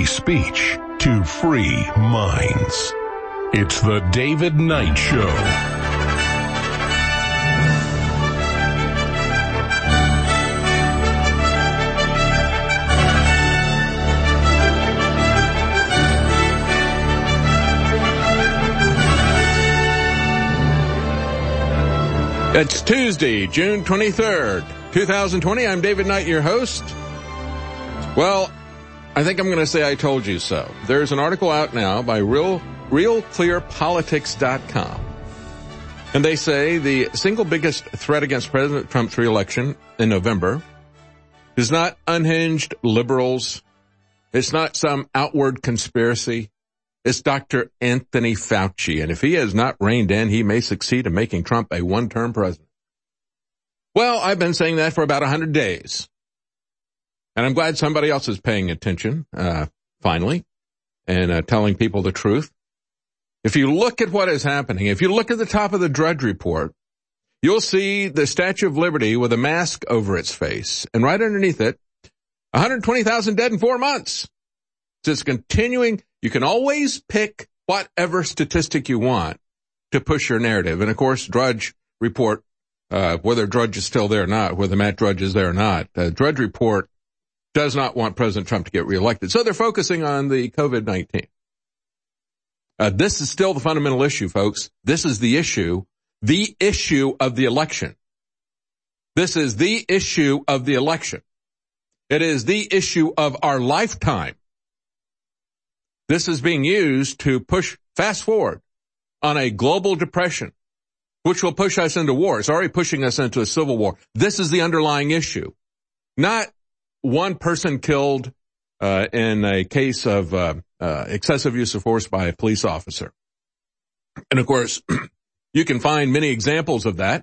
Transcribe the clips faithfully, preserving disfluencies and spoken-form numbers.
speech to free minds. It's the David Knight Show. It's Tuesday, June twenty-third, twenty twenty. I'm David Knight, your host. Well, I think I'm going to say I told you so. There's an article out now by Real, real clear politics dot com. And they say the single biggest threat against President Trump's reelection in November is not unhinged liberals. It's not some outward conspiracy. It's Doctor Anthony Fauci, and if he has not reined in, he may succeed in making Trump a one-term president. Well, I've been saying that for about one hundred days, and I'm glad somebody else is paying attention, uh, finally, and uh, telling people the truth. If you look at what is happening, if you look at the top of the Drudge Report, you'll see the Statue of Liberty with a mask over its face, and right underneath it, one hundred twenty thousand dead in four months. So it's continuing. You can always pick whatever statistic you want to push your narrative. And, of course, Drudge Report, uh, whether Drudge is still there or not, whether Matt Drudge is there or not, uh, Drudge Report does not want President Trump to get reelected. So they're focusing on the COVID nineteen. Uh, this is still the fundamental issue, folks. This is the issue, the issue of the election. This is the issue of the election. It is the issue of our lifetime. This is being used to push fast forward on a global depression, which will push us into war. It's already pushing us into a civil war. This is the underlying issue. Not one person killed uh, in a case of uh, uh, excessive use of force by a police officer. And, of course, you can find many examples of that.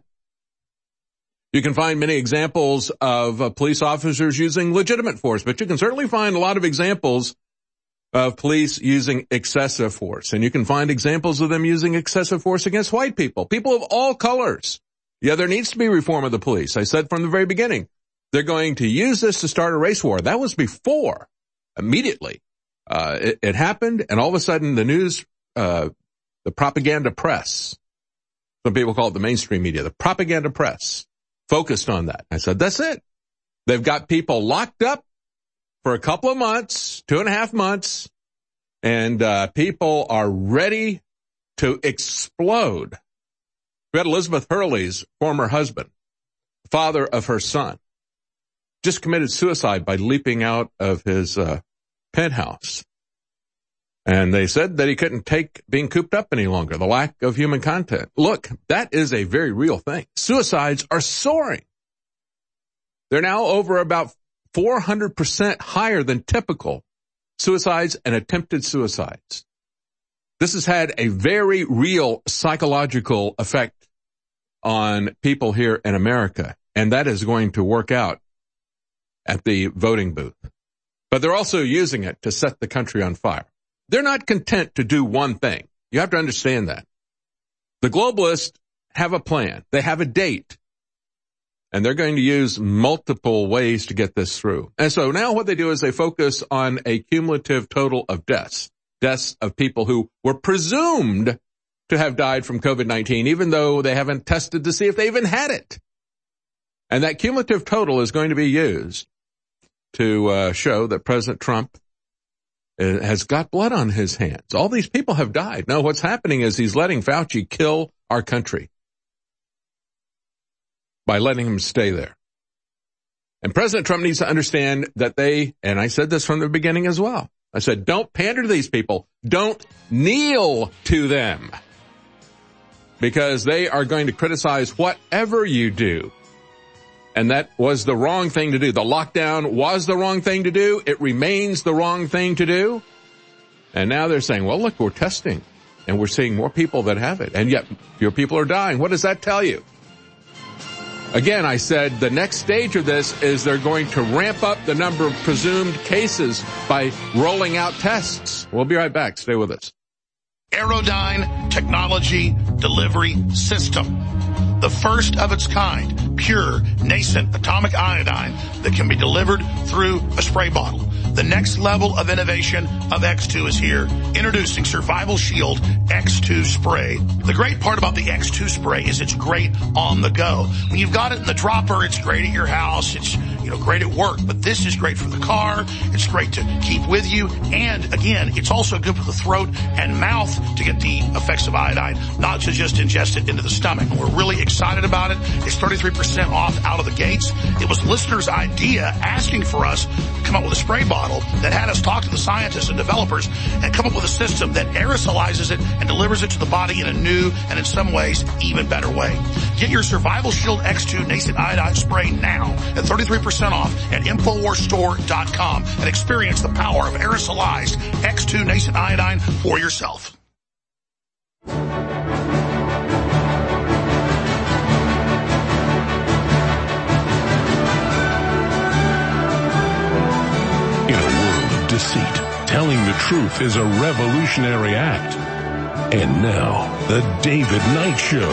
You can find many examples of uh, police officers using legitimate force, but you can certainly find a lot of examples of police using excessive force. And you can find examples of them using excessive force against white people, people of all colors. Yeah, there needs to be reform of the police. I said from the very beginning, they're going to use this to start a race war. That was before, immediately. Uh, it, it happened, and all of a sudden the news, uh, the propaganda press, some people call it the mainstream media, the propaganda press, focused on that. I said, that's it. They've got people locked up for a couple of months, two and a half months, and uh, people are ready to explode. We had Elizabeth Hurley's former husband, father of her son, just committed suicide by leaping out of his uh, penthouse. And they said that he couldn't take being cooped up any longer, the lack of human contact. Look, that is a very real thing. Suicides are soaring. They're now over about four hundred percent higher than typical suicides and attempted suicides. This has had a very real psychological effect on people here in America, and that is going to work out at the voting booth. But they're also using it to set the country on fire. They're not content to do one thing. You have to understand that. The globalists have a plan. They have a date. And they're going to use multiple ways to get this through. And so now what they do is they focus on a cumulative total of deaths, deaths of people who were presumed to have died from COVID nineteen, even though they haven't tested to see if they even had it. And that cumulative total is going to be used to uh, show that President Trump uh, has got blood on his hands. All these people have died. No, what's happening is he's letting Fauci kill our country by letting him stay there. And President Trump needs to understand that they, and I said this from the beginning as well, I said, don't pander to these people. Don't kneel to them. Because they are going to criticize whatever you do. And that was the wrong thing to do. The lockdown was the wrong thing to do. It remains the wrong thing to do. And now they're saying, well, look, we're testing. And we're seeing more people that have it. And yet fewer people are dying. What does that tell you? Again, I said the next stage of this is they're going to ramp up the number of presumed cases by rolling out tests. We'll be right back. Stay with us. Aerodyne Technology Delivery System. The first of its kind, pure, nascent atomic iodine that can be delivered through a spray bottle. The next level of innovation of X two is here. Introducing Survival Shield X two Spray. The great part about the X two Spray is it's great on the go. When you've got it in the dropper, it's great at your house. It's, you know, great at work. But this is great for the car. It's great to keep with you. And again, it's also good for the throat and mouth to get the effects of iodine, not to just ingest it into the stomach. And we're really excited about it. It's thirty-three percent off out of the gates. It was listeners' idea asking for us to come up with a spray bottle that had us talk to the scientists and developers and come up with a system that aerosolizes it and delivers it to the body in a new and in some ways even better way. Get your Survival Shield X two Nascent Iodine Spray now at thirty-three percent off at Infowars Store dot com and experience the power of aerosolized X two Nascent Iodine for yourself. In a world of deceit, telling the truth is a revolutionary act. And now, The David Knight Show.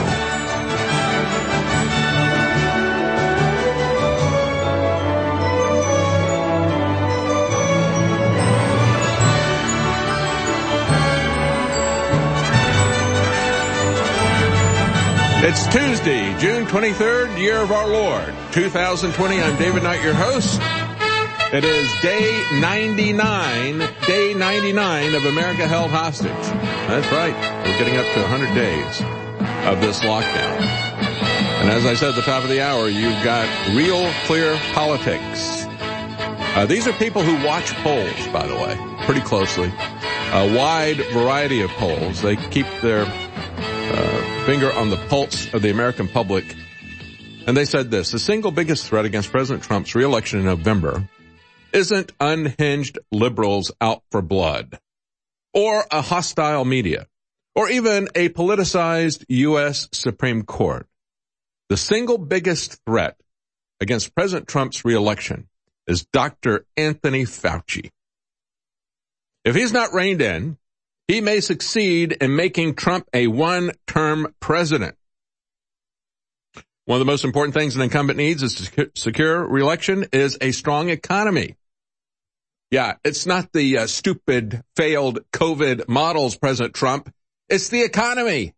It's Tuesday, June twenty-third, year of our Lord, two thousand twenty. I'm David Knight, your host. It is day ninety-nine, day ninety-nine of America held hostage. That's right. We're getting up to one hundred days of this lockdown. And as I said at the top of the hour, you've got Real Clear Politics. Uh, these are people who watch polls, by the way, pretty closely. A wide variety of polls. They keep their uh, finger on the pulse of the American public. And they said this: the single biggest threat against President Trump's reelection in November isn't unhinged liberals out for blood, or a hostile media, or even a politicized U S Supreme Court. The single biggest threat against President Trump's reelection is Doctor Anthony Fauci. If he's not reined in, he may succeed in making Trump a one-term president. One of the most important things an incumbent needs is to secure reelection is a strong economy. Yeah, it's not the uh, stupid, failed COVID models, President Trump. It's the economy.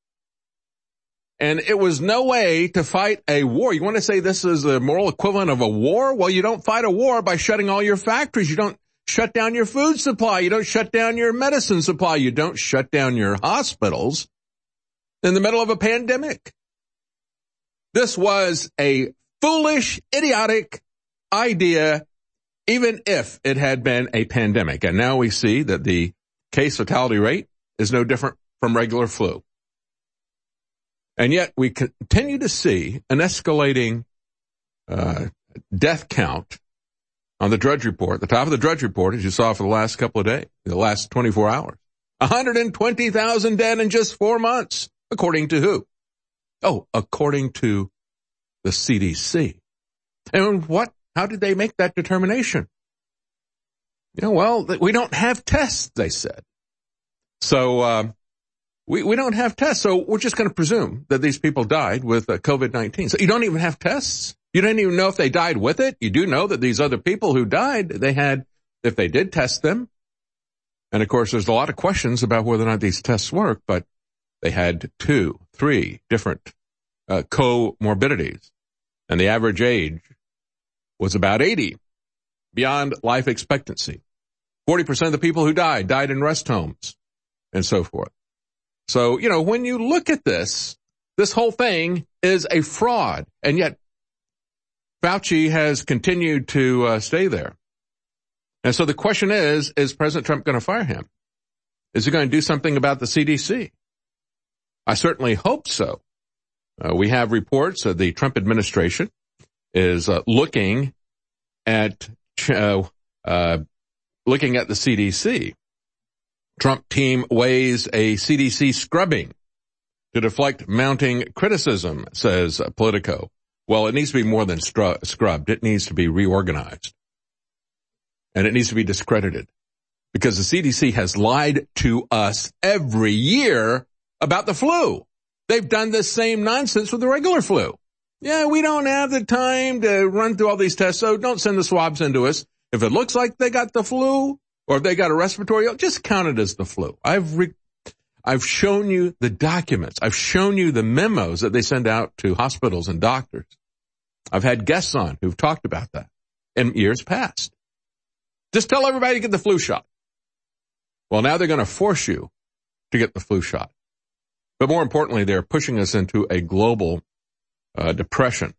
And it was no way to fight a war. You want to say this is the moral equivalent of a war? Well, you don't fight a war by shutting all your factories. You don't shut down your food supply. You don't shut down your medicine supply. You don't shut down your hospitals in the middle of a pandemic. This was a foolish, idiotic idea, even if it had been a pandemic. And now we see that the case fatality rate is no different from regular flu. And yet we continue to see an escalating uh, death count on the Drudge Report. The top of the Drudge Report, as you saw for the last couple of days, the last twenty-four hours. one hundred twenty thousand dead in just four months. According to who? Oh, according to the C D C. And what? How did they make that determination? You know, well, we don't have tests, they said. So, um, we, we don't have tests, so we're just going to presume that these people died with uh, COVID nineteen. So you don't even have tests? You don't even know if they died with it? You do know that these other people who died, they had, if they did test them, and of course there's a lot of questions about whether or not these tests work, but they had two, three different uh, comorbidities, and the average age was about eighty, beyond life expectancy. forty percent of the people who died, died in rest homes, and so forth. So, you know, when you look at this, this whole thing is a fraud, and yet Fauci has continued to uh, stay there. And so the question is, is President Trump going to fire him? Is he going to do something about the C D C? I certainly hope so. Uh, we have reports that the Trump administration is uh, looking at uh, uh, looking at the C D C. Trump team weighs a C D C scrubbing to deflect mounting criticism, says Politico. Well, it needs to be more than stru- scrubbed. It needs to be reorganized. And it needs to be discredited. Because the C D C has lied to us every year about the flu. They've done the same nonsense with the regular flu. Yeah, we don't have the time to run through all these tests, so don't send the swabs into us. If it looks like they got the flu or if they got a respiratory illness, just count it as the flu. I've re- I've shown you the documents. I've shown you the memos that they send out to hospitals and doctors. I've had guests on who've talked about that in years past. Just tell everybody to get the flu shot. Well, now they're going to force you to get the flu shot. But more importantly, they're pushing us into a global uh, depression.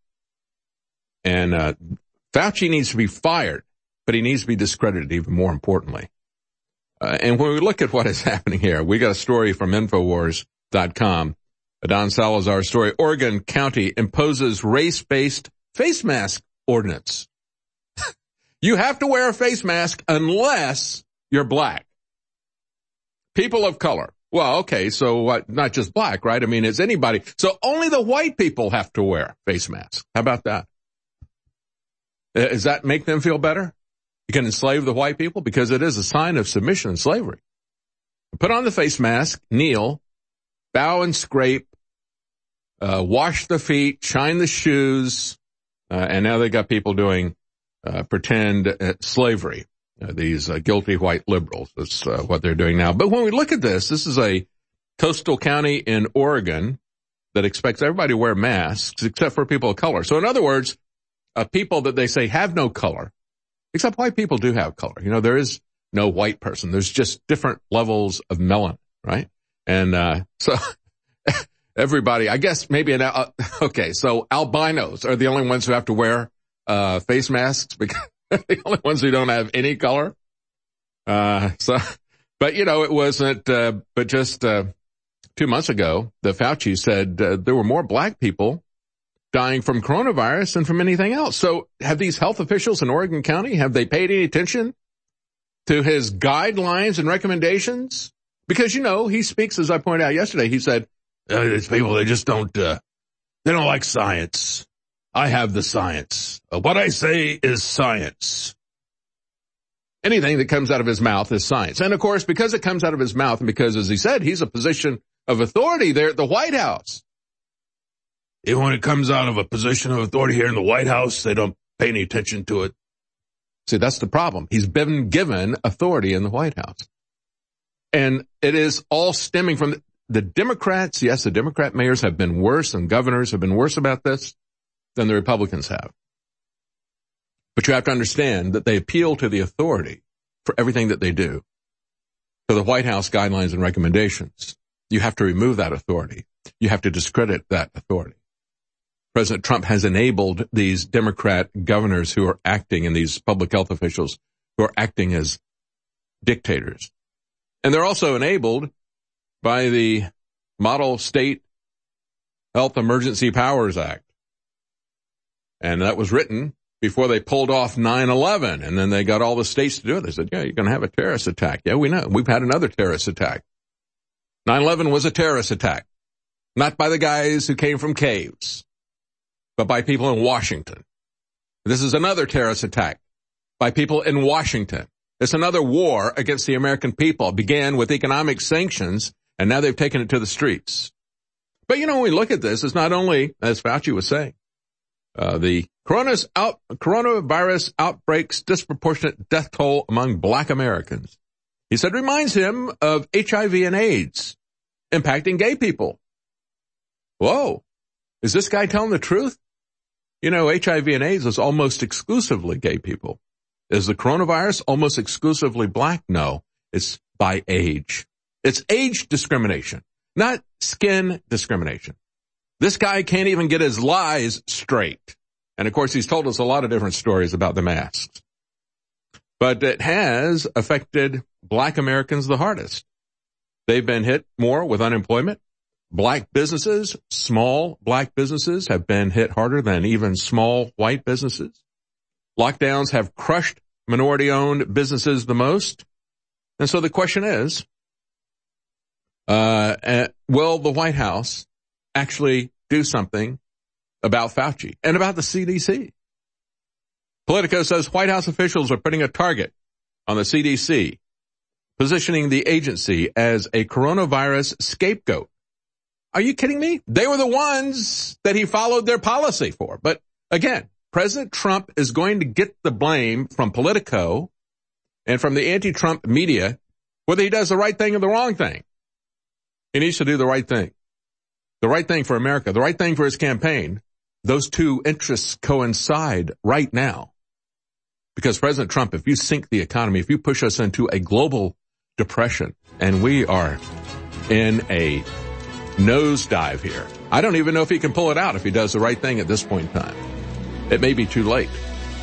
And uh, Fauci needs to be fired, but he needs to be discredited even more importantly. Uh, and when we look at what is happening here, we got a story from Infowars dot com, a Don Salazar story. Oregon County imposes race-based face mask ordinance. You have to wear a face mask unless you're black. People of color. Well, okay, so what? Not just black, right? I mean, it's anybody. So only the white people have to wear face masks. How about that? Does that make them feel better? You can enslave the white people because it is a sign of submission and slavery. Put on the face mask, kneel, bow and scrape, uh, wash the feet, shine the shoes, uh, and now they got people doing uh, pretend uh, slavery. Uh, these uh, guilty white liberals. That's uh, what they're doing now. But when we look at this, this is a coastal county in Oregon that expects everybody to wear masks except for people of color. So in other words, uh, people that they say have no color, except white people do have color. You know, there is no white person. There's just different levels of melanin, right? And uh so everybody, I guess maybe an, uh, okay, so albinos are the only ones who have to wear uh face masks because they're the only ones who don't have any color. Uh so, but you know, it wasn't, uh but just uh two months ago, the Fauci said uh, there were more black people dying from coronavirus than from anything else. So have these health officials in Oregon County, have they paid any attention to his guidelines and recommendations? Because, you know, he speaks, as I pointed out yesterday, he said, uh, these people, they just don't, uh, they don't like science. I have the science. Uh, what I say is science. Anything that comes out of his mouth is science. And of course, because it comes out of his mouth and because, as he said, he's a position of authority there at the White House. Even when it comes out of a position of authority here in the White House, they don't pay any attention to it. See, that's the problem. He's been given authority in the White House. And it is all stemming from the, the Democrats. Yes, the Democrat mayors have been worse and governors have been worse about this than the Republicans have. But you have to understand that they appeal to the authority for everything that they do. To the White House guidelines and recommendations. You have to remove that authority. You have to discredit that authority. President Trump has enabled these Democrat governors who are acting and these public health officials who are acting as dictators. And they're also enabled by the Model State Health Emergency Powers Act. And that was written before they pulled off nine eleven. And then they got all the states to do it. They said, yeah, you're going to have a terrorist attack. Yeah, we know. We've had another terrorist attack. nine eleven was a terrorist attack. Not by the guys who came from caves, but by people in Washington. This is another terrorist attack by people in Washington. It's another war against the American people. It began with economic sanctions, and now they've taken it to the streets. But, you know, when we look at this, it's not only, as Fauci was saying, uh, the out, coronavirus outbreaks disproportionate death toll among black Americans. He said reminds him of H I V and AIDS impacting gay people. Whoa. Is this guy telling the truth? You know, H I V and AIDS is almost exclusively gay people. Is the coronavirus almost exclusively black? No, it's by age. It's age discrimination, not skin discrimination. This guy can't even get his lies straight. And of course, he's told us a lot of different stories about the masks. But it has affected black Americans the hardest. They've been hit more with unemployment. Black businesses, small black businesses have been hit harder than even small white businesses. Lockdowns have crushed minority-owned businesses the most. And so the question is, uh, uh, will the White House actually do something about Fauci and about the C D C? Politico says White House officials are putting a target on the C D C, positioning the agency as a coronavirus scapegoat. Are you kidding me? They were the ones that he followed their policy for. But again, President Trump is going to get the blame from Politico and from the anti-Trump media, whether he does the right thing or the wrong thing. He needs to do the right thing. The right thing for America, the right thing for his campaign. Those two interests coincide right now. Because President Trump, if you sink the economy, if you push us into a global depression, and we are in a nosedive here, I don't even know if he can pull it out if he does the right thing at this point in time. It may be too late.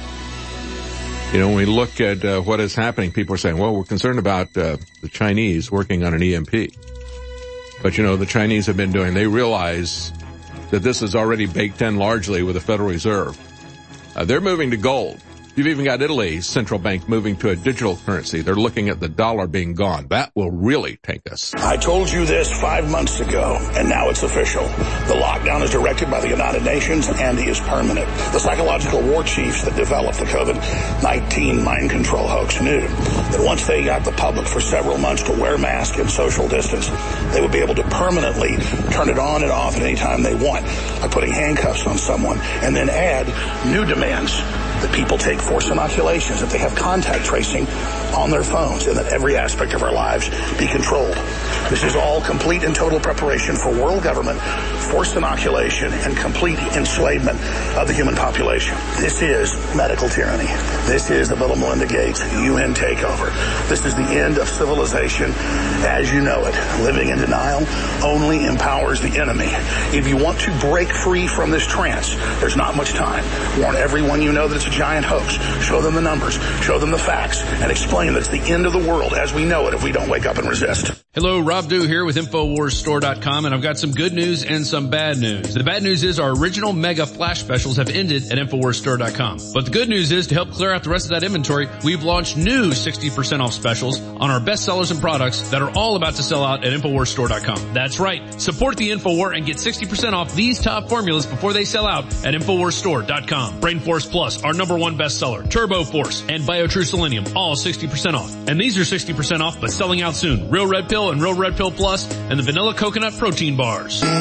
You know, when we look at uh, what is happening, people are saying, well, we're concerned about uh, the Chinese working on an E M P. But, you know, the Chinese have been doing, they realize that this is already baked in largely with the Federal Reserve. Uh, they're moving to gold. You've even got Italy's central bank moving to a digital currency. They're looking at the dollar being gone. That will really take us. I told you this five months ago, and now it's official. The lockdown is directed by the United Nations and is permanent. The psychological war chiefs that developed the COVID nineteen mind control hoax knew that once they got the public for several months to wear masks and social distance, they would be able to permanently turn it on and off at any time they want, by putting handcuffs on someone, and then add new demands that people take forced inoculations, that they have contact tracing on their phones, and that every aspect of our lives be controlled. This is all complete and total preparation for world government, forced inoculation, and complete enslavement of the human population. This is medical tyranny. This is the Bill and Melinda Gates U N takeover. This is the end of civilization as you know it. Living in denial only empowers the enemy. If you want to break free from this trance, there's not much time. Warn everyone you know that it's a giant hoax. Show them the numbers, show them the facts, and explain that it's the end of the world as we know it if we don't wake up and resist. Hello, Rob Dew here with Infowars Store dot com, and I've got some good news and some bad news. The bad news is our original mega flash specials have ended at Infowars Store dot com. But the good news is, to help clear out the rest of that inventory, we've launched new sixty percent off specials on our best sellers and products that are all about to sell out at Infowars Store dot com. That's right. Support the Infowar and get sixty percent off these top formulas before they sell out at Infowars Store dot com. Brain Force Plus, our number one bestseller, Turbo Force, and BioTrue Selenium, all sixty percent off. And these are sixty percent off, but selling out soon. Real Red Pill and Real Red Pill Plus, and the Vanilla Coconut Protein Bars. Mm,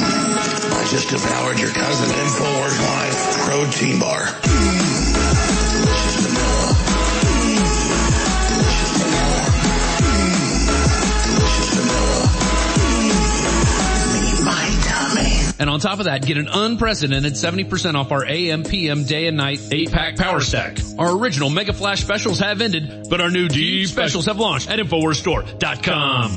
I just devoured your cousin InfoWars Live protein bar. Mm, delicious vanilla. Mm, delicious vanilla. Mm, delicious vanilla. Mm, me, my tummy. And on top of that, get an unprecedented seventy percent off our A M P M day and night eight pack Power Stack. Our original Mega Flash specials have ended, but our new deep specials have launched at Infowars Store dot com.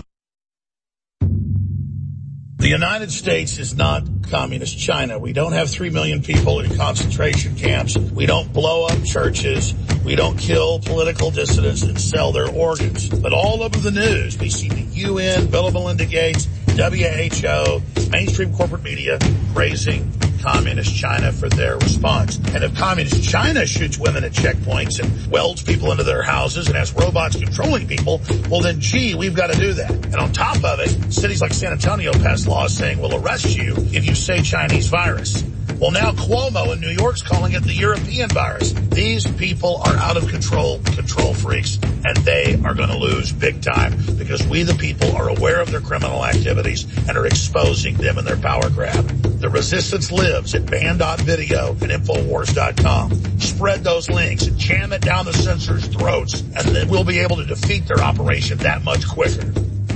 The United States is not communist China. We don't have three million people in concentration camps. We don't blow up churches. We don't kill political dissidents and sell their organs. But all over the news, we see the U N, Bill and Melinda Gates, W H O, mainstream corporate media praising communist China for their response. And if communist China shoots women at checkpoints and welds people into their houses and has robots controlling people, well then, gee, we've got to do that. And on top of it, cities like San Antonio passed laws saying we'll arrest you if you say Chinese virus. Well, now Cuomo in New York's calling it the European virus. These people are out of control, control freaks, and they are going to lose big time because we, the people, are aware of their criminal activities and are exposing them in their power grab. The resistance lives at ban dot video and Infowars dot com. Spread those links and jam it down the censors' throats, and then we'll be able to defeat their operation that much quicker.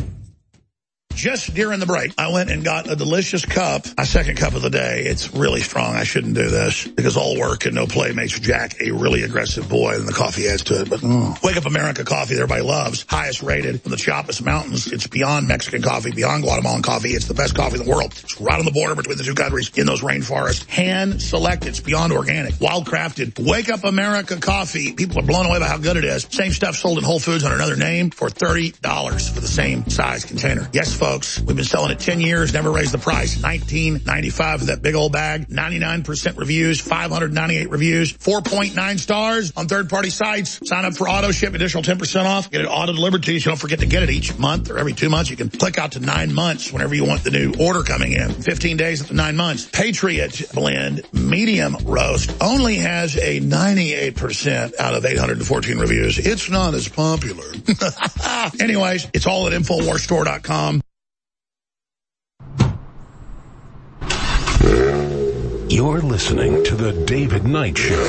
Just during the break, I went and got a delicious cup, my second cup of the day. It's really strong. I shouldn't do this because all work and no play makes Jack a really aggressive boy, and the coffee adds to it. But mm. Wake Up America coffee that everybody loves, highest rated from the Chiapas Mountains. It's beyond Mexican coffee, beyond Guatemalan coffee. It's the best coffee in the world. It's right on the border between the two countries in those rainforests. Hand selected. It's beyond organic, wild crafted. Wake Up America coffee. People are blown away by how good it is. Same stuff sold in Whole Foods under another name for thirty dollars for the same size container. Yes, folks. Folks, we've been selling it ten years, never raised the price. nineteen ninety-five for that big old bag. ninety-nine percent reviews, five hundred ninety-eight reviews, four point nine stars on third-party sites. Sign up for auto ship, additional ten percent off. Get it auto delivered to you, so don't forget to get it each month or every two months. You can click out to nine months whenever you want the new order coming in. fifteen days up to nine months. Patriot Blend Medium Roast only has a ninety-eight percent out of eight hundred fourteen reviews. It's not as popular. Anyways, it's all at Infowars Store dot com. You're listening to The David Knight Show.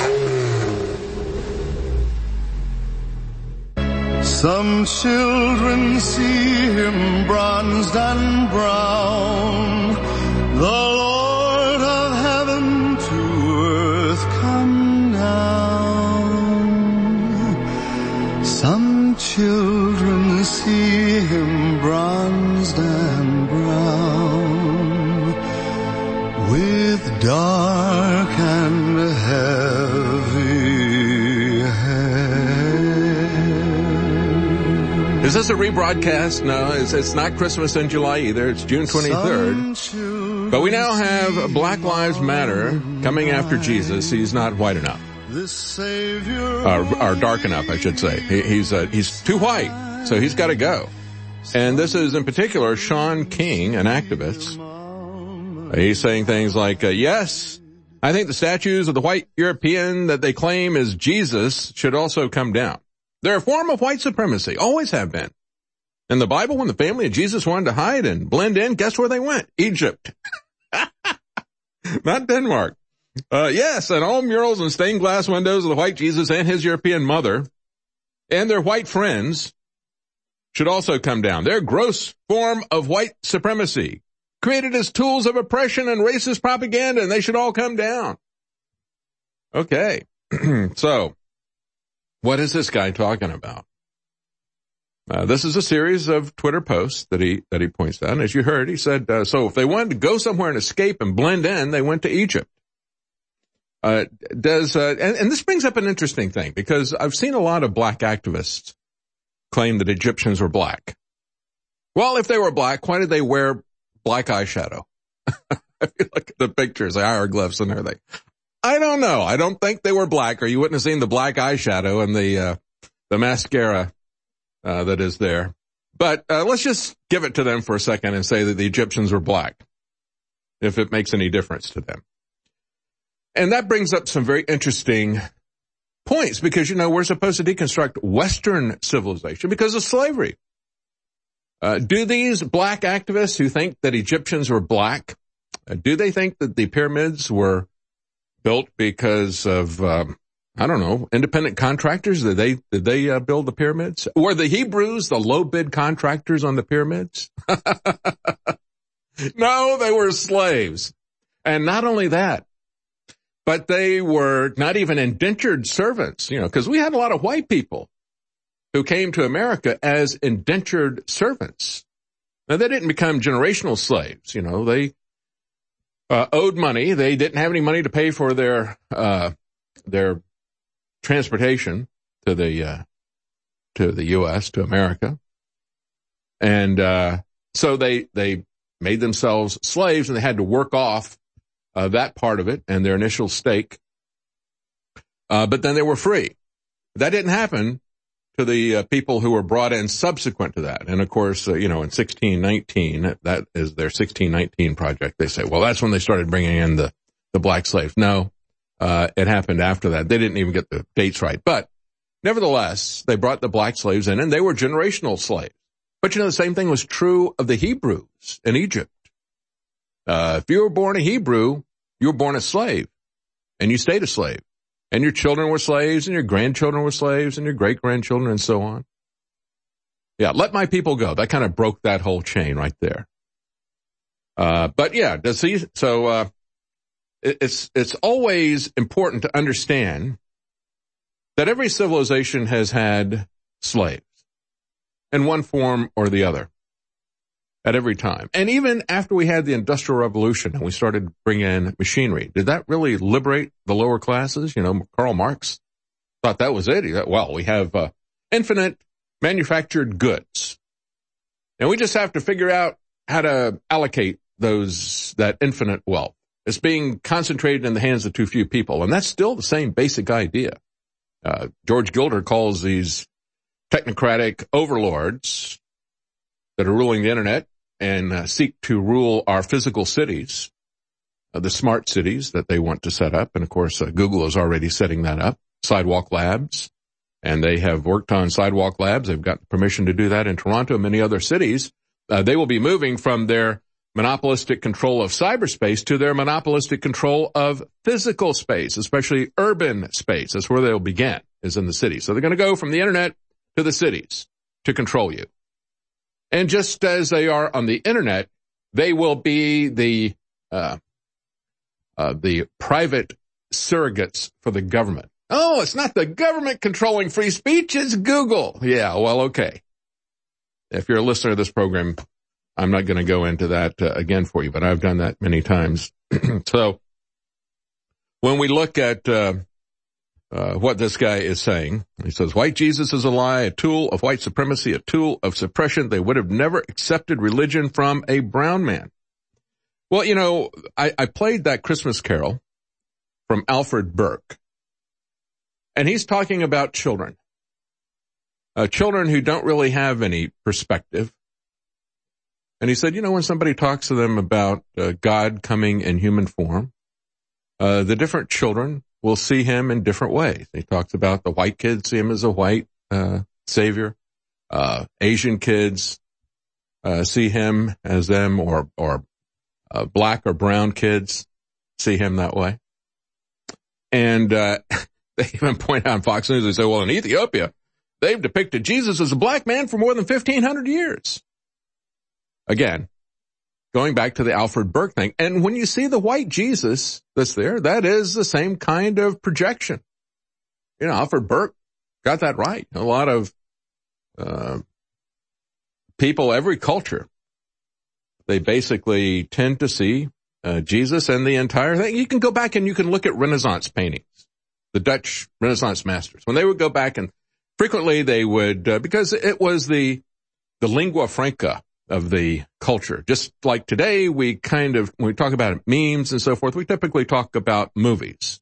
Some children see him bronzed and brown, the Lord of heaven to earth come down. Some children see him bronzed and brown, with dark and heavy hair. Is this a rebroadcast? No, it's, it's not Christmas in July either. It's June twenty-third. But we now have Black Lives Matter coming after Jesus. He's not white enough. Or, or dark enough, I should say. He, he's, uh, he's too white, so he's got to go. And this is in particular Shaun King, an activist. He's saying things like, uh, yes, I think the statues of the white European that they claim is Jesus should also come down. They're a form of white supremacy, always have been. In the Bible, when the family of Jesus wanted to hide and blend in, guess where they went? Egypt. Not Denmark. Uh, yes, and all murals and stained glass windows of the white Jesus and his European mother and their white friends should also come down. They're a gross form of white supremacy, created as tools of oppression and racist propaganda, and they should all come down. Okay. So, what is this guy talking about? Uh, this is a series of Twitter posts that he, that he points out. And as you heard, he said, uh, so if they wanted to go somewhere and escape and blend in, they went to Egypt. Uh, does, uh, and, and this brings up an interesting thing, because I've seen a lot of black activists claim that Egyptians were black. Well, if they were black, why did they wear black eyeshadow? If you look at the pictures, the hieroglyphs and everything. I don't know. I don't think they were black, or you wouldn't have seen the black eyeshadow and the, uh, the mascara, uh, that is there. But, uh, let's just give it to them for a second and say that the Egyptians were black, if it makes any difference to them. And that brings up some very interesting points, because, you know, we're supposed to deconstruct Western civilization because of slavery. Uh, do these black activists who think that Egyptians were black, uh, do they think that the pyramids were built because of, um, I don't know, independent contractors? Did they, did they uh, build the pyramids? Were the Hebrews the low bid contractors on the pyramids? No, they were slaves. And not only that, but they were not even indentured servants, you know, because we had a lot of white people who came to America as indentured servants. Now, they didn't become generational slaves, you know, they uh, owed money. They didn't have any money to pay for their, uh, their transportation to the, uh, to the U S, to America. And, uh, so they, they made themselves slaves, and they had to work off Uh, that part of it and their initial stake. Uh, but then they were free. That didn't happen to the uh, people who were brought in subsequent to that. And of course, uh, you know, in sixteen nineteen, that is their sixteen nineteen project. They say, well, that's when they started bringing in the, the black slaves. No, uh, it happened after that. They didn't even get the dates right. But nevertheless, they brought the black slaves in, and they were generational slaves. But you know, the same thing was true of the Hebrews in Egypt. Uh, if you were born a Hebrew, you were born a slave, and you stayed a slave, and your children were slaves, and your grandchildren were slaves, and your great-grandchildren, and so on. Yeah, let my people go. That kind of broke that whole chain right there. Uh, but yeah, does he, so, uh, it, it's, it's always important to understand that every civilization has had slaves in one form or the other. At every time. And even after we had the Industrial Revolution and we started bringing in machinery, did that really liberate the lower classes? You know, Karl Marx thought that was it. He thought, well, we have uh, infinite manufactured goods, and we just have to figure out how to allocate those, that infinite wealth. It's being concentrated in the hands of too few people. And that's still the same basic idea. Uh, George Gilder calls these technocratic overlords that are ruling the internet and uh, seek to rule our physical cities, uh, the smart cities that they want to set up. And of course, uh, Google is already setting that up, Sidewalk Labs. And they have worked on Sidewalk Labs. They've got permission to do that in Toronto and many other cities. Uh, they will be moving from their monopolistic control of cyberspace to their monopolistic control of physical space, especially urban space. That's where they'll begin, is in the cities. So they're going to go from the internet to the cities to control you. And just as they are on the internet, they will be the, uh, uh, the private surrogates for the government. Oh, it's not the government controlling free speech, it's Google. Yeah, well, okay. If you're a listener to this program, I'm not going to go into that uh, again for you, but I've done that many times. So when we look at uh, uh what this guy is saying, he says, white Jesus is a lie, a tool of white supremacy, a tool of suppression. They would have never accepted religion from a brown man. Well, you know, I, I played that Christmas carol from Alfred Burke, and he's talking about children, uh, children who don't really have any perspective. And he said, you know, when somebody talks to them about uh, God coming in human form, uh, the different children will see him in different ways. He talks about the white kids see him as a white uh, savior. Uh, Asian kids uh, see him as them, or or uh, black or brown kids see him that way. And uh, they even point out on Fox News, they say, well, in Ethiopia, they've depicted Jesus as a black man for more than fifteen hundred years. Again, going back to the Alfred Burke thing. And when you see the white Jesus that's there, that is the same kind of projection. You know, Alfred Burke got that right. A lot of uh people, every culture, they basically tend to see uh, Jesus and the entire thing. You can go back and you can look at Renaissance paintings, the Dutch Renaissance masters. When they would go back, and frequently they would, uh, because it was the the lingua franca of the culture. Just like today, we kind of, when we talk about memes and so forth, we typically talk about movies.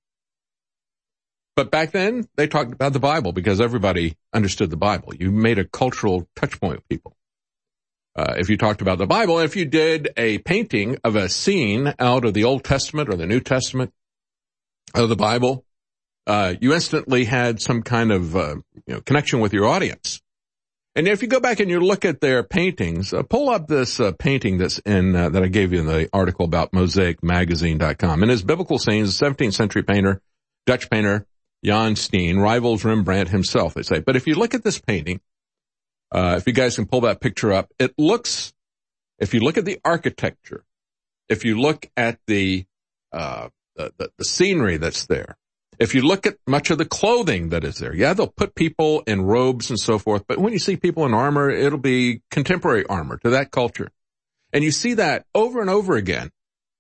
But back then, they talked about the Bible because everybody understood the Bible. You made a cultural touch point with people. Uh, if you talked about the Bible, if you did a painting of a scene out of the Old Testament or the New Testament of the Bible, uh, you instantly had some kind of, uh, you know, connection with your audience. And if you go back and you look at their paintings, uh, pull up this uh, painting that's in uh, that I gave you in the article about mosaic magazine dot com. In his biblical scenes, the seventeenth century painter, Dutch painter Jan Steen rivals Rembrandt himself, they say. But if you look at this painting, uh, if you guys can pull that picture up, it looks, if you look at the architecture, if you look at the, uh, the, the, the scenery that's there, if you look at much of the clothing that is there, yeah, they'll put people in robes and so forth, but when you see people in armor, it'll be contemporary armor to that culture. And you see that over and over again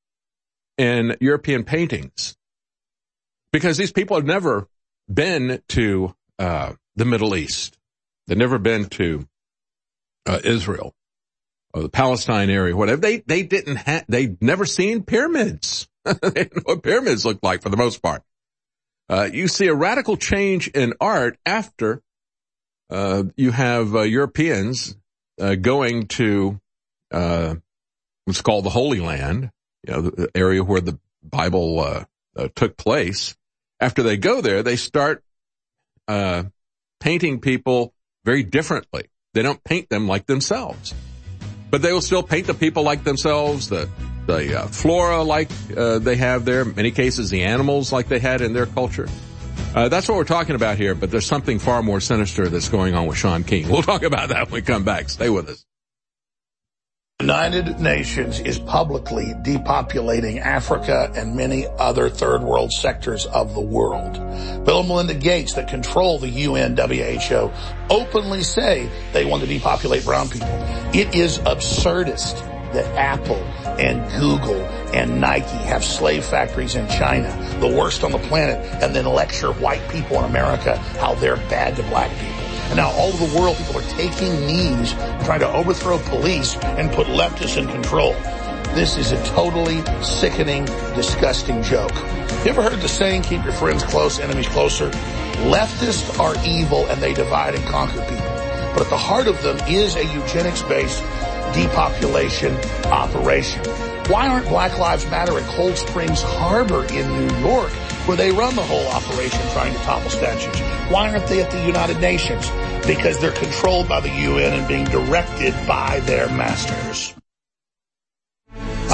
in European paintings, because these people have never been to uh the Middle East. They've never been to uh, Israel or the Palestine area, whatever. They they didn't have, they'd never seen pyramids. They didn't know what pyramids looked like for the most part. Uh, you see a radical change in art after uh, you have uh, Europeans uh, going to uh, what's called the Holy Land, you know, the area where the Bible uh, uh, took place. After they go there, they start uh, painting people very differently. They don't paint them like themselves, but they will still paint the people like themselves, the the uh, flora like uh, they have there, in many cases the animals like they had in their culture. Uh, that's what we're talking about here, but there's something far more sinister that's going on with Shaun King. We'll talk about that when we come back. Stay with us. The United Nations is publicly depopulating Africa and many other third world sectors of the world. Bill and Melinda Gates, that control the U N W H O, openly say they want to depopulate brown people. It is absurdist that Apple and Google and Nike have slave factories in China, the worst on the planet, and then lecture white people in America how they're bad to black people. And now all over the world, people are taking knees, trying to overthrow police and put leftists in control. This is a totally sickening, disgusting joke. You ever heard the saying, keep your friends close, enemies closer? Leftists are evil and they divide and conquer people. But at the heart of them is a eugenics-based depopulation operation. Why aren't Black Lives Matter at Cold Springs Harbor in New York, where they run the whole operation trying to topple statues? Why aren't they at the United Nations? Because they're controlled by the U N and being directed by their masters.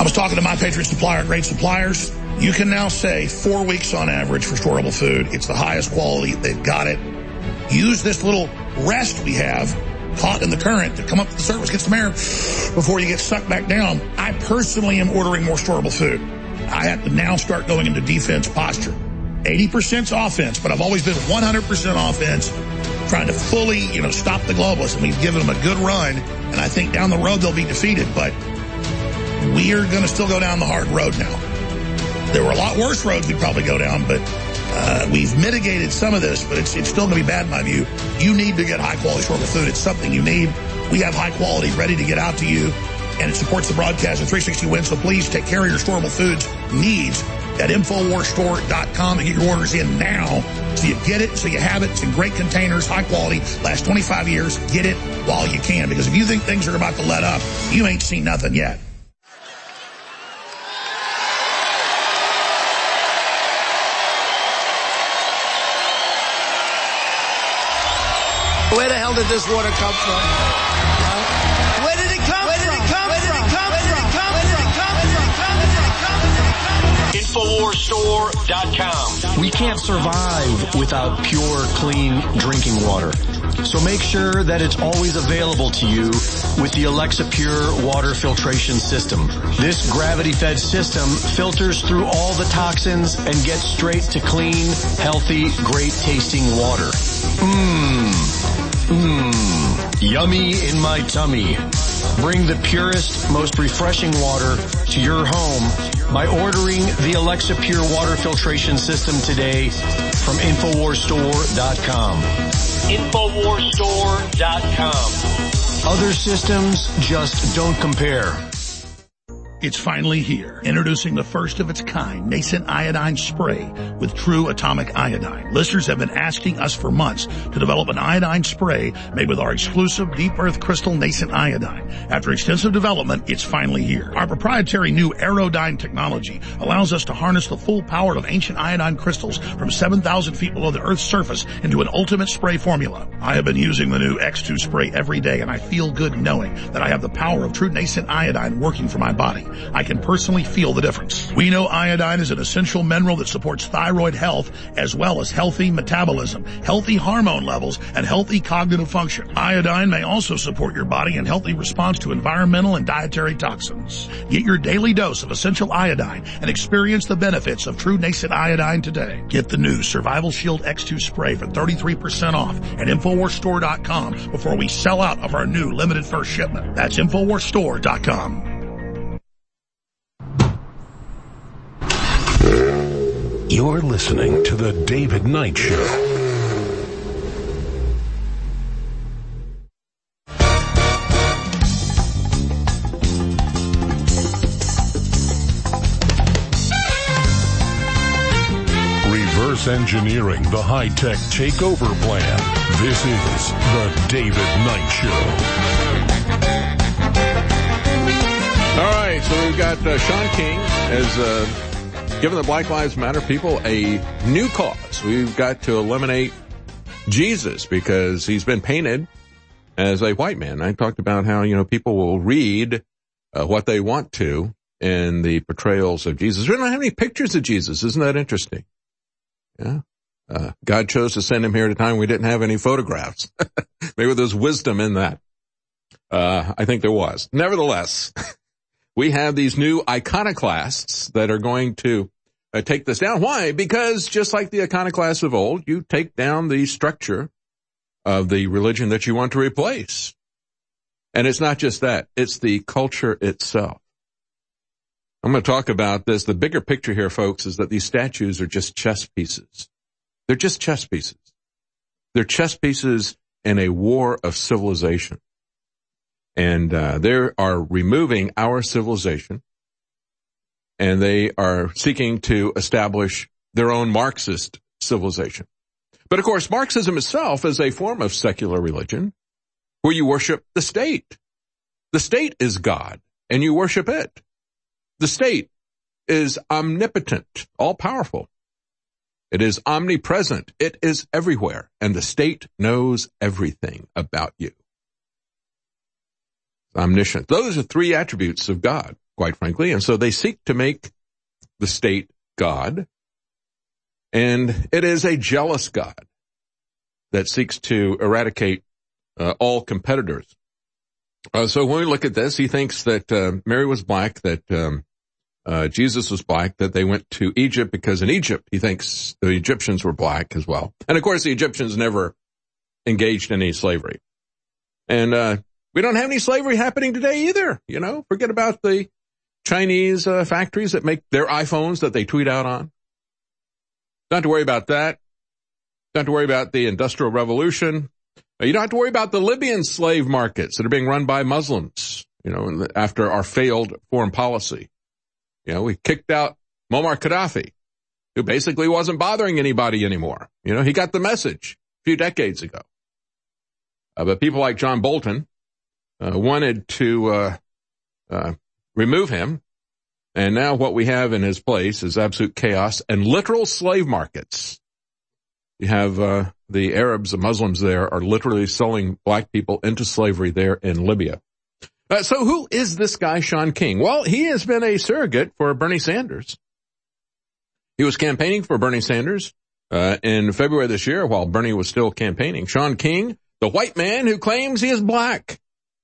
I was talking to My Patriot Supplier, great suppliers. You can now say four weeks on average for storable food. It's the highest quality. They've got it. Use this little rest we have caught in the current to come up to the surface, get some air before you get sucked back down. I personally am ordering more storable food. I have to now start going into defense posture. eighty percent offense, but I've always been one hundred percent offense, trying to fully, you know, stop the globalists. And we've given them a good run, and I think down the road they'll be defeated. But we are going to still go down the hard road now. There were a lot worse roads we'd probably go down, but uh, we've mitigated some of this, but it's, it's still going to be bad in my view. You need to get high-quality storable food. It's something you need. We have high quality ready to get out to you, and it supports the broadcast of three sixty Wins, so please take care of your storable foods needs at Infowars Store dot com and get your orders in now so you get it, so you have it. It's in great containers, high quality, last twenty-five years. Get it while you can, because if you think things are about to let up, you ain't seen nothing yet. Where the hell did this water come from? Huh? Where did it come Where did from? It come Where did it come Where did it come Where did it come Where did it come Where did it come Infowars Store dot com. We can't survive without pure, clean drinking water. So make sure that it's always available to you with the Alexa Pure water filtration system. This gravity-fed system filters through all the toxins and gets straight to clean, healthy, great-tasting water. Mmm. Mmm, yummy in my tummy. Bring the purest, most refreshing water to your home by ordering the Alexa Pure water filtration system today from Infowars Store dot com. Infowars Store dot com. Other systems just don't compare. It's finally here. Introducing the first of its kind nascent iodine spray with true atomic iodine. Listeners have been asking us for months to develop an iodine spray made with our exclusive deep earth crystal nascent iodine. After extensive development, it's finally here. Our proprietary new Aerodyne technology allows us to harness the full power of ancient iodine crystals from seven thousand feet below the Earth's surface into an ultimate spray formula. I have been using the new X two spray every day, and I feel good knowing that I have the power of true nascent iodine working for my body. I can personally feel the difference. We know iodine is an essential mineral that supports thyroid health as well as healthy metabolism, healthy hormone levels, and healthy cognitive function. Iodine may also support your body in healthy response to environmental and dietary toxins. Get your daily dose of essential iodine and experience the benefits of true nascent iodine today. Get the new Survival Shield X two spray for thirty-three percent off at Infowars Store dot com before we sell out of our new limited first shipment. That's Infowars Store dot com. You're listening to The David Knight Show. Reverse engineering the high-tech takeover plan. This is The David Knight Show. All right, so we've got uh, Shaun King as uh giving the Black Lives Matter people a new cause. We've got to eliminate Jesus because he's been painted as a white man. I talked about how, you know, people will read uh, what they want to in the portrayals of Jesus. We don't have any pictures of Jesus. Isn't that interesting? Yeah. Uh, God chose to send him here at a time we didn't have any photographs. Maybe there's wisdom in that. Uh, I think there was. Nevertheless, we have these new iconoclasts that are going to uh, take this down. Why? Because just like the iconoclasts of old, you take down the structure of the religion that you want to replace. And it's not just that. It's the culture itself. I'm going to talk about this. The bigger picture here, folks, is that these statues are just chess pieces. They're just chess pieces. They're chess pieces in a war of civilization. And uh, they are removing our civilization, and they are seeking to establish their own Marxist civilization. But of course, Marxism itself is a form of secular religion where you worship the state. The state is God, and you worship it. The state is omnipotent, all-powerful. It is omnipresent. It is everywhere, and the state knows everything about you. Omniscient. Those are three attributes of God. quite frankly. And so they seek to make the state God. And it is a jealous God that seeks to eradicate uh, all competitors. Uh, so when we look at this, he thinks that uh, Mary was black, that um, uh, Jesus was black, that they went to Egypt because in Egypt he thinks the Egyptians were black as well. And of course the Egyptians never engaged in any slavery. And uh we don't have any slavery happening today either, you know. Forget about the Chinese uh, factories that make their iPhones that they tweet out on. Don't have to worry about that. Don't have to worry about the Industrial Revolution. You don't have to worry about the Libyan slave markets that are being run by Muslims, you know, after our failed foreign policy. You know, we kicked out Muammar Gaddafi, who basically wasn't bothering anybody anymore. You know, he got the message a few decades ago. Uh, but people like John Bolton uh, wanted to uh, uh, remove him. And now what we have in his place is absolute chaos and literal slave markets. You have uh, the Arabs, the Muslims there are literally selling black people into slavery there in Libya. Uh, so who is this guy, Shaun King? Well, he has been a surrogate for Bernie Sanders. He was campaigning for Bernie Sanders uh, in February this year while Bernie was still campaigning. Shaun King, the white man who claims he is black.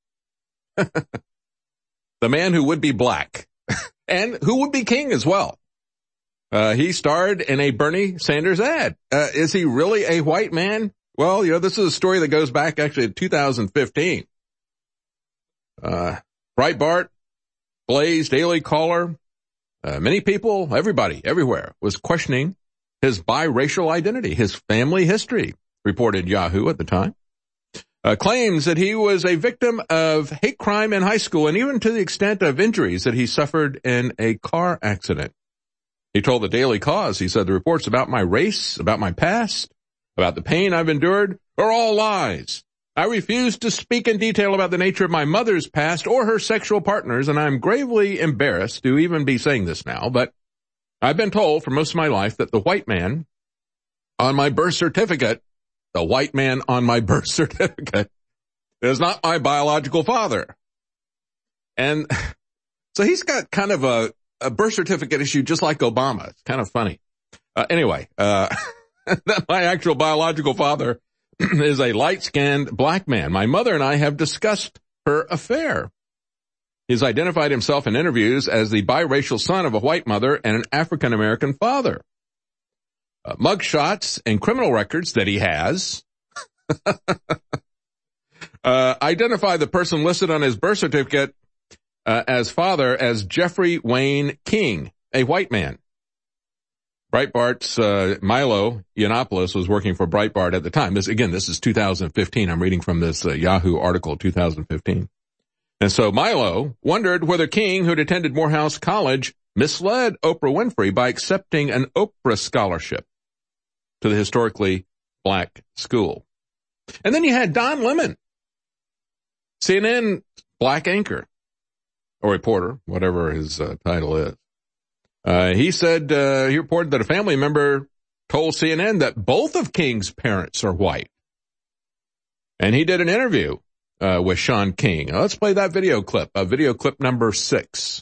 The man who would be black and who would be king as well. Uh, he starred in a Bernie Sanders ad. Uh, is he really a white man? Well, you know, this is a story that goes back actually to two thousand fifteen. Uh, Breitbart, Blaze, Daily Caller, uh, many people, everybody, everywhere was questioning his biracial identity, his family history, reported Yahoo at the time. Uh, claims that he was a victim of hate crime in high school and even to the extent of injuries that he suffered in a car accident. He told the Daily Cause, he said, the reports about my race, about my past, about the pain I've endured are all lies. I refuse to speak in detail about the nature of my mother's past or her sexual partners, and I'm gravely embarrassed to even be saying this now, but I've been told for most of my life that the white man on my birth certificate The white man on my birth certificate is not my biological father. And so he's got kind of a, a birth certificate issue just like Obama. It's kind of funny. Uh, anyway, uh, that my actual biological father is a light-skinned black man. My mother and I have discussed her affair. He's identified himself in interviews as the biracial son of a white mother and an African-American father. Uh, mugshots and criminal records that he has uh, identify the person listed on his birth certificate uh, as father as Jeffrey Wayne King, a white man. Breitbart's uh, Milo Yiannopoulos was working for Breitbart at the time. This again, this is two thousand fifteen. I'm reading from this uh, Yahoo article, two thousand fifteen. And so Milo wondered whether King, who'd attended Morehouse College, misled Oprah Winfrey by accepting an Oprah scholarship to the historically black school. And then you had Don Lemon, C N N black anchor or reporter, whatever his uh, title is. Uh, he said, uh, he reported that a family member told C N N that both of King's parents are white. And he did an interview uh, with Shaun King. Now, let's play that video clip, uh, video clip number six.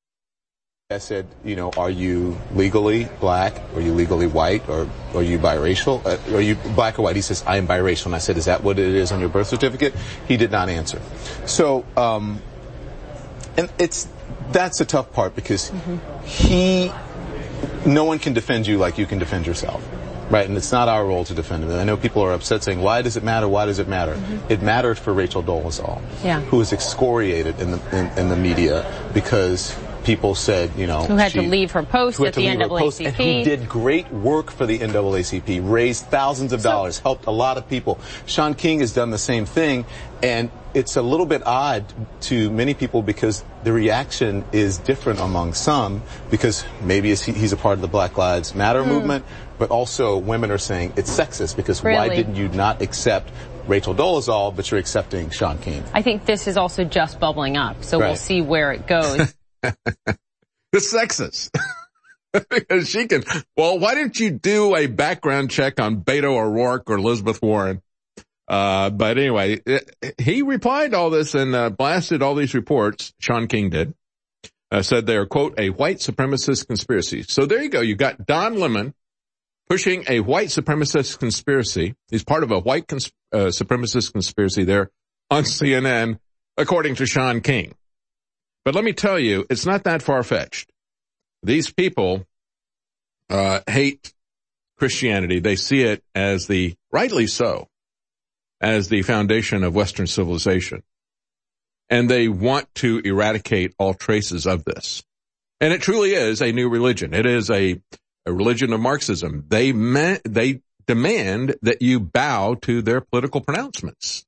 I said, you know, are you legally black? Are you legally white? Or are you biracial? Uh, are you black or white? He says, I am biracial. And I said, is that what it is on your birth certificate? He did not answer. So, um, and it's, that's a tough part because mm-hmm. he, no one can defend you like you can defend yourself. Right, and it's not our role to defend him. I know people are upset saying, why does it matter? Why does it matter? Mm-hmm. It mattered for Rachel Dolezal, yeah. who was excoriated in the in, in the media because people said, you know, who had she, to leave her post at the N double A C P. And who did great work for the N double A C P, raised thousands of dollars, so, helped a lot of people. Shaun King has done the same thing, and it's a little bit odd to many people because the reaction is different among some because maybe he's a part of the Black Lives Matter mm. movement, but also women are saying it's sexist because really? Why didn't you not accept Rachel Dolezal, but you're accepting Shaun King? I think this is also just bubbling up, so right. we'll see where it goes. It's sexist. Because she can, well, why didn't you do a background check on Beto O'Rourke or Elizabeth Warren? Uh, but anyway, it, he replied to all this and uh, blasted all these reports, Shaun King did, uh, said they are, quote, a white supremacist conspiracy. So there you go. You got Don Lemon pushing a white supremacist conspiracy. He's part of a white cons- uh, supremacist conspiracy there on C N N, according to Sean King. But let me tell you, it's not that far-fetched. These people uh hate Christianity. They see it as the, rightly so, as the foundation of Western civilization. And they want to eradicate all traces of this. And it truly is a new religion. It is a, a religion of Marxism. They me- they demand that you bow to their political pronouncements.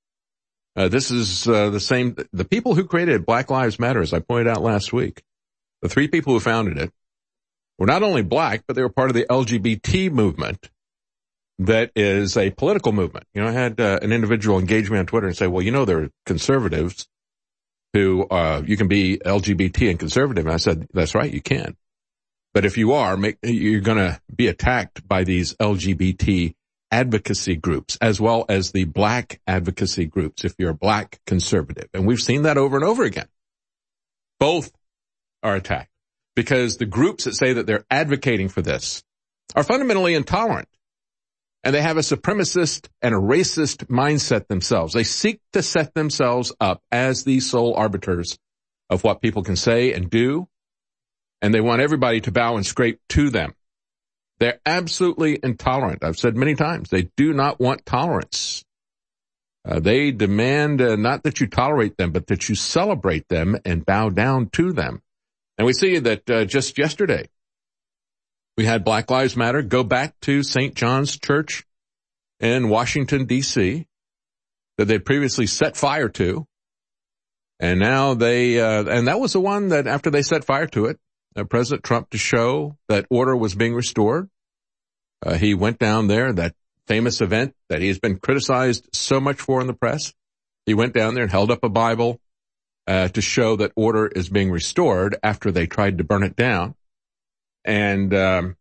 Uh, this is uh, the same, the people who created Black Lives Matter, as I pointed out last week, the three people who founded it, were not only black, but they were part of the L G B T movement that is a political movement. You know, I had uh, an individual engage me on Twitter and say, well, you know, there are conservatives who, uh, you can be L G B T and conservative. And I said, that's right, you can. But if you are, make, you're going to be attacked by these L G B T advocacy groups, as well as the black advocacy groups, if you're a black conservative. And we've seen that over and over again. Both are attacked. Because the groups that say that they're advocating for this are fundamentally intolerant. And they have a supremacist and a racist mindset themselves. They seek to set themselves up as the sole arbiters of what people can say and do. And they want everybody to bow and scrape to them. They're absolutely intolerant. I've said many times, they do not want tolerance. Uh, they demand uh, not that you tolerate them, but that you celebrate them and bow down to them. And we see that uh, just yesterday, we had Black Lives Matter go back to Saint John's Church in Washington, D C, that they previously set fire to. And now they, uh, and that was the one that after they set fire to it, uh, President Trump, to show that order was being restored, uh, he went down there, that famous event that he's been criticized so much for in the press. He went down there and held up a Bible Uh, to show that order is being restored after they tried to burn it down. And um,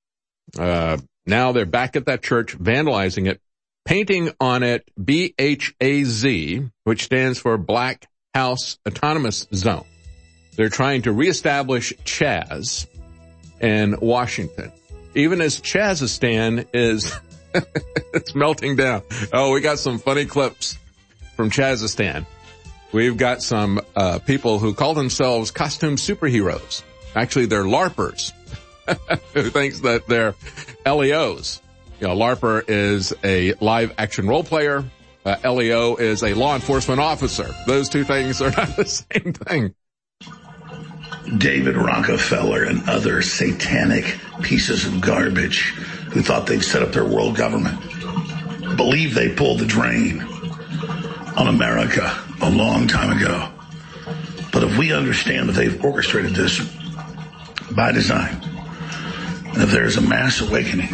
uh, now they're back at that church, vandalizing it, painting on it B H A Z, which stands for Black House Autonomous Zone. They're trying to reestablish Chaz in Washington, even as Chazistan is it's melting down. Oh, we got some funny clips from Chazistan. We've got some uh people who call themselves costume superheroes. Actually, they're LARPers who thinks that they're L E Os. You know, LARPer is a live action role player. Uh, L E O is a law enforcement officer. Those two things are not the same thing. David Rockefeller and other satanic pieces of garbage who thought they'd set up their world government believe they pulled the drain on America a long time ago. But if we understand that they've orchestrated this by design, and if there's a mass awakening,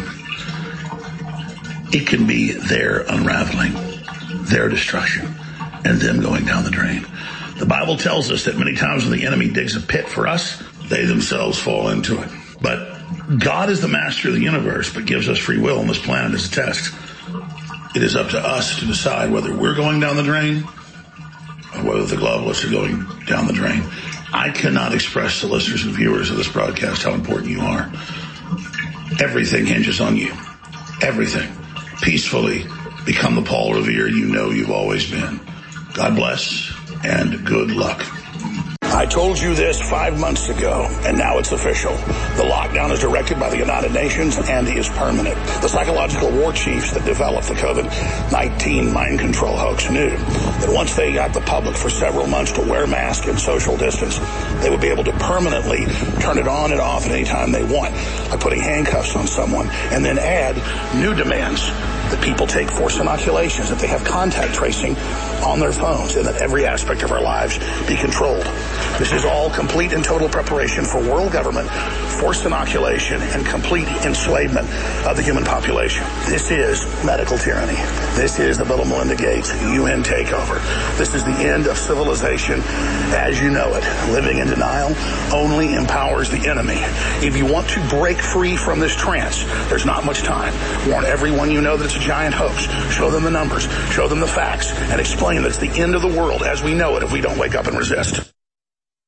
it can be their unraveling, their destruction, and them going down the drain. The Bible tells us that many times when the enemy digs a pit for us, they themselves fall into it. But God is the master of the universe, but gives us free will on this planet as a test. It is up to us to decide whether we're going down the drain or whether the globalists are going down the drain. I cannot express to listeners and viewers of this broadcast how important you are. Everything hinges on you. Everything. Peacefully become the Paul Revere you know you've always been. God bless and good luck. I told you this five months ago, and now it's official. The lockdown is directed by the United Nations and is permanent. The psychological war chiefs that developed the COVID nineteen mind control hoax knew that once they got the public for several months to wear masks and social distance, they would be able to permanently turn it on and off at any time they want, like putting handcuffs on someone, and then add new demands that people take forced inoculations, that they have contact tracing on their phones, and that every aspect of our lives be controlled. This is all complete and total preparation for world government, forced inoculation, and complete enslavement of the human population. This is medical tyranny. This is the Bill and Melinda Gates U N takeover. This is the end of civilization as you know it. Living in denial only empowers the enemy. If you want to break free from this trance, there's not much time. Warn everyone you know that it's a giant hoax. Show them the numbers, show them the facts, and explain that it's the end of the world as we know it if we don't wake up and resist.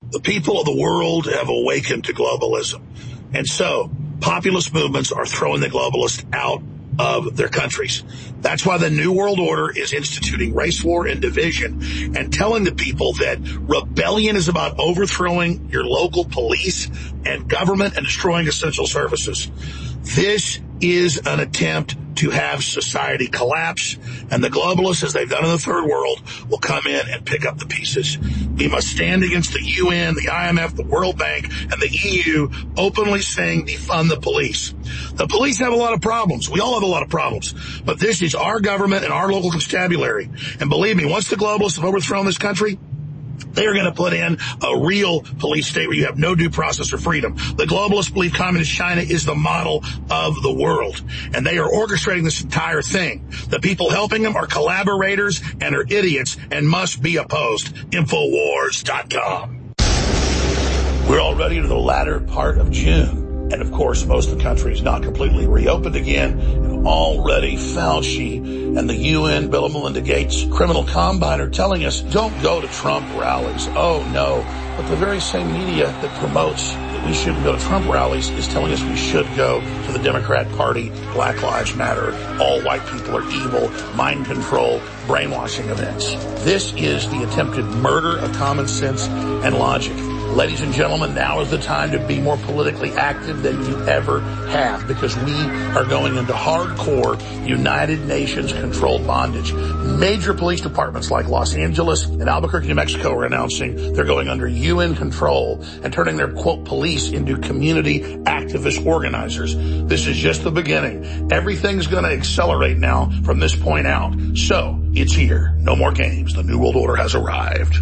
The people of the world have awakened to globalism. And so populist movements are throwing the globalists out of their countries. That's why the New World Order is instituting race war and division and telling the people that rebellion is about overthrowing your local police and government and destroying essential services. This is an attempt to have society collapse, and the globalists, as they've done in the third world, will come in and pick up the pieces. We must stand against the U N, the I M F, the World Bank, and the E U openly saying defund the police. The police have a lot of problems. We all have a lot of problems. But this is our government and our local constabulary. And believe me, once the globalists have overthrown this country, they are going to put in a real police state where you have no due process or freedom. The globalists believe communist China is the model of the world, and they are orchestrating this entire thing. The people helping them are collaborators and are idiots and must be opposed. Infowars dot com. We're already to the latter part of June. And, of course, most of the country is not completely reopened again. And already Fauci and the U N, Bill and Melinda Gates criminal combine are telling us don't go to Trump rallies. Oh, no. But the very same media that promotes that we shouldn't go to Trump rallies is telling us we should go to the Democrat Party, Black Lives Matter, all white people are evil, mind control, brainwashing events. This is the attempted murder of common sense and logic. Ladies and gentlemen, now is the time to be more politically active than you ever have, because we are going into hardcore United Nations controlled bondage. Major police departments like Los Angeles and Albuquerque, New Mexico are announcing they're going under U N control and turning their, quote, police into community activist organizers. This is just the beginning. Everything's going to accelerate now from this point out. So, it's here. No more games. The New World Order has arrived.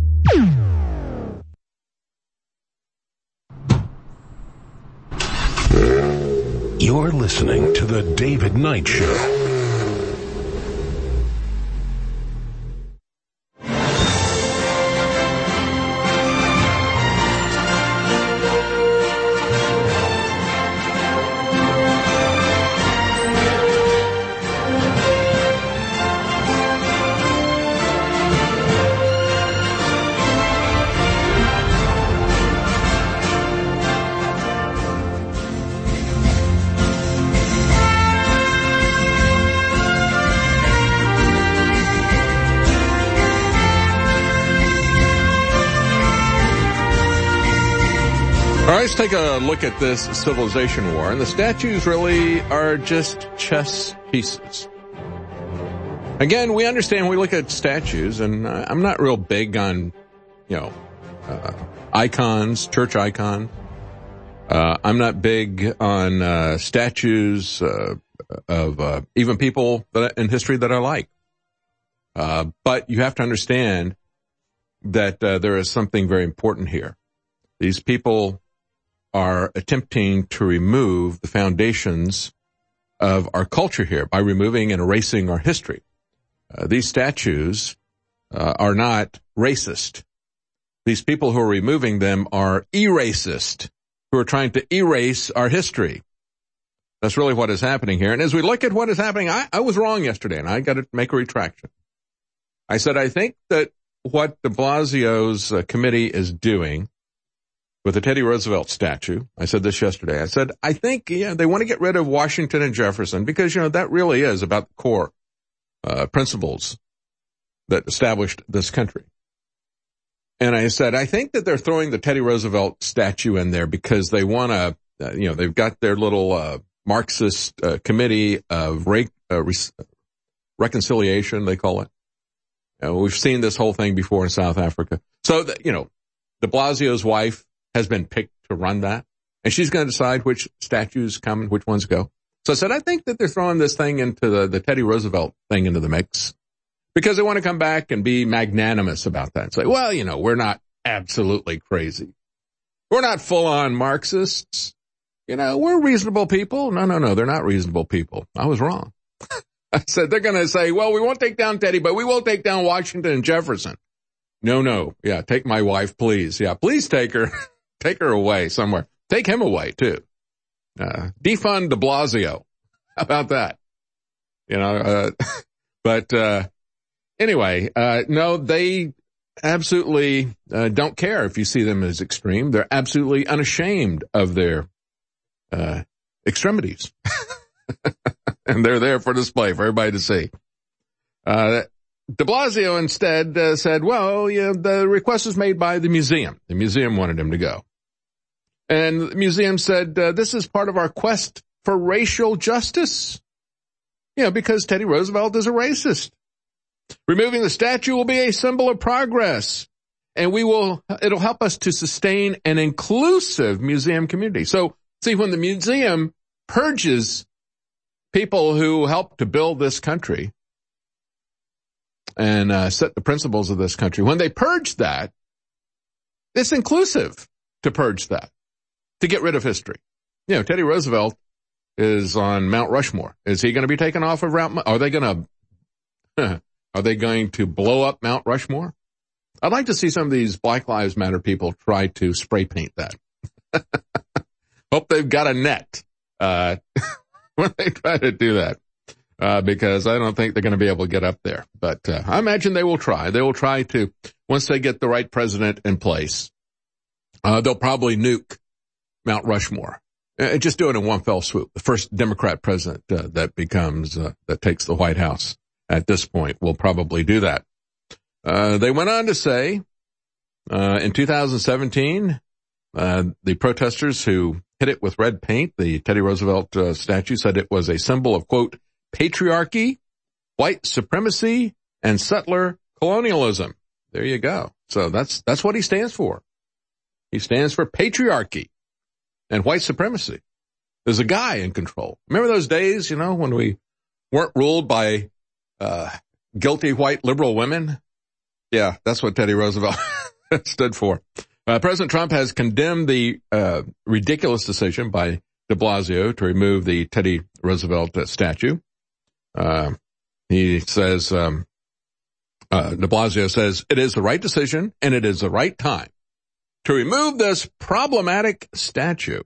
You're listening to The David Knight Show. Let's take a look at this civilization war, and the statues really are just chess pieces. Again, we understand when we look at statues, and uh, I'm not real big on, you know, uh, icons, church icons. Uh, I'm not big on uh, statues uh, of uh, even people that, in history that I like. Uh, but you have to understand that uh, there is something very important here. These people are attempting to remove the foundations of our culture here by removing and erasing our history. Uh, these statues uh, are not racist. These people who are removing them are erasist, who are trying to erase our history. That's really what is happening here. And as we look at what is happening, I, I was wrong yesterday, and I got to make a retraction. I said, I think that what de Blasio's uh, committee is doing with the Teddy Roosevelt statue, I said this yesterday, I said, I think, yeah, they want to get rid of Washington and Jefferson because, you know, that really is about the core uh, principles that established this country. And I said, I think that they're throwing the Teddy Roosevelt statue in there because they want to, uh, you know, they've got their little uh, Marxist uh, committee of re- uh, re- reconciliation, they call it. Uh, we've seen this whole thing before in South Africa. So, that, you know, de Blasio's wife has been picked to run that, and she's going to decide which statues come and which ones go. So I said, I think that they're throwing this thing into the, the Teddy Roosevelt thing into the mix because they want to come back and be magnanimous about that and say, well, you know, we're not absolutely crazy. We're not full-on Marxists. You know, we're reasonable people. No, no, no, they're not reasonable people. I was wrong. I said, they're going to say, well, we won't take down Teddy, but we will take down Washington and Jefferson. No, no. Yeah, take my wife, please. Yeah, please take her. Take her away somewhere. Take him away, too. Uh, defund de Blasio. How about that? You know, uh, but, uh, anyway, uh, no, they, absolutely uh, don't care if you see them as extreme. They're absolutely unashamed of their uh, extremities. And they're there for display for everybody to see. Uh, de Blasio instead uh, said, well, yeah, the request was made by the museum. The museum wanted him to go. And the museum said, uh, this is part of our quest for racial justice. You know, because Teddy Roosevelt is a racist. Removing the statue will be a symbol of progress. And we will, it'll help us to sustain an inclusive museum community. So, see, when the museum purges people who helped to build this country and uh, set the principles of this country, when they purge that, it's inclusive to purge that, to get rid of history. You know, Teddy Roosevelt is on Mount Rushmore. Is he going to be taken off of Mount? Are they going to, are they going to blow up Mount Rushmore? I'd like to see some of these Black Lives Matter people try to spray paint that. Hope they've got a net, uh, when they try to do that, uh, because I don't think they're going to be able to get up there. But, uh, I imagine they will try. They will try to, once they get the right president in place, uh, they'll probably nuke Mount Rushmore. Uh, just do it in one fell swoop. The first Democrat president, uh, that becomes, uh, that takes the White House at this point will probably do that. Uh, they went on to say, uh, in two thousand seventeen, uh, the protesters who hit it with red paint, the Teddy Roosevelt uh, statue, said it was a symbol of, quote, patriarchy, white supremacy, and settler colonialism. There you go. So that's, that's what he stands for. He stands for patriarchy and white supremacy. There's a guy in control. Remember those days, you know, when we weren't ruled by, uh, guilty white liberal women? Yeah, that's what Teddy Roosevelt stood for. Uh, President Trump has condemned the uh, ridiculous decision by de Blasio to remove the Teddy Roosevelt uh, statue. Uh, he says, um, uh, de Blasio says, it is the right decision and it is the right time to remove this problematic statue.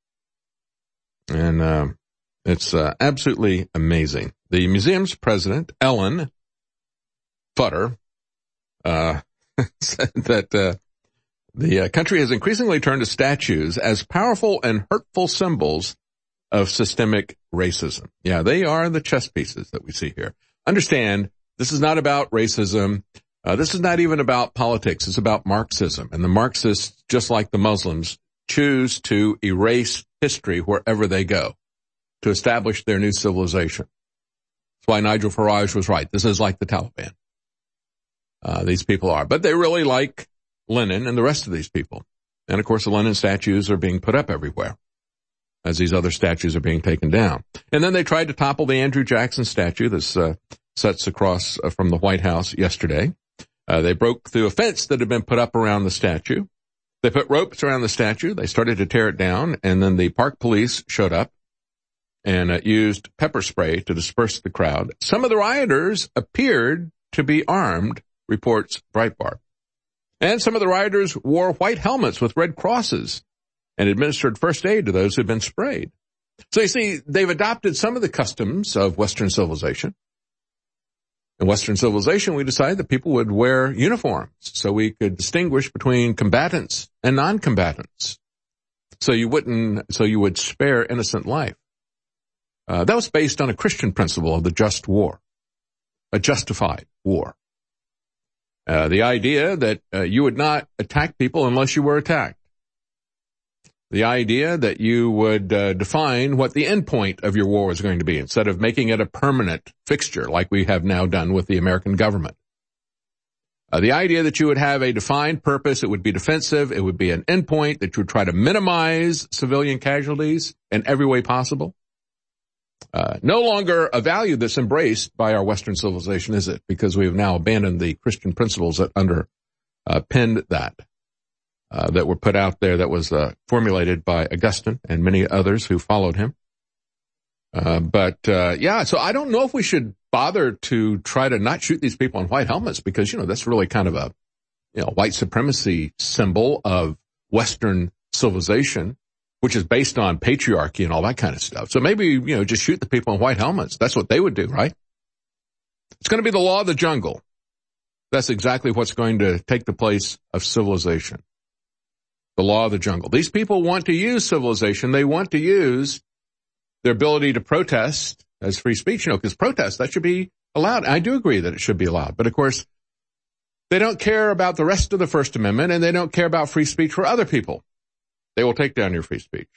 And uh, it's uh, absolutely amazing. The museum's president, Ellen Futter, uh, said that uh, the uh, country has increasingly turned to statues as powerful and hurtful symbols of systemic racism. Yeah, they are the chess pieces that we see here. Understand, this is not about racism. Uh, this is not even about politics. It's about Marxism. And the Marxists, just like the Muslims, choose to erase history wherever they go to establish their new civilization. That's why Nigel Farage was right. This is like the Taliban. Uh, these people are. But they really like Lenin and the rest of these people. And of course the Lenin statues are being put up everywhere as these other statues are being taken down. And then they tried to topple the Andrew Jackson statue that's uh, sets across uh, from the White House yesterday. Uh, they broke through a fence that had been put up around the statue. They put ropes around the statue. They started to tear it down. And then the park police showed up and uh, used pepper spray to disperse the crowd. Some of the rioters appeared to be armed, reports Breitbart. And some of the rioters wore white helmets with red crosses and administered first aid to those who had been sprayed. So you see, they've adopted some of the customs of Western civilization. In Western civilization, we decided that people would wear uniforms so we could distinguish between combatants and non-combatants. So you wouldn't, so you would spare innocent life. Uh, that was based on a Christian principle of the just war, a justified war. Uh, the idea that uh, you would not attack people unless you were attacked. The idea that you would uh, define what the end point of your war was going to be instead of making it a permanent fixture like we have now done with the American government. Uh, the idea that you would have a defined purpose, it would be defensive, it would be an end point, that you would try to minimize civilian casualties in every way possible. Uh, no longer a value that's embraced by our Western civilization, is it? Because we have now abandoned the Christian principles that under, uh, pinned that, uh, that were put out there that was, uh, formulated by Augustine and many others who followed him. Uh, but, uh, yeah, so I don't know if we should bother to try to not shoot these people in white helmets because, you know, that's really kind of a, you know, white supremacy symbol of Western civilization, which is based on patriarchy and all that kind of stuff. So maybe, you know, just shoot the people in white helmets. That's what they would do, right? It's going to be the law of the jungle. That's exactly what's going to take the place of civilization. The law of the jungle. These people want to use civilization. They want to use their ability to protest as free speech, you know, because protest, that should be allowed. I do agree that it should be allowed. But of course, they don't care about the rest of the First Amendment, and they don't care about free speech for other people. They will take down your free speech.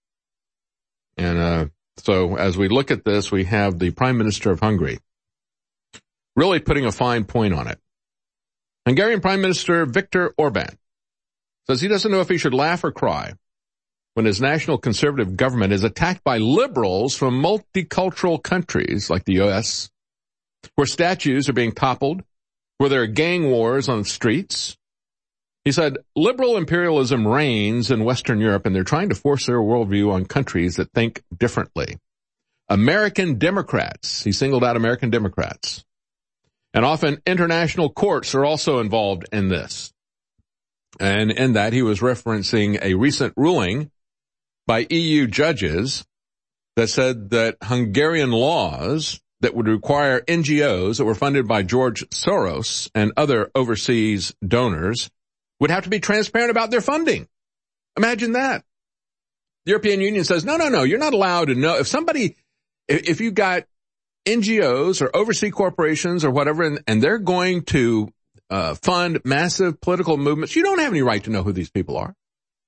And uh so as we look at this, we have the Prime Minister of Hungary really putting a fine point on it. Hungarian Prime Minister Viktor Orban says he doesn't know if he should laugh or cry when his national conservative government is attacked by liberals from multicultural countries like the U S, where statues are being toppled, where there are gang wars on the streets. He said, liberal imperialism reigns in Western Europe, and they're trying to force their worldview on countries that think differently. American Democrats, he singled out American Democrats. And often international courts are also involved in this. And in that, he was referencing a recent ruling by E U judges that said that Hungarian laws that would require N G Os that were funded by George Soros and other overseas donors would have to be transparent about their funding. Imagine that. The European Union says, no, no, no, you're not allowed to know. If somebody, if you got N G Os or overseas corporations or whatever, and, and they're going to uh, fund massive political movements, you don't have any right to know who these people are.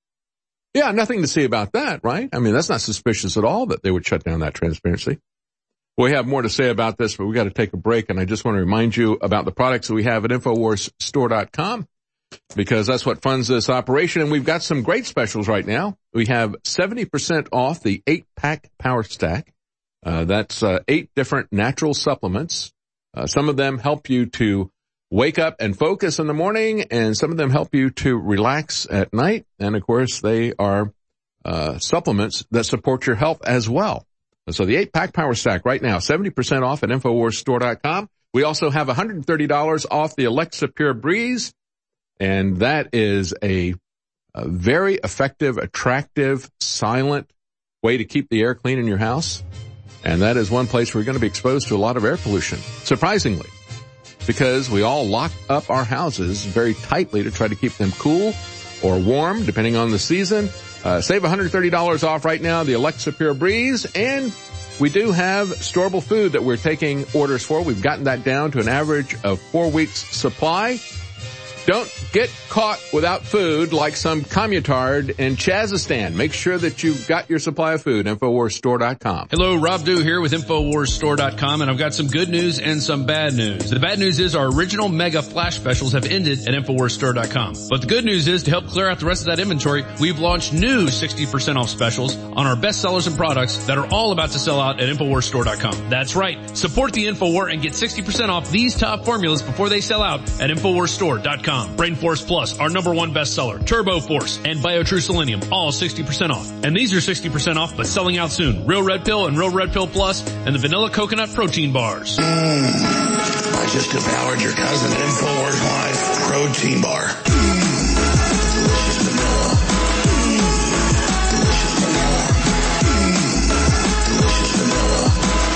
Yeah, nothing to say about that, right? I mean, that's not suspicious at all that they would shut down that transparency. We have more to say about this, but we got to take a break, and I just want to remind you about the products that we have at Infowars Store dot com, because that's what funds this operation, and we've got some great specials right now. We have seventy percent off the eight-pack Power Stack. Uh, that's uh, eight different natural supplements. Uh, some of them help you to wake up and focus in the morning, and some of them help you to relax at night. And, of course, they are uh supplements that support your health as well. So the eight-pack Power Stack right now, seventy percent off at Infowars Store dot com. We also have one hundred thirty dollars off the Alexa Pure Breeze, and that is a, a very effective, attractive, silent way to keep the air clean in your house. And that is one place where you're going to be exposed to a lot of air pollution, surprisingly, because we all lock up our houses very tightly to try to keep them cool or warm, depending on the season. Uh, save one hundred thirty dollars off right now, the Alexa Pure Breeze, and we do have storable food that we're taking orders for. We've gotten that down to an average of four weeks supply. Don't get caught without food like some commutard in Chazistan. Make sure that you've got your supply of food, Infowars Store dot com. Hello, Rob Dew here with Infowars Store dot com, and I've got some good news and some bad news. The bad news is our original mega flash specials have ended at Infowars Store dot com. But the good news is, to help clear out the rest of that inventory, we've launched new sixty percent off specials on our best sellers and products that are all about to sell out at Infowars Store dot com. That's right. Support the InfoWar and get sixty percent off these top formulas before they sell out at Infowars Store dot com. Brain Force Plus, our number one bestseller, Turbo Force, and BioTrue Selenium, all sixty percent off. And these are sixty percent off, but selling out soon. Real Red Pill and Real Red Pill Plus, and the Vanilla Coconut Protein Bars. Mm, I just devoured your cousin InfoWars Live Protein Bar. Mm, delicious vanilla. Mm, delicious vanilla. Mm, delicious vanilla.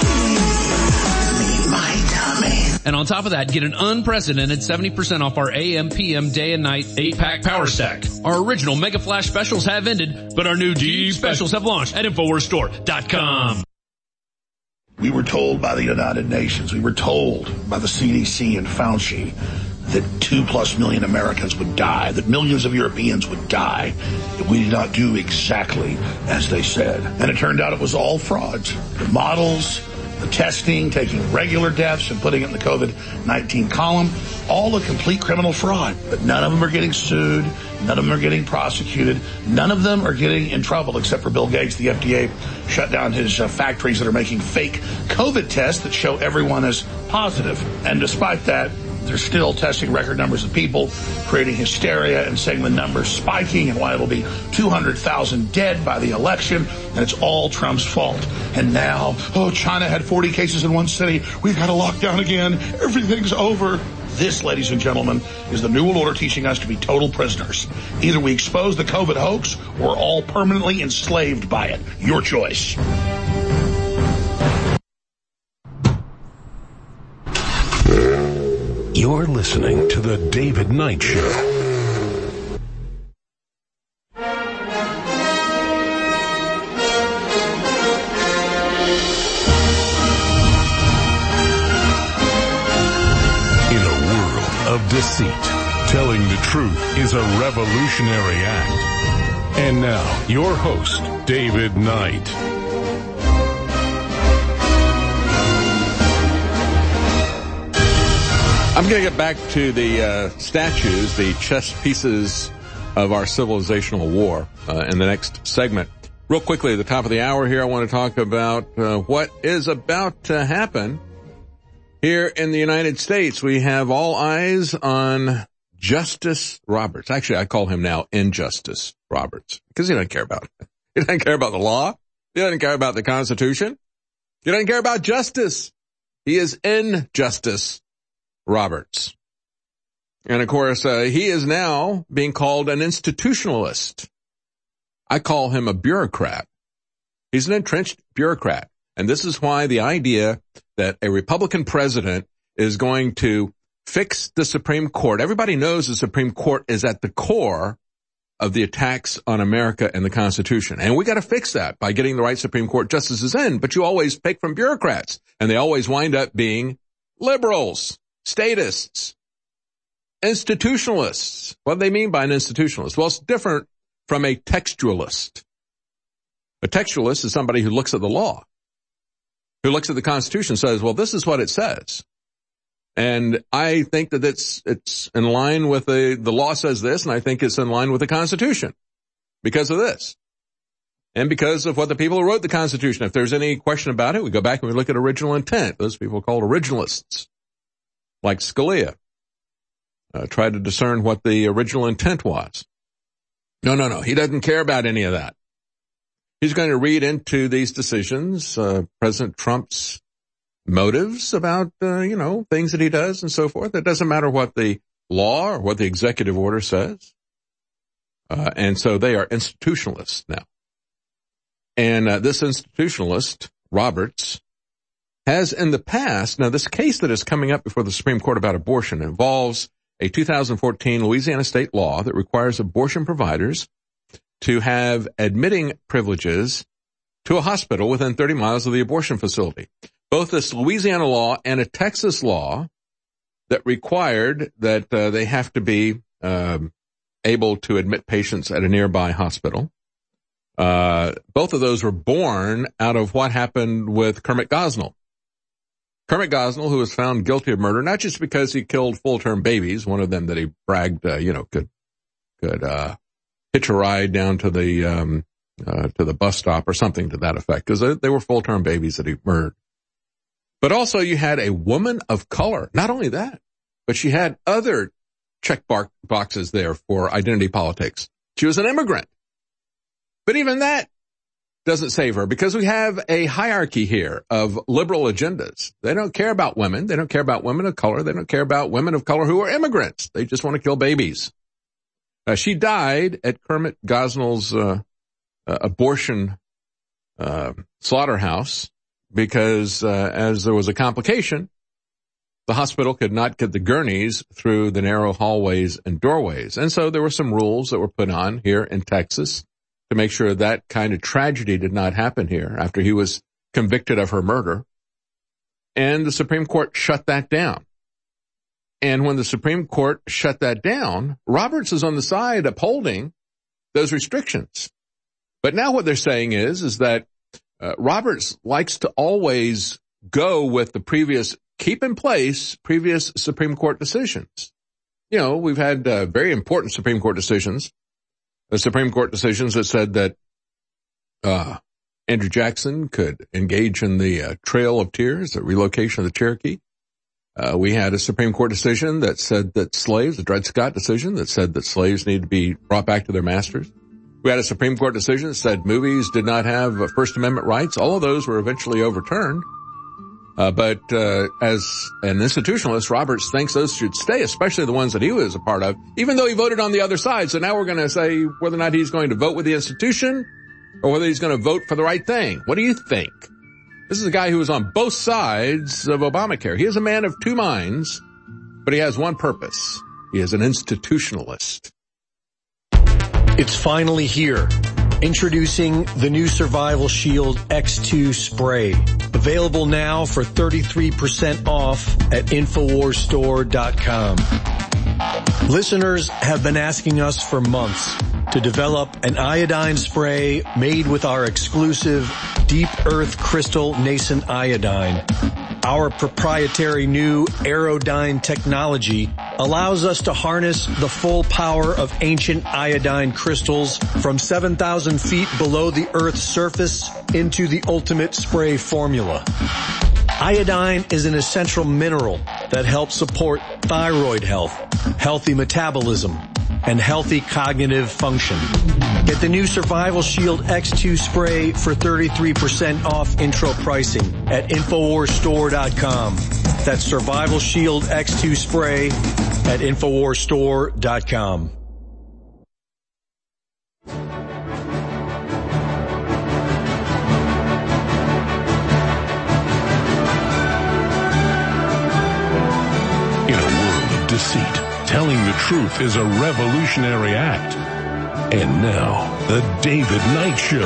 Mm, meet my tummy. And on top of that, get an unprecedented seventy percent off our A M P M day and night eight-pack Power Stack. Our original Mega Flash specials have ended, but our new D specials have launched at Infowars Store dot com. We were told by the United Nations, we were told by the C D C and Fauci that two plus million Americans would die, that millions of Europeans would die if we did not do exactly as they said. And it turned out it was all frauds. The models, the testing, taking regular deaths and putting it in the COVID nineteen column, all a complete criminal fraud. But none of them are getting sued. None of them are getting prosecuted. None of them are getting in trouble except for Bill Gates. The F D A shut down his uh, factories that are making fake COVID tests that show everyone is positive. And despite that, they're still testing record numbers of people, creating hysteria and saying the numbers spiking and why it'll be two hundred thousand dead by the election, and it's all Trump's fault. And now, oh, China had forty cases in one city. We've got to lock down again. Everything's over. This, ladies and gentlemen, is the New World Order teaching us to be total prisoners. Either we expose the COVID hoax or we're all permanently enslaved by it. Your choice. You're listening to The David Knight Show. Of deceit. Telling the truth is a revolutionary act. And now, your host, David Knight. I'm going to get back to the uh, statues, the chess pieces of our civilizational war uh, in the next segment. Real quickly, at the top of the hour here, I want to talk about uh, what is about to happen here in the United States. We have all eyes on Justice Roberts. Actually, I call him now Injustice Roberts because he doesn't care about it. He doesn't care about the law. He doesn't care about the Constitution. He doesn't care about justice. He is Injustice Roberts. And of course, uh, he is now being called an institutionalist. I call him a bureaucrat. He's an entrenched bureaucrat. And this is why the idea that a Republican president is going to fix the Supreme Court. Everybody knows the Supreme Court is at the core of the attacks on America and the Constitution. And we got to fix that by getting the right Supreme Court justices in. But you always pick from bureaucrats, and they always wind up being liberals, statists, institutionalists. What do they mean by an institutionalist? Well, it's different from a textualist. A textualist is somebody who looks at the law, who looks at the Constitution and says, well, this is what it says. And I think that it's, it's in line with the, the law says this, and I think it's in line with the Constitution because of this. And because of what the people who wrote the Constitution. If there's any question about it, we go back and we look at original intent. Those people are called originalists, like Scalia, uh, tried to discern what the original intent was. No, no, no. He doesn't care about any of that. He's going to read into these decisions uh, President Trump's motives about, uh, you know, things that he does and so forth. It doesn't matter what the law or what the executive order says. Uh, and so they are institutionalists now. And uh, this institutionalist, Roberts, has in the past, now this case that is coming up before the Supreme Court about abortion involves a two thousand fourteen Louisiana state law that requires abortion providers to have admitting privileges to a hospital within thirty miles of the abortion facility. Both this Louisiana law and a Texas law that required that uh, they have to be um, able to admit patients at a nearby hospital. Uh, both of those were born out of what happened with Kermit Gosnell. Kermit Gosnell, who was found guilty of murder, not just because he killed full-term babies, one of them that he bragged, uh, you know, could, could, uh, hitch a ride down to the, um, uh, to the bus stop or something to that effect, because they, they were full-term babies that he murdered. But also you had a woman of color. Not only that, but she had other check bar- boxes there for identity politics. She was an immigrant. But even that doesn't save her, because we have a hierarchy here of liberal agendas. They don't care about women. They don't care about women of color. They don't care about women of color who are immigrants. They just want to kill babies. Uh, she died at Kermit Gosnell's uh, uh, abortion uh, slaughterhouse because uh, as there was a complication, the hospital could not get the gurneys through the narrow hallways and doorways. And so there were some rules that were put on here in Texas to make sure that kind of tragedy did not happen here after he was convicted of her murder. And the Supreme Court shut that down. And when the Supreme Court shut that down, Roberts is on the side upholding those restrictions. But now what they're saying is, is that uh, Roberts likes to always go with the previous, keep in place previous Supreme Court decisions. You know, we've had uh, very important Supreme Court decisions. The Supreme Court decisions that said that uh Andrew Jackson could engage in the uh, Trail of Tears, the relocation of the Cherokee. Uh, we had a Supreme Court decision that said that slaves, the Dred Scott decision that said that slaves need to be brought back to their masters. We had a Supreme Court decision that said movies did not have uh, First Amendment rights. All of those were eventually overturned. Uh, but, uh, as an institutionalist, Roberts thinks those should stay, especially the ones that he was a part of, even though he voted on the other side. So now we're going to say whether or not he's going to vote with the institution or whether he's going to vote for the right thing. What do you think? This is a guy who was on both sides of Obamacare. He is a man of two minds, but he has one purpose. He is an institutionalist. It's finally here. Introducing the new Survival Shield X two spray. Available now for thirty-three percent off at Infowars Store dot com. Listeners have been asking us for months to develop an iodine spray made with our exclusive Deep Earth Crystal Nascent Iodine. Our proprietary new Aerodyne technology allows us to harness the full power of ancient iodine crystals from seven thousand feet below the Earth's surface into the ultimate spray formula. Iodine is an essential mineral that helps support thyroid health, healthy metabolism, and healthy cognitive function. Get the new Survival Shield X two spray for thirty-three percent off intro pricing at Infowars Store dot com. That's Survival Shield X two spray at Infowars Store dot com. In a world of deceit, telling the truth is a revolutionary act. And now, the David Knight Show.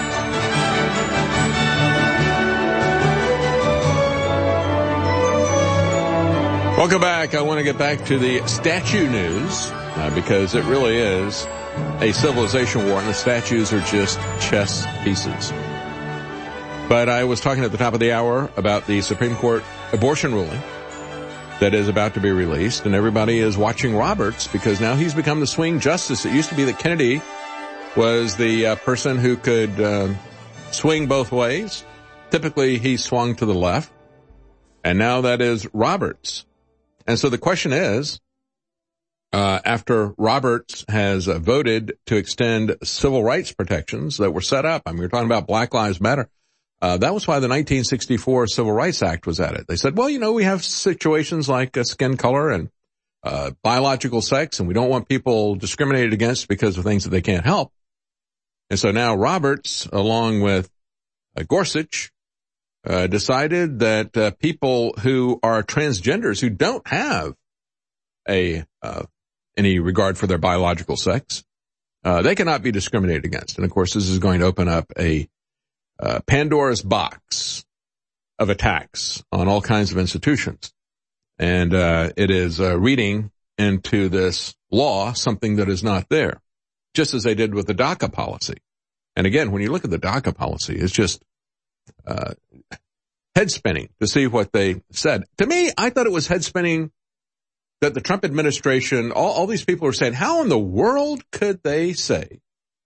Welcome back. I want to get back to the statue news, uh, because it really is a civilization war, and the statues are just chess pieces. But I was talking at the top of the hour about the Supreme Court abortion ruling that is about to be released, and everybody is watching Roberts because now he's become the swing justice. It used to be that Kennedy was the uh, person who could uh, swing both ways. Typically, he swung to the left, and now that is Roberts. And so the question is, uh, after Roberts has uh, voted to extend civil rights protections that were set up, I mean, we're talking about Black Lives Matter. Uh, that was why the nineteen sixty-four Civil Rights Act was added. They said, well, you know, we have situations like uh, skin color and uh, biological sex, and we don't want people discriminated against because of things that they can't help. And so now Roberts, along with uh, Gorsuch, uh, decided that uh, people who are transgenders, who don't have a uh, any regard for their biological sex, uh, they cannot be discriminated against. And, of course, this is going to open up a Uh, Pandora's box of attacks on all kinds of institutions. And uh, it is uh, reading into this law something that is not there, just as they did with the DACA policy. And again, when you look at the DACA policy, it's just uh, head-spinning to see what they said. To me, I thought it was head-spinning that the Trump administration, all, all these people are saying, how in the world could they say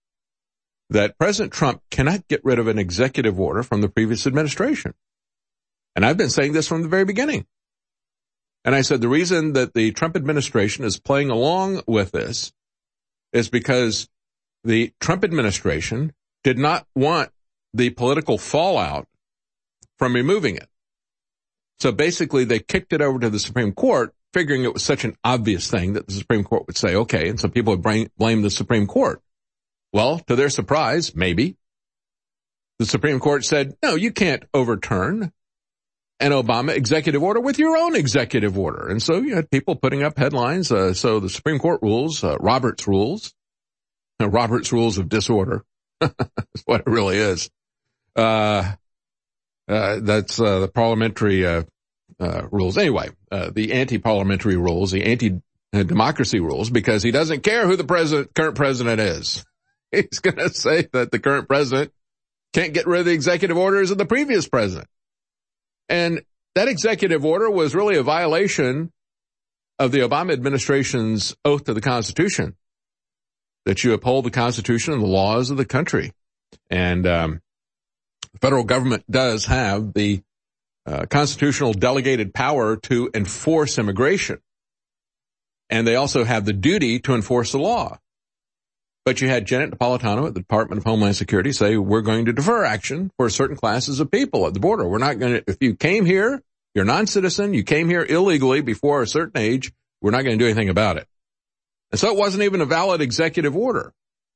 that President Trump cannot get rid of an executive order from the previous administration? And I've been saying this from the very beginning. And I said the reason that the Trump administration is playing along with this is because the Trump administration did not want the political fallout from removing it. So basically they kicked it over to the Supreme Court, figuring it was such an obvious thing that the Supreme Court would say, okay, and so people would blame, blame the Supreme Court. Well, to their surprise, maybe, the Supreme Court said, no, you can't overturn an Obama executive order with your own executive order. And so you had people putting up headlines. Uh, so the Supreme Court rules, uh, Roberts rules, uh, Roberts rules of disorder. That's what it really is. Uh, uh, that's, uh, the parliamentary, uh, uh, rules. Anyway, uh, the anti-parliamentary rules, the anti-democracy rules, because he doesn't care who the president, current president is. He's going to say that the current president can't get rid of the executive orders of the previous president. And that executive order was really a violation of the Obama administration's oath to the Constitution, that you uphold the Constitution and the laws of the country. And um, the federal government does have the uh, constitutional delegated power to enforce immigration. And they also have the duty to enforce the law. But you had Janet Napolitano at the Department of Homeland Security say, we're going to defer action for certain classes of people at the border. We're not going to, if you came here, you're a non-citizen, you came here illegally before a certain age, we're not going to do anything about it. And so it wasn't even a valid executive order.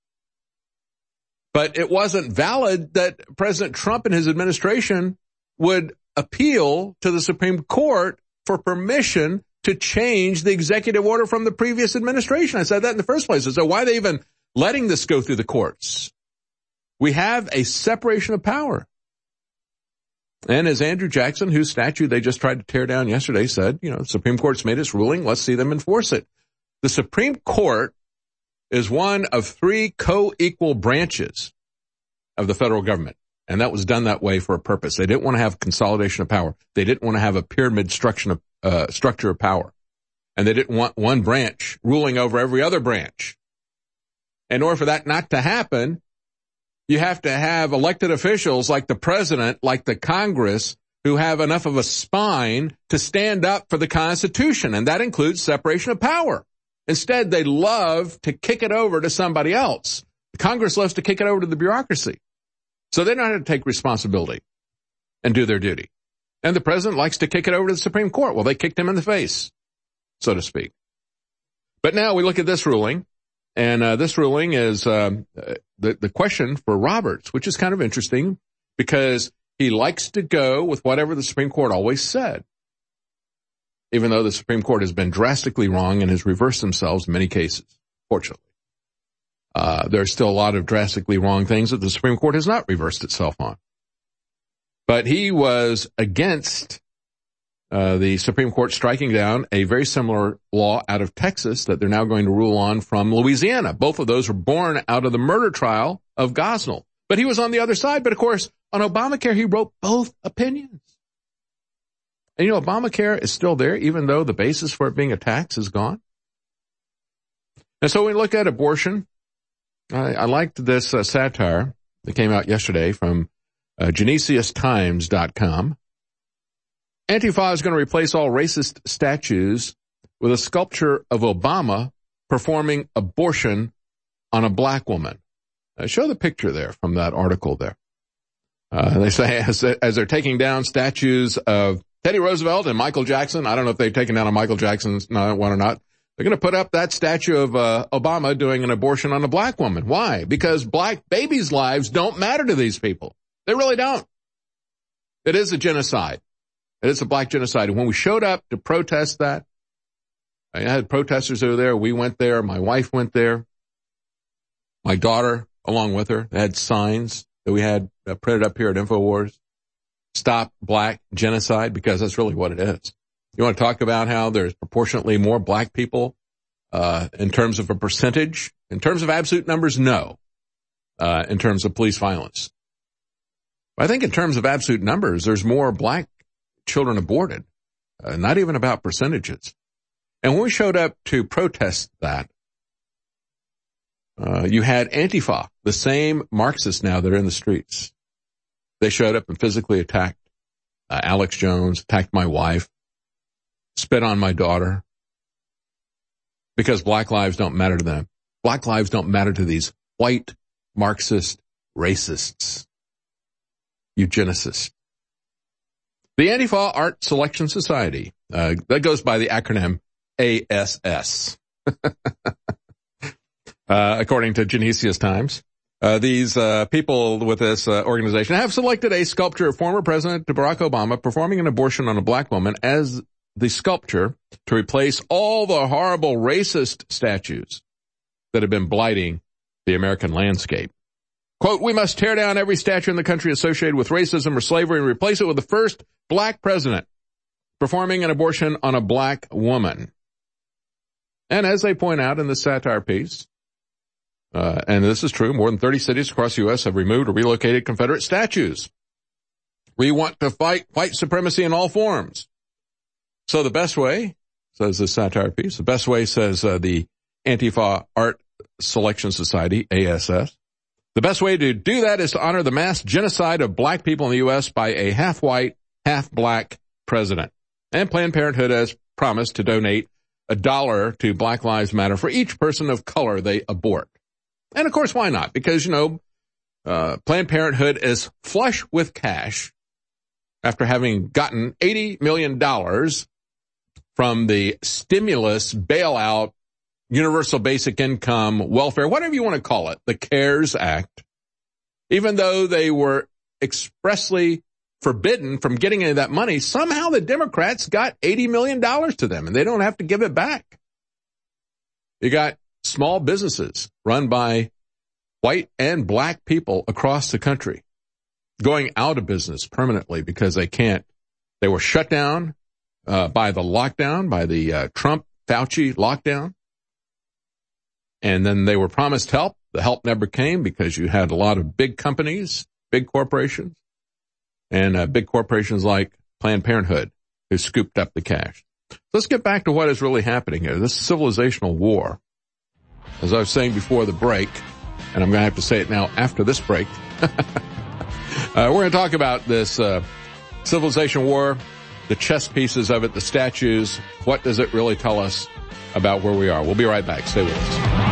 But it wasn't valid that President Trump and his administration would appeal to the Supreme Court for permission to change the executive order from the previous administration. I said that in the first place. So why are they even letting this go through the courts? We have a separation of power. And as Andrew Jackson, whose statue they just tried to tear down yesterday, said, you know, the Supreme Court's made its ruling. Let's see them enforce it. The Supreme Court is one of three co-equal branches of the federal government. And that was done that way for a purpose. They didn't want to have consolidation of power. They didn't want to have a pyramid structure of, uh, structure of power. And they didn't want one branch ruling over every other branch. In order for that not to happen, you have to have elected officials like the president, like the Congress, who have enough of a spine to stand up for the Constitution. And that includes separation of power. Instead, they love to kick it over to somebody else. Congress loves to kick it over to the bureaucracy. So they don't have to take responsibility and do their duty. And the president likes to kick it over to the Supreme Court. Well, they kicked him in the face, so to speak. But now we look at this ruling, and uh, this ruling is uh, the, the question for Roberts, which is kind of interesting because he likes to go with whatever the Supreme Court always said, even though the Supreme Court has been drastically wrong and has reversed themselves in many cases, fortunately. Uh, there's still a lot of drastically wrong things that the Supreme Court has not reversed itself on. But he was against uh, the Supreme Court striking down a very similar law out of Texas that they're now going to rule on from Louisiana. Both of those were born out of the murder trial of Gosnell. But he was on the other side. But, of course, on Obamacare, he wrote both opinions. And, you know, Obamacare is still there, even though the basis for it being a tax is gone. And so when we look at abortion, I, I liked this uh, satire that came out yesterday from uh, Genesius Times dot com. Antifa is going to replace all racist statues with a sculpture of Obama performing abortion on a black woman. Uh, show the picture there from that article there. Uh, they say as, as they're taking down statues of Teddy Roosevelt and Michael Jackson, I don't know if they've taken down a Michael Jackson's one or not, they're going to put up that statue of uh, Obama doing an abortion on a black woman. Why? Because black babies' lives don't matter to these people. They really don't. It is a genocide. It is a black genocide. And when we showed up to protest that, I had protesters over there. We went there. My wife went there. My daughter, along with her, had signs that we had uh, printed up here at InfoWars. Stop black genocide, because that's really what it is. You want to talk about how there's proportionately more black people uh in terms of a percentage? In terms of absolute numbers, no. Uh in terms of police violence. I think in terms of absolute numbers, there's more black children aborted. Uh, not even about percentages. And when we showed up to protest that, uh you had Antifa, the same Marxists now that are in the streets. They showed up and physically attacked uh, Alex Jones, attacked my wife, spit on my daughter, because black lives don't matter to them. Black lives don't matter to these white Marxist racists, eugenicists. The Antifa Art Selection Society, uh, that goes by the acronym A S S, uh, according to Genesius Times. Uh, these uh, people with this uh, organization have selected a sculpture of former President Barack Obama performing an abortion on a black woman as the sculpture to replace all the horrible racist statues that have been blighting the American landscape. Quote, we must tear down every statue in the country associated with racism or slavery and replace it with the first black president performing an abortion on a black woman. And as they point out in the satire piece, uh, and this is true, more than thirty cities across the U S have removed or relocated Confederate statues. We want to fight white supremacy in all forms. So the best way, says the satire piece, the best way, says uh, the Antifa Art Selection Society, A S S, the best way to do that is to honor the mass genocide of black people in the U S by a half-white, half-black president. And Planned Parenthood has promised to donate a dollar to Black Lives Matter for each person of color they abort. And, of course, why not? Because, you know, uh, Planned Parenthood is flush with cash after having gotten eighty million dollars from the stimulus bailout, universal basic income, welfare, whatever you want to call it, the CARES Act, even though they were expressly forbidden from getting any of that money, somehow the Democrats got eighty million dollars to them, and they don't have to give it back. You got small businesses run by white and black people across the country going out of business permanently because they can't. They were shut down uh, by the lockdown, by the uh, Trump-Fauci lockdown. And then they were promised help. The help never came because you had a lot of big companies, big corporations, and uh, big corporations like Planned Parenthood who scooped up the cash. Let's get back to what is really happening here. This civilizational war, as I was saying before the break, and I'm going to have to say it now after this break. uh, we're going to talk about this uh, civilization war, the chess pieces of it, the statues. What does it really tell us about where we are? We'll be right back. Stay with us.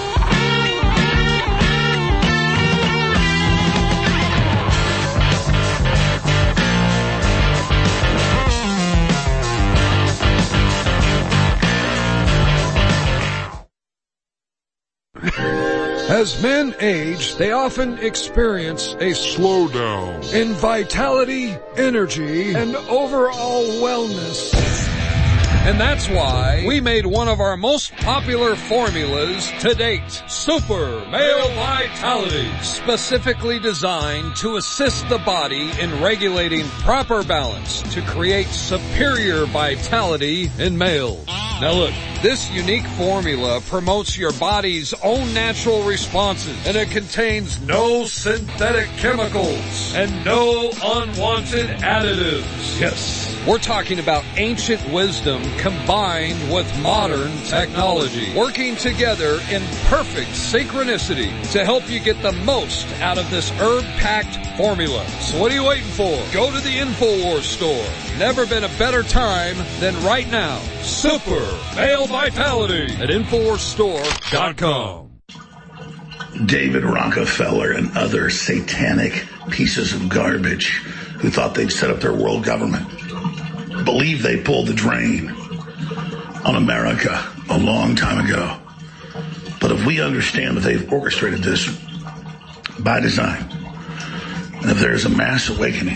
As men age, they often experience a slowdown in vitality, energy, and overall wellness. And that's why we made one of our most popular formulas to date, Super Male Vitality, specifically designed to assist the body in regulating proper balance to create superior vitality in males. Now look, this unique formula promotes your body's own natural responses, and it contains no synthetic chemicals and no unwanted additives. Yes, we're talking about ancient wisdom combined with modern technology, working together in perfect synchronicity to help you get the most out of this herb-packed formula. So what are you waiting for? Go to the InfoWars store. Never been a better time than right now. Super Male Vitality at Infowars Store dot com. David Rockefeller and other satanic pieces of garbage who thought they'd set up their world government believe they pulled the drain on America a long time ago. But if we understand that they've orchestrated this by design, and if there's a mass awakening,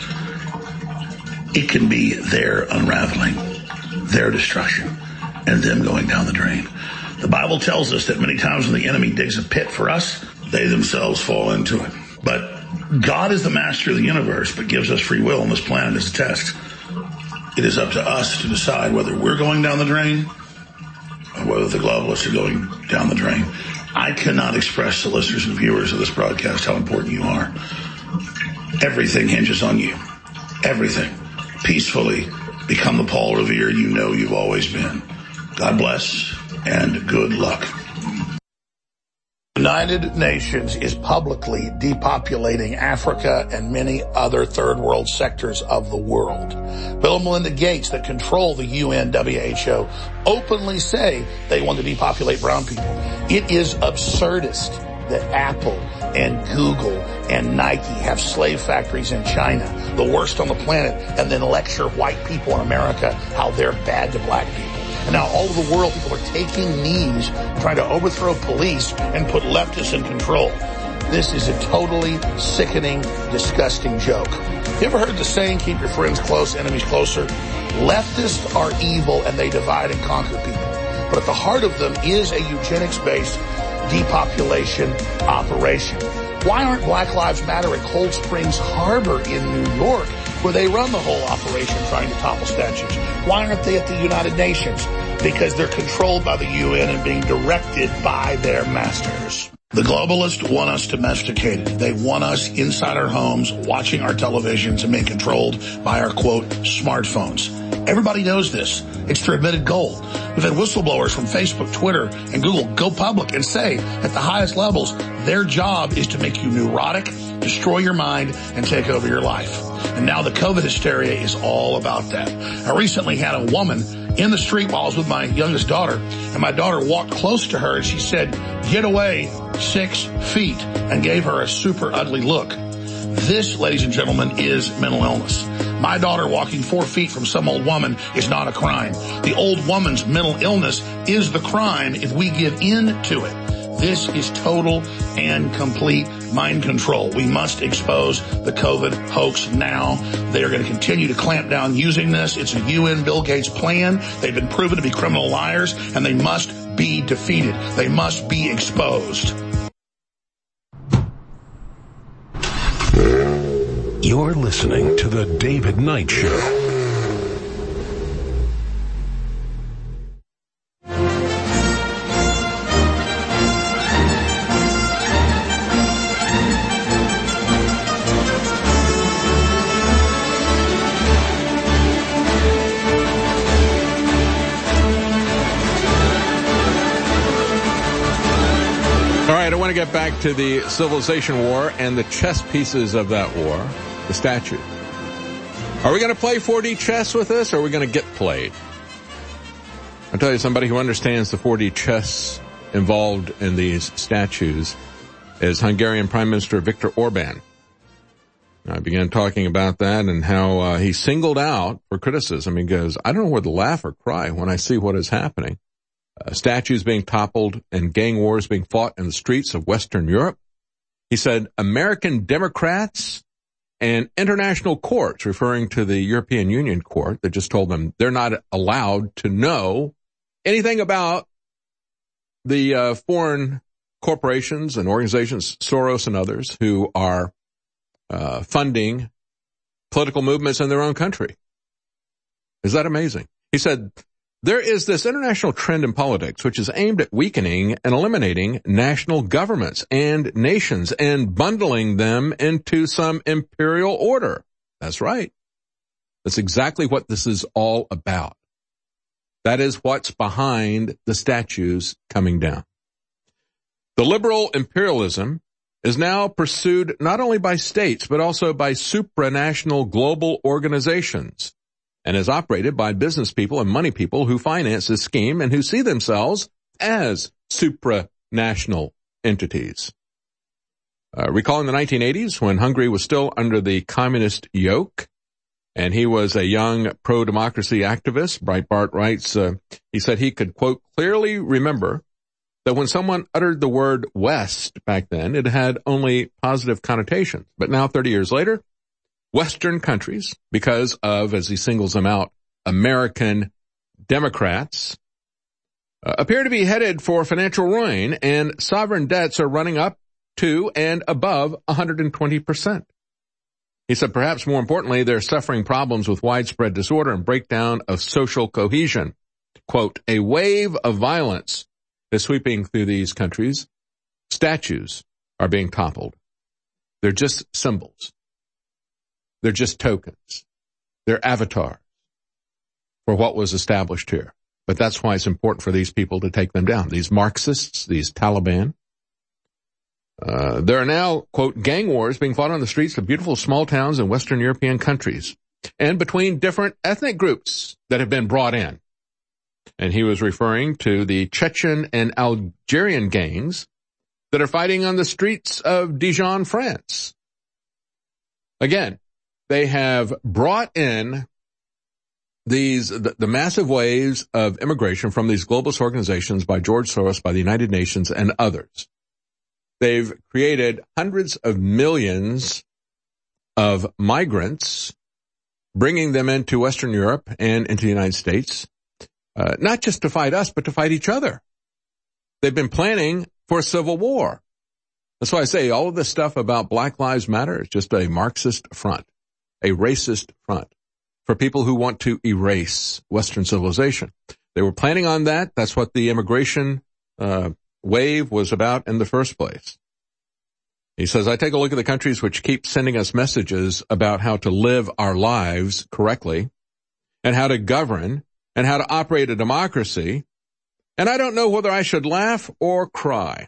it can be their unraveling, their destruction, and them going down the drain. The Bible tells us that many times when the enemy digs a pit for us, they themselves fall into it. But God is the master of the universe, but gives us free will on this planet as a test. It is up to us to decide whether we're going down the drain or whether the globalists are going down the drain. I cannot express to listeners and viewers of this broadcast how important you are. Everything hinges on you. Everything. Peacefully become the Paul Revere you know you've always been. God bless and good luck. The United Nations is publicly depopulating Africa and many other third world sectors of the world. Bill and Melinda Gates, that control the U N W H O, openly say they want to depopulate brown people. It is absurdist that Apple and Google and Nike have slave factories in China, the worst on the planet, and then lecture white people in America how they're bad to black people. And now all over the world, people are taking knees, trying to overthrow police and put leftists in control. This is a totally sickening, disgusting joke. You ever heard the saying, keep your friends close, enemies closer? Leftists are evil and they divide and conquer people. But at the heart of them is a eugenics-based depopulation operation. Why aren't Black Lives Matter at Cold Springs Harbor in New York, where they run the whole operation trying to topple statues? Why aren't they at the United Nations? Because they're controlled by the U N and being directed by their masters. The globalists want us domesticated. They want us inside our homes, watching our televisions and being controlled by our, quote, smartphones. Everybody knows this. It's their admitted goal. We've had whistleblowers from Facebook, Twitter, and Google go public and say at the highest levels, their job is to make you neurotic, destroy your mind, and take over your life. And now the COVID hysteria is all about that. I recently had a woman in the street while I was with my youngest daughter, and my daughter walked close to her and she said, "Get away six feet," and gave her a super ugly look. This, ladies and gentlemen, is mental illness. My daughter walking four feet from some old woman is not a crime. The old woman's mental illness is the crime if we give in to it. This is total and complete mind control. We must expose the COVID hoax now. They are going to continue to clamp down using this. It's a U N Bill Gates plan. They've been proven to be criminal liars, and they must be defeated. They must be exposed. You're listening to The David Knight Show. To get back to the Civilization War and the chess pieces of that war, the statue. Are we going to play four D chess with this, or are we going to get played? I'll tell you, somebody who understands the four D chess involved in these statues is Hungarian Prime Minister Viktor Orban. I began talking about that and how uh, he singled out for criticism. He goes, I don't know whether to laugh or cry when I see what is happening. Uh, statues being toppled and gang wars being fought in the streets of Western Europe. He said American Democrats and international courts, referring to the European Union court that just told them they're not allowed to know anything about the uh, foreign corporations and organizations, Soros and others, who are uh, funding political movements in their own country. Is that amazing? He said, there is this international trend in politics which is aimed at weakening and eliminating national governments and nations and bundling them into some imperial order. That's right. That's exactly what this is all about. That is what's behind the statues coming down. The liberal imperialism is now pursued not only by states but also by supranational global organizations, and is operated by business people and money people who finance this scheme and who see themselves as supranational entities. Uh, recalling the nineteen eighties, when Hungary was still under the communist yoke, and he was a young pro-democracy activist, Breitbart writes, uh, he said he could, quote, clearly remember that when someone uttered the word West back then, it had only positive connotations. But now, thirty years later, Western countries, because of, as he singles them out, American Democrats, uh, appear to be headed for financial ruin, and sovereign debts are running up to and above one hundred twenty percent. He said perhaps more importantly, they're suffering problems with widespread disorder and breakdown of social cohesion. Quote, a wave of violence is sweeping through these countries. Statues are being toppled. They're just symbols. They're just tokens. They're avatars for what was established here. But that's why it's important for these people to take them down. These Marxists, these Taliban. Uh, there are now, quote, gang wars being fought on the streets of beautiful small towns in Western European countries and between different ethnic groups that have been brought in. And he was referring to the Chechen and Algerian gangs that are fighting on the streets of Dijon, France. Again, they have brought in these, the, the massive waves of immigration from these globalist organizations by George Soros, by the United Nations, and others. They've created hundreds of millions of migrants, bringing them into Western Europe and into the United States, uh, not just to fight us, but to fight each other. They've been planning for a civil war. That's why I say all of this stuff about Black Lives Matter is just a Marxist front. A racist front for people who want to erase Western civilization. They were planning on that. That's what the immigration uh, wave was about in the first place. He says, I take a look at the countries which keep sending us messages about how to live our lives correctly and how to govern and how to operate a democracy, and I don't know whether I should laugh or cry.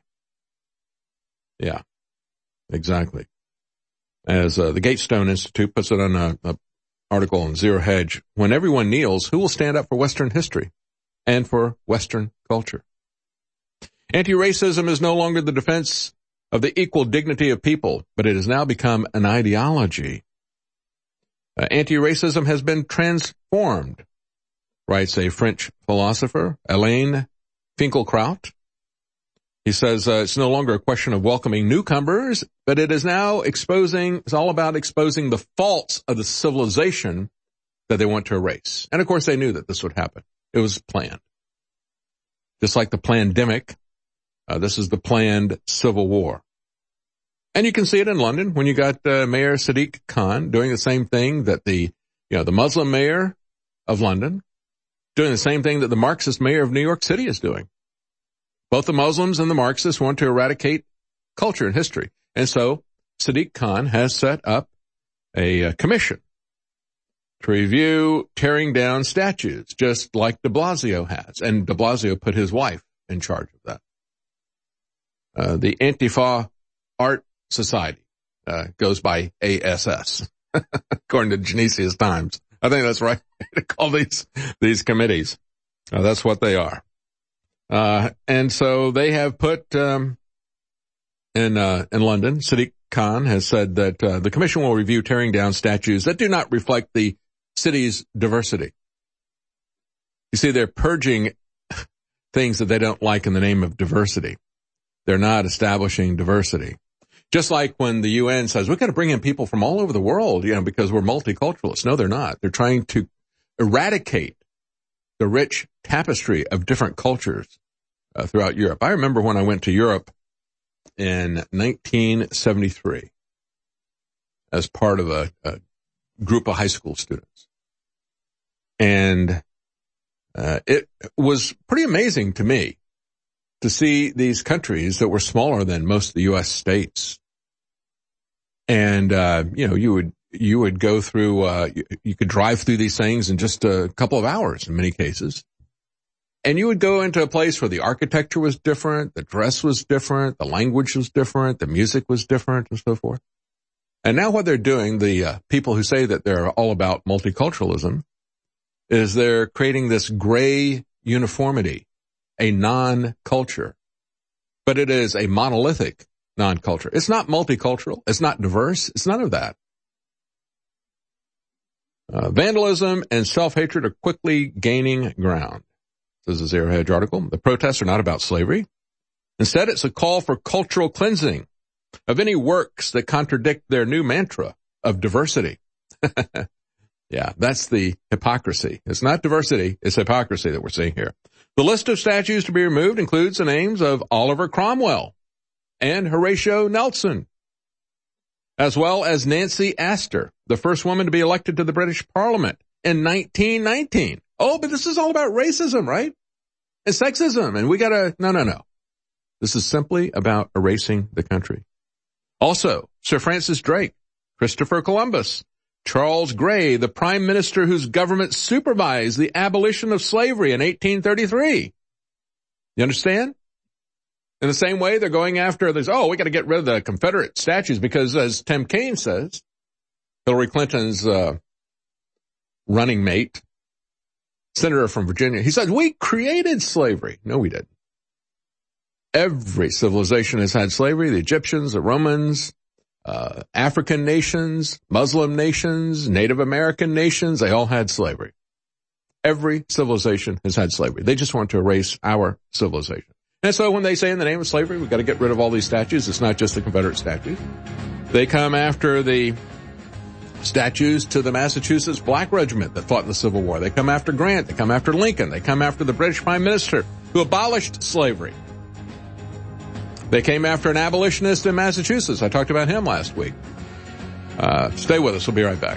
Yeah, exactly. As uh, the Gatestone Institute puts it on a, a article on Zero Hedge, when everyone kneels, who will stand up for Western history and for Western culture? Anti-racism is no longer the defense of the equal dignity of people, but it has now become an ideology. Uh, anti-racism has been transformed, writes a French philosopher, Alain Finkielkraut. He says uh, it's no longer a question of welcoming newcomers, but it is now exposing, it's all about exposing the faults of the civilization that they want to erase. And of course they knew that this would happen. It was planned. Just like the pandemic, uh, this is the planned civil war. And you can see it in London when you got uh, Mayor Sadiq Khan doing the same thing that the, you know, the Muslim mayor of London, doing the same thing that the Marxist mayor of New York City is doing. Both the Muslims and the Marxists want to eradicate culture and history. And so Sadiq Khan has set up a, a commission to review tearing down statues, just like de Blasio has. And de Blasio put his wife in charge of that. Uh, the Antifa Art Society uh, goes by A S S, according to Genesius Times. I think that's right to call these these committees. Uh, that's what they are. Uh, and so they have put, um, in, uh, in London, Sadiq Khan has said that, uh, the commission will review tearing down statues that do not reflect the city's diversity. You see, they're purging things that they don't like in the name of diversity. They're not establishing diversity. Just like when the U N says, we've got to bring in people from all over the world, you know, because we're multiculturalists. No, they're not. They're trying to eradicate the rich tapestry of different cultures uh, throughout Europe. I remember when I went to Europe in nineteen seventy-three as part of a, a group of high school students. And uh, it was pretty amazing to me to see these countries that were smaller than most of the U S states. And, uh, you know, you would, you would go through, uh, you, you could drive through these things in just a couple of hours in many cases. And you would go into a place where the architecture was different, the dress was different, the language was different, the music was different, and so forth. And now what they're doing, the uh, people who say that they're all about multiculturalism, is they're creating this gray uniformity, a non-culture. But it is a monolithic non-culture. It's not multicultural. It's not diverse. It's none of that. Uh, vandalism and self-hatred are quickly gaining ground. This is a Zero Hedge article. The protests are not about slavery. Instead, it's a call for cultural cleansing of any works that contradict their new mantra of diversity. Yeah, that's the hypocrisy. It's not diversity, it's hypocrisy that we're seeing here. The list of statues to be removed includes the names of Oliver Cromwell and Horatio Nelson, as well as Nancy Astor, the first woman to be elected to the British Parliament in nineteen nineteen. Oh, but this is all about racism, right? And sexism, and we gotta, no, no, no. This is simply about erasing the country. Also, Sir Francis Drake, Christopher Columbus, Charles Gray, the prime minister whose government supervised the abolition of slavery in eighteen thirty-three. You understand? In the same way, they're going after others. Oh, we got to get rid of the Confederate statues because, as Tim Kaine says, Hillary Clinton's uh, running mate, senator from Virginia, he says, we created slavery. No, we didn't. Every civilization has had slavery. The Egyptians, the Romans, uh, African nations, Muslim nations, Native American nations, they all had slavery. Every civilization has had slavery. They just want to erase our civilization. And so when they say in the name of slavery, we've got to get rid of all these statues, it's not just the Confederate statues. They come after the statues to the Massachusetts Black Regiment that fought in the Civil War. They come after Grant. They come after Lincoln. They come after the British Prime Minister who abolished slavery. They came after an abolitionist in Massachusetts. I talked about him last week. Uh, stay with us. We'll be right back.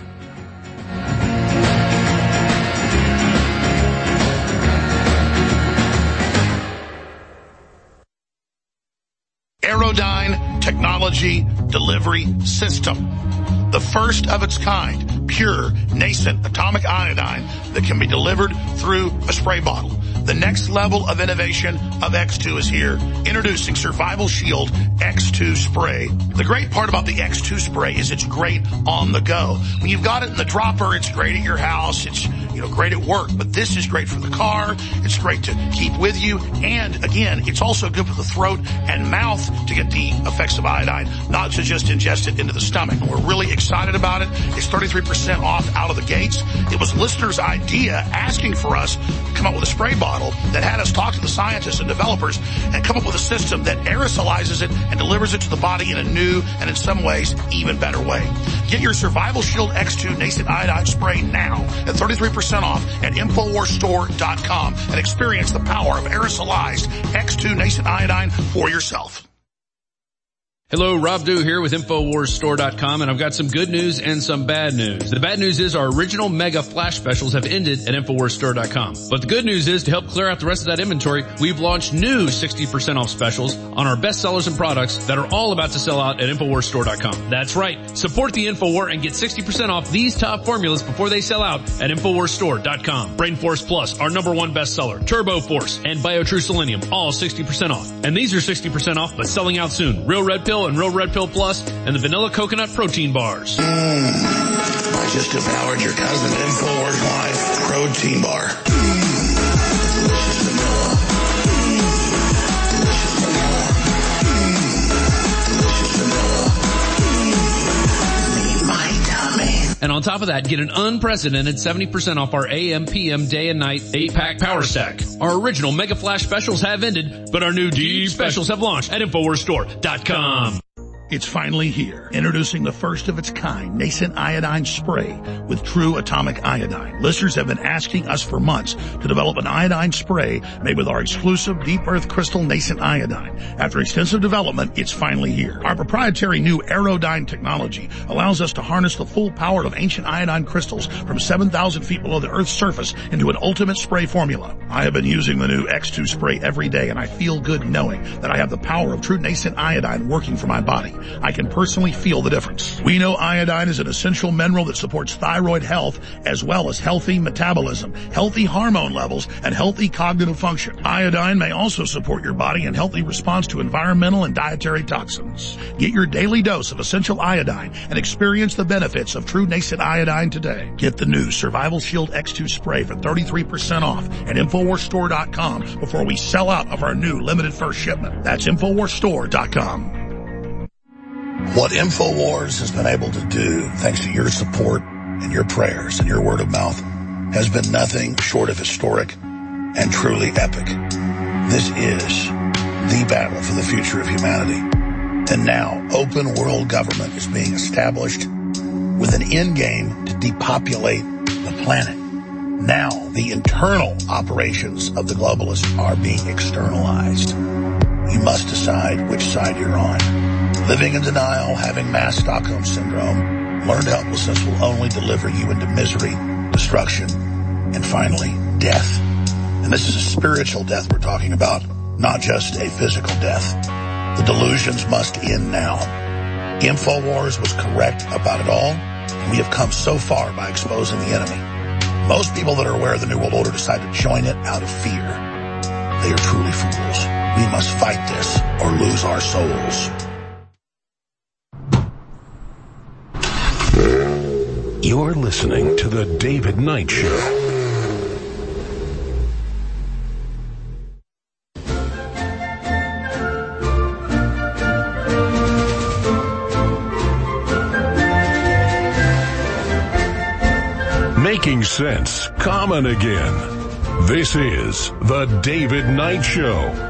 Aerodyne Technology Delivery System. The first of its kind, pure, nascent atomic iodine that can be delivered through a spray bottle. The next level of innovation of X two is here. Introducing Survival Shield X two Spray. The great part about the X two Spray is it's great on the go. When you've got it in the dropper, it's great at your house. It's, you know, great at work, but this is great for the car. It's great to keep with you. And again, it's also good for the throat and mouth to get the effects of iodine, not to just ingest it into the stomach. And we're really excited about it. It's thirty-three percent off out of the gates. It was listeners' idea asking for us to come up with a spray bottle that had us talk to the scientists and developers and come up with a system that aerosolizes it and delivers it to the body in a new and in some ways even better way. Get your Survival Shield X two Nascent Iodine Spray now at thirty-three percent off at Infowars Store dot com and experience the power of aerosolized X two Nascent Iodine for yourself. Hello, Rob Dew here with Infowars Store dot com, and I've got some good news and some bad news. The bad news is our original mega flash specials have ended at Infowars Store dot com. But the good news is, to help clear out the rest of that inventory, we've launched new sixty percent off specials on our best sellers and products that are all about to sell out at Infowars Store dot com. That's right. Support the InfoWar and get sixty percent off these top formulas before they sell out at Infowars Store dot com. Brain Force Plus, our number one bestseller, Turbo Force, and BioTrue Selenium, all sixty percent off. And these are sixty percent off, but selling out soon. Real Red Pill and Real Red Pill Plus, and the Vanilla Coconut Protein Bars. Mm, I just devoured your cousin InfoWars Life Protein Bar. Mm, delicious vanilla. Mm, delicious vanilla. Mm, delicious vanilla. Mm, meet my tummy. And on top of that, get an unprecedented seventy percent off our A M P M day and night eight pack Power Stack. Our original Mega Flash specials have ended, but our new deep specials have launched at Infowars Store dot com. It's finally here. Introducing the first of its kind Nascent Iodine Spray with true atomic iodine. Listeners have been asking us for months to develop an iodine spray made with our exclusive Deep Earth Crystal Nascent Iodine. After extensive development, it's finally here. Our proprietary new Aerodyne technology allows us to harness the full power of ancient iodine crystals from seven thousand feet below the Earth's surface into an ultimate spray formula. I have been using the new X two spray every day, and I feel good knowing that I have the power of true nascent iodine working for my body. I can personally feel the difference. We know iodine is an essential mineral that supports thyroid health as well as healthy metabolism, healthy hormone levels, and healthy cognitive function. Iodine may also support your body in healthy response to environmental and dietary toxins. Get your daily dose of essential iodine and experience the benefits of true nascent iodine today. Get the new Survival Shield X two spray for thirty-three percent off at Infowars Store dot com before we sell out of our new limited first shipment. That's Infowars Store dot com. What InfoWars has been able to do, thanks to your support and your prayers and your word of mouth, has been nothing short of historic and truly epic. This is the battle for the future of humanity. And now, open world government is being established with an end game to depopulate the planet. Now, the internal operations of the globalists are being externalized. You must decide which side you're on. Living in denial, having mass Stockholm Syndrome, learned helplessness will only deliver you into misery, destruction, and finally, death. And this is a spiritual death we're talking about, not just a physical death. The delusions must end now. InfoWars was correct about it all, and we have come so far by exposing the enemy. Most people that are aware of the New World Order decide to join it out of fear. They are truly fools. We must fight this or lose our souls. You're listening to The David Knight Show. Making sense common again. This is The David Knight Show.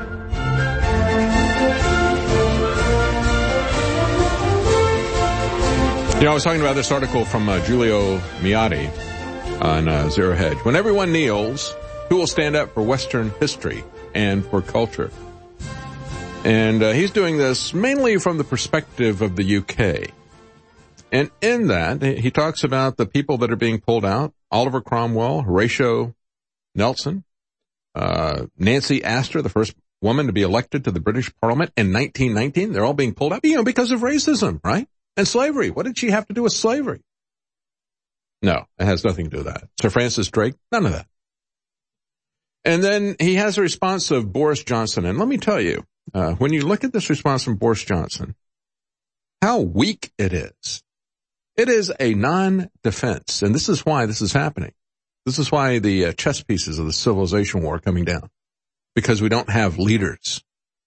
You know, I was talking about this article from uh, Giulio Miotti on uh, Zero Hedge. When everyone kneels, who will stand up for Western history and for culture? And uh, he's doing this mainly from the perspective of the U K. And in that, he talks about the people that are being pulled out: Oliver Cromwell, Horatio Nelson, uh, Nancy Astor, the first woman to be elected to the British Parliament in nineteen nineteen. They're all being pulled out, you know, because of racism, right? And slavery. What did she have to do with slavery? No, it has nothing to do with that. Sir Francis Drake, none of that. And then he has a response of Boris Johnson. And let me tell you, uh, when you look at this response from Boris Johnson, how weak it is. It is a non-defense. And this is why this is happening. This is why the uh, chess pieces of the civilization war are coming down. Because we don't have leaders.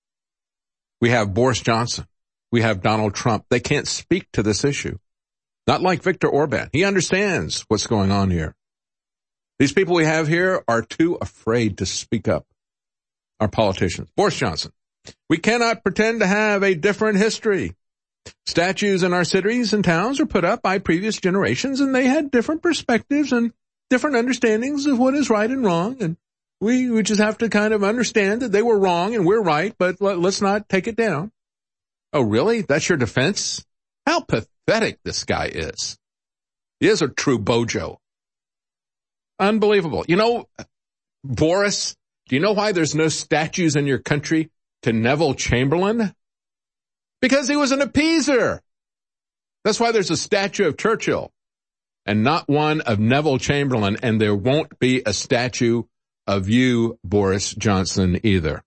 We have Boris Johnson. We have Donald Trump. They can't speak to this issue. Not like Viktor Orban. He understands what's going on here. These people we have here are too afraid to speak up. Our politicians. Boris Johnson. We cannot pretend to have a different history. Statues in our cities and towns are put up by previous generations, and they had different perspectives and different understandings of what is right and wrong, and we, we just have to kind of understand that they were wrong and we're right, but let, let's not take it down. Oh, really? That's your defense? How pathetic this guy is. He is a true bojo. Unbelievable. You know, Boris, do you know why there's no statues in your country to Neville Chamberlain? Because he was an appeaser. That's why there's a statue of Churchill and not one of Neville Chamberlain, and there won't be a statue of you, Boris Johnson, either.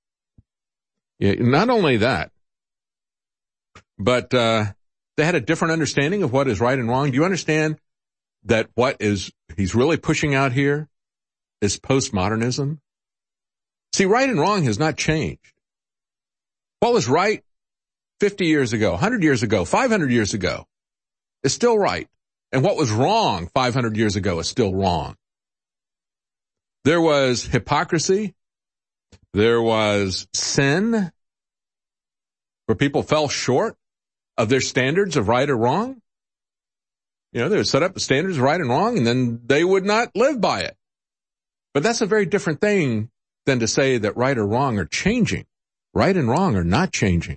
Yeah, not only that, but uh they had a different understanding of what is right and wrong. Do you understand that what is he's really pushing out here is postmodernism? See, right and wrong has not changed. What was right fifty years ago, one hundred years ago, five hundred years ago is still right. And what was wrong five hundred years ago is still wrong. There was hypocrisy. There was sin where people fell short of their standards of right or wrong. You know, they would set up the standards of right and wrong, and then they would not live by it. But that's a very different thing than to say that right or wrong are changing. Right and wrong are not changing.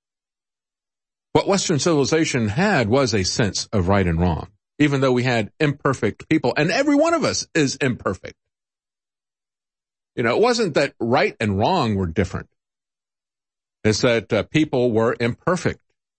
What Western civilization had was a sense of right and wrong, even though we had imperfect people, and every one of us is imperfect. You know, it wasn't that right and wrong were different. It's that uh, people were imperfect.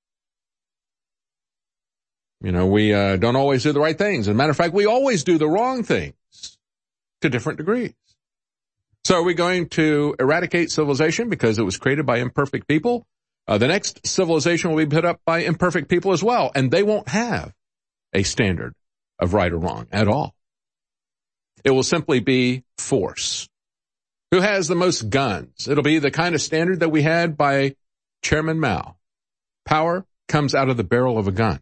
You know, we uh, don't always do the right things. As a matter of fact, we always do the wrong things to different degrees. So are we going to eradicate civilization because it was created by imperfect people? Uh, the next civilization will be put up by imperfect people as well, and they won't have a standard of right or wrong at all. It will simply be force. Who has the most guns? It'll be the kind of standard that we had by Chairman Mao. Power comes out of the barrel of a gun.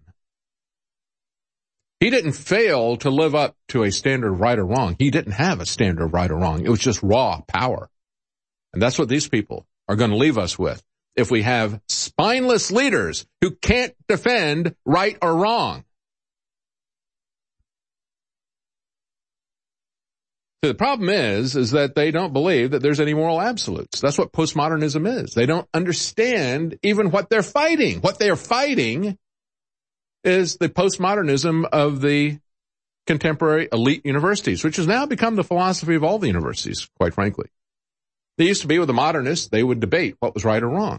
He didn't fail to live up to a standard of right or wrong. He didn't have a standard of right or wrong. It was just raw power. And that's what these people are going to leave us with if we have spineless leaders who can't defend right or wrong. See, the problem is, is that they don't believe that there's any moral absolutes. That's what postmodernism is. They don't understand even what they're fighting. What they're fighting is the postmodernism of the contemporary elite universities, which has now become the philosophy of all the universities, quite frankly. They used to be with the modernists, they would debate what was right or wrong.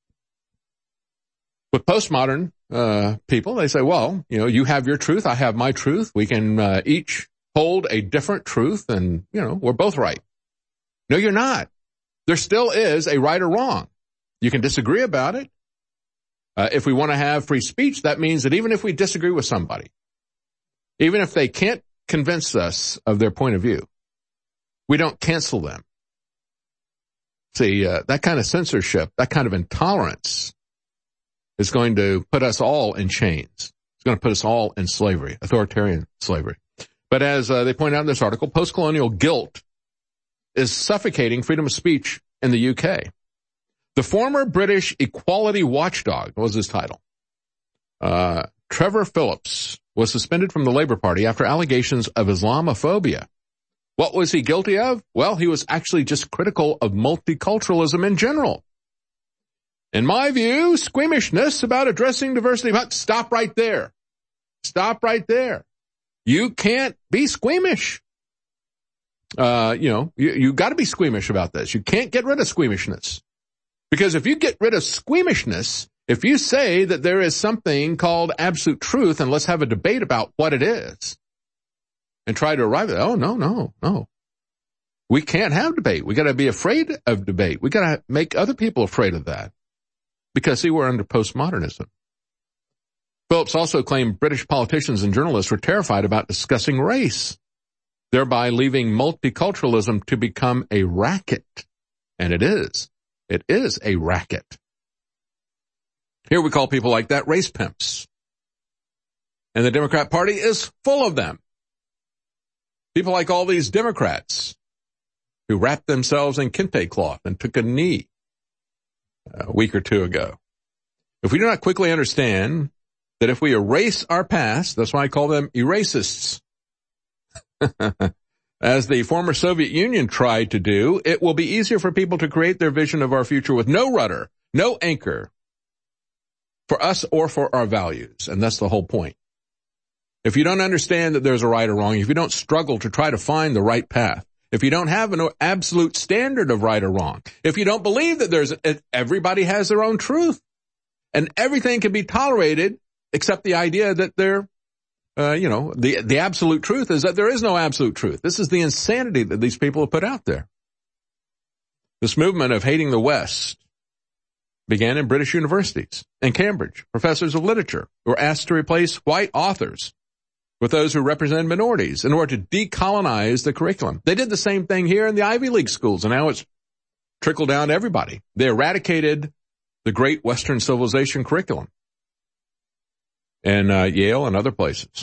With postmodern uh people, they say, well, you know, you have your truth, I have my truth. We can uh, each hold a different truth, and, you know, we're both right. No, you're not. There still is a right or wrong. You can disagree about it. Uh, if we want to have free speech, that means that even if we disagree with somebody, even if they can't convince us of their point of view, we don't cancel them. See, uh, that kind of censorship, that kind of intolerance is going to put us all in chains. It's going to put us all in slavery, authoritarian slavery. But as uh, they point out in this article, post-colonial guilt is suffocating freedom of speech in the U K. The former British equality watchdog was his title. Uh, Trevor Phillips was suspended from the Labour Party after allegations of Islamophobia. What was he guilty of? Well, he was actually just critical of multiculturalism in general. In my view, squeamishness about addressing diversity. But stop right there. Stop right there. You can't be squeamish. Uh, you know, you, you got to be squeamish about this. You can't get rid of squeamishness. Because if you get rid of squeamishness, if you say that there is something called absolute truth and let's have a debate about what it is and try to arrive at it, oh, no, no, no. We can't have debate. We got to be afraid of debate. We got to make other people afraid of that. Because, see, we're under postmodernism. Phillips also claimed British politicians and journalists were terrified about discussing race. thereby leaving multiculturalism to become a racket. And it is. It is a racket. Here we call people like that race pimps. And the Democrat Party is full of them. People like all these Democrats who wrapped themselves in kente cloth and took a knee a week or two ago. If we do not quickly understand that if we erase our past, that's why I call them eracists, as the former Soviet Union tried to do, it will be easier for people to create their vision of our future with no rudder, no anchor for us or for our values. And that's the whole point. If you don't understand that there's a right or wrong, if you don't struggle to try to find the right path, if you don't have an absolute standard of right or wrong, if you don't believe that there's, everybody has their own truth and everything can be tolerated except the idea that there, uh, you know, the, the absolute truth is that there is no absolute truth. This is the insanity that these people have put out there. This movement of hating the West began in British universities. In Cambridge, professors of literature were asked to replace white authors with those who represent minorities in order to decolonize the curriculum. They did the same thing here in the Ivy League schools, and now it's trickled down to everybody. They eradicated the great Western civilization curriculum in uh, Yale and other places,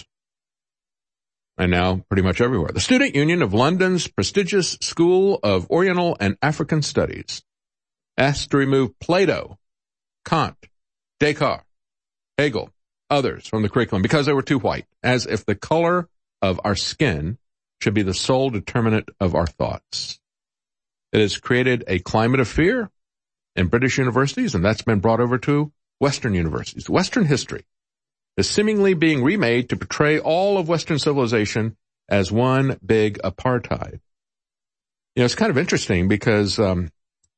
and now pretty much everywhere. The Student Union of London's prestigious School of Oriental and African Studies asked to remove Plato, Kant, Descartes, Hegel, others from the curriculum because they were too white, as if the color of our skin should be the sole determinant of our thoughts. It has created a climate of fear in British universities, and that's been brought over to Western universities. Western history is seemingly being remade to portray all of Western civilization as one big apartheid. You know, it's kind of interesting because um,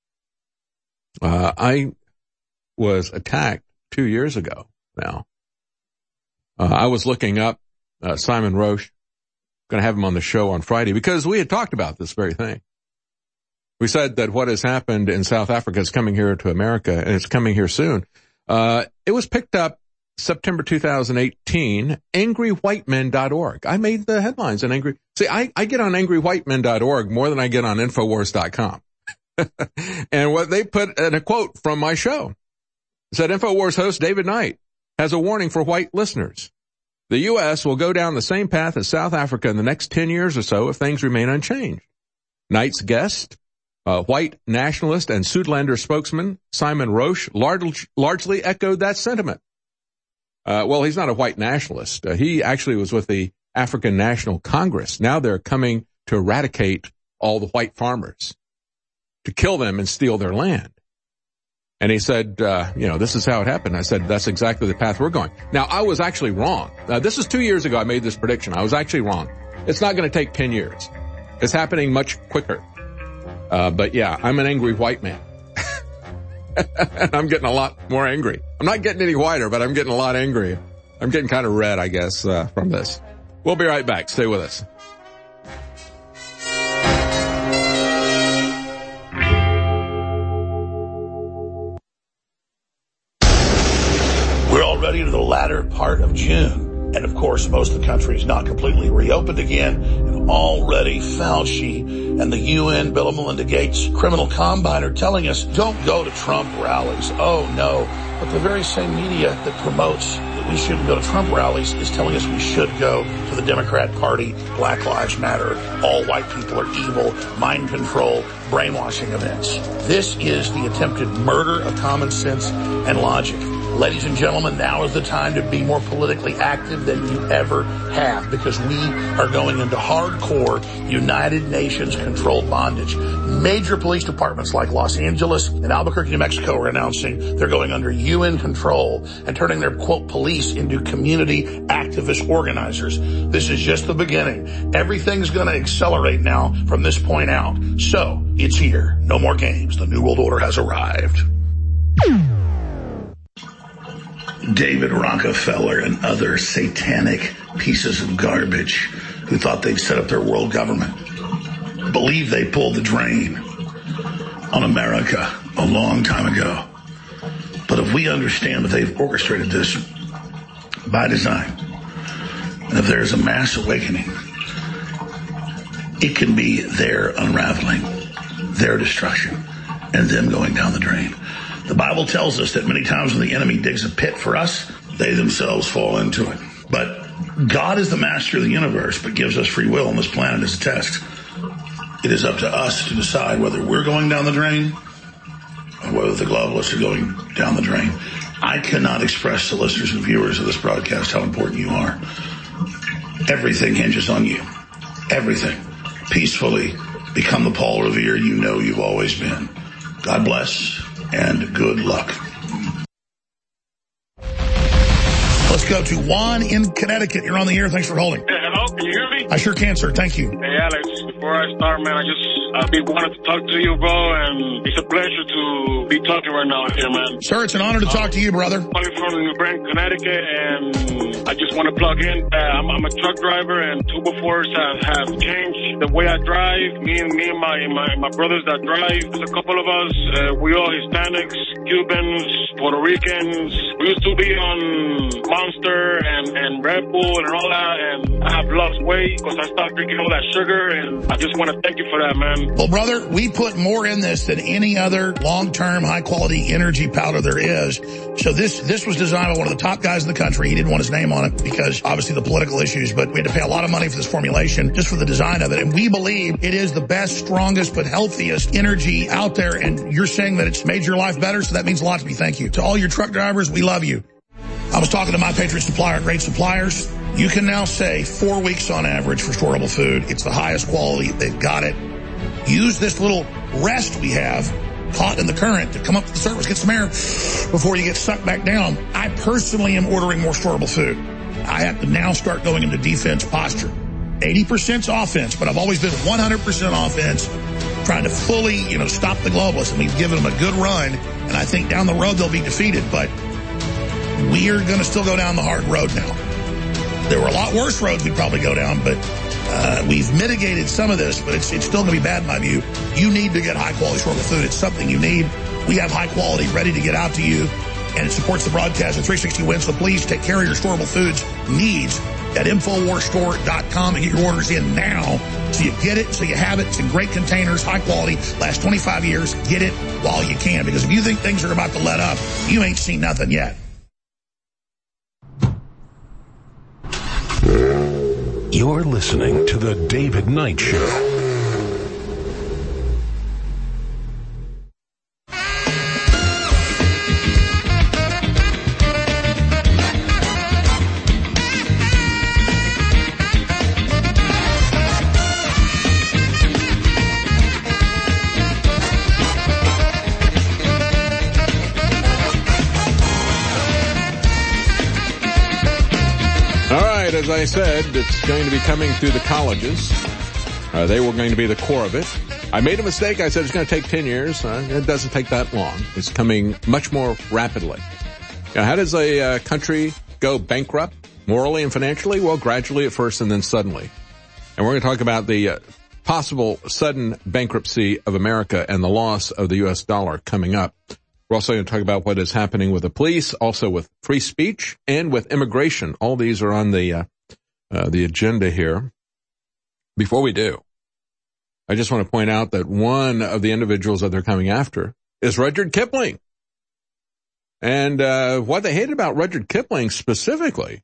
uh, I was attacked two years ago now. Uh, I was looking up uh, Simon Roche, going to have him on the show on Friday, because we had talked about this very thing. We said that what has happened in South Africa is coming here to America, and it's coming here soon. Uh, it was picked up September two thousand eighteen, angry white men dot org. I made the headlines on Angry. See, I, I get on angry white men dot org more than I get on infowars dot com. And what they put in a quote from my show, it said, InfoWars host David Knight has a warning for white listeners. The U S will go down the same path as South Africa in the next ten years or so if things remain unchanged. Knight's guest, uh, white nationalist and Südlander spokesman Simon Roche, large, largely echoed that sentiment. Uh, well, he's not a white nationalist. Uh, he actually was with the African National Congress. Now they're coming to eradicate all the white farmers, to kill them and steal their land. And he said, uh, you know, this is how it happened. I said, that's exactly the path we're going. Now, I was actually wrong. Uh, this is two years ago I made this prediction. I was actually wrong. It's not going to take ten years. It's happening much quicker. Uh, but yeah, I'm an angry white man. And I'm getting a lot more angry. I'm not getting any whiter, but I'm getting a lot angry. I'm getting kind of red, I guess, uh, from this. We'll be right back. Stay with us. We're already to the latter part of June. And of course, most of the country is not completely reopened again. And already Fauci and the U N, Bill and Melinda Gates criminal combine are telling us, don't go to Trump rallies. Oh no. But the very same media that promotes that we shouldn't go to Trump rallies is telling us we should go to the Democrat Party, Black Lives Matter, all white people are evil, mind control, brainwashing events. This is the attempted murder of common sense and logic. Ladies and gentlemen, now is the time to be more politically active than you ever have, because we are going into hardcore United Nations controlled bondage. Major police departments like Los Angeles and Albuquerque, New Mexico are announcing they're going under U N control and turning their, quote, police into community activist organizers. This is just the beginning. Everything's going to accelerate now from this point out. So, it's here. No more games. The New World Order has arrived. David Rockefeller and other satanic pieces of garbage who thought they'd set up their world government believe they pulled the drain on America a long time ago. But if we understand that they've orchestrated this by design, and if there's a mass awakening it can be their unraveling, their destruction, and them going down the drain. The Bible tells us that many times when the enemy digs a pit for us, they themselves fall into it. But God is the master of the universe, but gives us free will on this planet as a test. It is up to us to decide whether we're going down the drain or whether the globalists are going down the drain. I cannot express to listeners and viewers of this broadcast how important you are. Everything hinges on you. Everything. Peacefully become the Paul Revere you know you've always been. God bless and good luck. Let's go to Juan in Connecticut. You're on the air. Thanks for holding. Hey, hello, can you hear me? I sure can, sir. Thank you. Hey, Alex, before I start, man, I just uh, be wanted to talk to you, bro, and it's a pleasure to be talking right now here, man. Sir, it's an honor to talk to you, brother. I'm calling from New Britain, Connecticut, and I just want to plug in. Uh, I'm, I'm a truck driver, and Tubo Force have, have changed the way I drive. Me and me and my my, my brothers that drive, there's a couple of us. Uh, we all Hispanics, Cubans, Puerto Ricans. We used to be on Monster and, and Red Bull and all that, and I have lost weight because I stopped drinking all that sugar, and I just want to thank you for that, man. Well, brother, we put more in this than any other long-term, high-quality energy powder there is. So this this was designed by one of the top guys in the country. He didn't want his name on it because, obviously, the political issues, but we had to pay a lot of money for this formulation just for the design of it. And we believe it is the best, strongest, but healthiest energy out there. And you're saying that it's made your life better, so that means a lot to me. Thank you. To all your truck drivers, we love you. I was talking to My Patriot Supplier, great suppliers. You can now say four weeks on average for storable food. It's the highest quality. They've got it. Use this little rest we have caught in the current to come up to the surface, get some air before you get sucked back down. I personally am ordering more storable food. I have to now start going into defense posture. eighty percent offense, but I've always been one hundred percent offense, trying to fully, you know, stop the globalists. And we've given them a good run, and I think down the road they'll be defeated, but we are going to still go down the hard road now. There were a lot worse roads we'd probably go down, but uh, we've mitigated some of this, but it's, it's still going to be bad in my view. You need to get high-quality storable food. It's something you need. We have high quality ready to get out to you, and it supports the broadcast at three sixty Wins, so please take care of your storable foods needs at Infowars Store dot com and get your orders in now so you get it, so you have it. It's in great containers, high quality, lasts twenty-five years. Get it while you can, because if you think things are about to let up, you ain't seen nothing yet. You're listening to The David Knight Show. As I said, it's going to be coming through the colleges. Uh, they were going to be the core of it. I made a mistake. I said it's going to take ten years. Uh, it doesn't take that long. It's coming much more rapidly. Now, how does a uh, country go bankrupt morally and financially? Well, gradually at first and then suddenly. And we're going to talk about the uh, possible sudden bankruptcy of America and the loss of the U S dollar coming up. We're also going to talk about what is happening with the police, also with free speech, and with immigration. All these are on the uh, uh, the agenda here. Before we do, I just want to point out that one of the individuals that they're coming after is Rudyard Kipling. And uh, what they hated about Rudyard Kipling specifically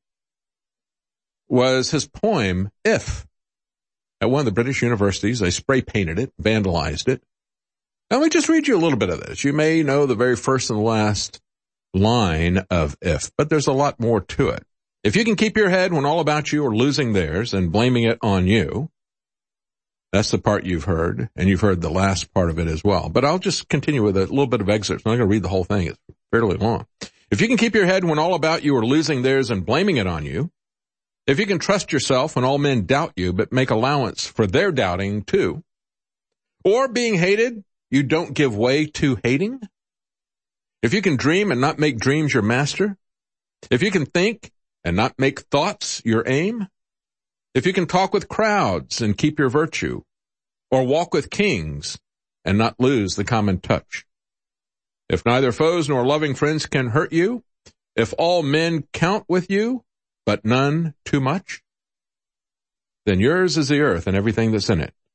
was his poem, If. At one of the British universities, they spray painted it, vandalized it. Now, let me just read you a little bit of this. You may know the very first and last line of If, but there's a lot more to it. If you can keep your head when all about you are losing theirs and blaming it on you, that's the part you've heard, and you've heard the last part of it as well. But I'll just continue with a little bit of excerpts. I'm not going to read the whole thing. It's fairly long. If you can keep your head when all about you are losing theirs and blaming it on you, if you can trust yourself when all men doubt you but make allowance for their doubting too, or being hated, you don't give way to hating? If you can dream and not make dreams your master? If you can think and not make thoughts your aim? If you can talk with crowds and keep your virtue, or walk with kings and not lose the common touch? If neither foes nor loving friends can hurt you? If all men count with you, but none too much? Then yours is the earth and everything that's in it.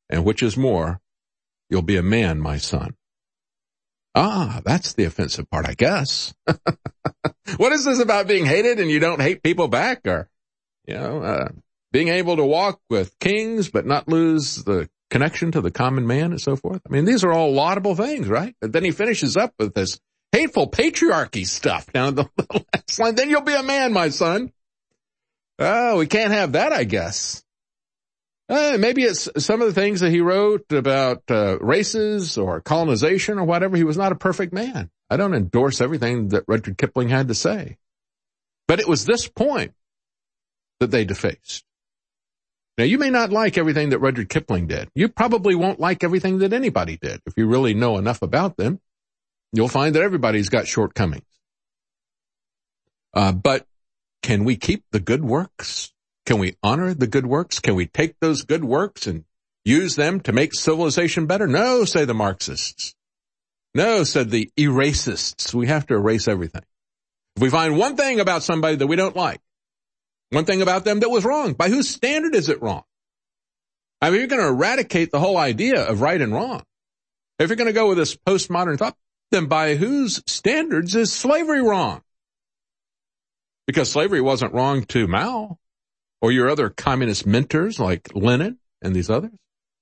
And which is more, you'll be a man, my son. Ah, that's the offensive part, I guess. What is this about being hated and you don't hate people back? Or, you know, uh, being able to walk with kings but not lose the connection to the common man and so forth? I mean, these are all laudable things, right? But then he finishes up with this hateful patriarchy stuff down at the last line. Then you'll be a man, my son. Oh, we can't have that, I guess. Uh, maybe it's some of the things that he wrote about uh, races or colonization or whatever. He was not a perfect man. I don't endorse everything that Rudyard Kipling had to say. But it was this point that they defaced. Now, you may not like everything that Rudyard Kipling did. You probably won't like everything that anybody did. If you really know enough about them, you'll find that everybody's got shortcomings. Uh, but can we keep the good works? Can we honor the good works? Can we take those good works and use them to make civilization better? No, say the Marxists. No, said the eracists. We have to erase everything. If we find one thing about somebody that we don't like, one thing about them that was wrong, by whose standard is it wrong? I mean, you're going to eradicate the whole idea of right and wrong. If you're going to go with this postmodern thought, then by whose standards is slavery wrong? Because slavery wasn't wrong to Mao or your other communist mentors like Lenin and these others.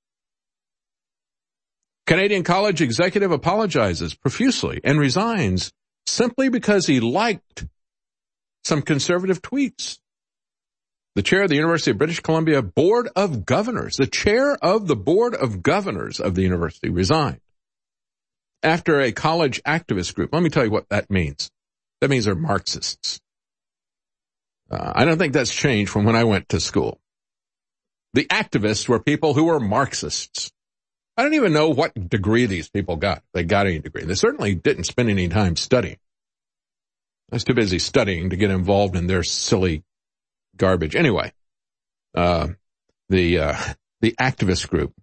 Canadian college executive apologizes profusely and resigns simply because he liked some conservative tweets. The chair of the University of British Columbia Board of Governors, the chair of the Board of Governors of the university resigned after a college activist group. Let me tell you what that means. That means they're Marxists. Uh, I don't think that's changed from when I went to school. The activists were people who were Marxists. I don't even know what degree these people got. They got any degree. They certainly didn't spend any time studying. I was too busy studying to get involved in their silly garbage. Anyway, uh, the, uh, the activist group,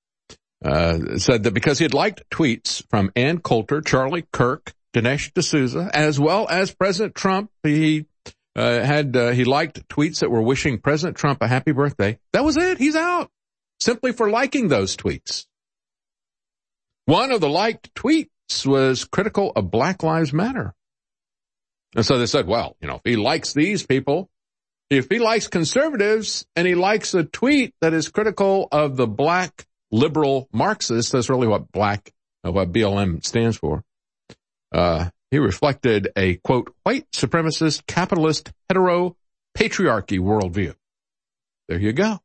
uh, said that because he had liked tweets from Ann Coulter, Charlie Kirk, Dinesh D'Souza, as well as President Trump, he, uh, had, uh, he liked tweets that were wishing President Trump a happy birthday. That was it. He's out. Simply for liking those tweets. One of the liked tweets was critical of Black Lives Matter. And so they said, well, you know, if he likes these people, if he likes conservatives and he likes a tweet that is critical of the black liberal Marxists, that's really what black, uh, what B L M stands for. Uh, he reflected a, quote, white supremacist, capitalist, hetero patriarchy worldview. There you go.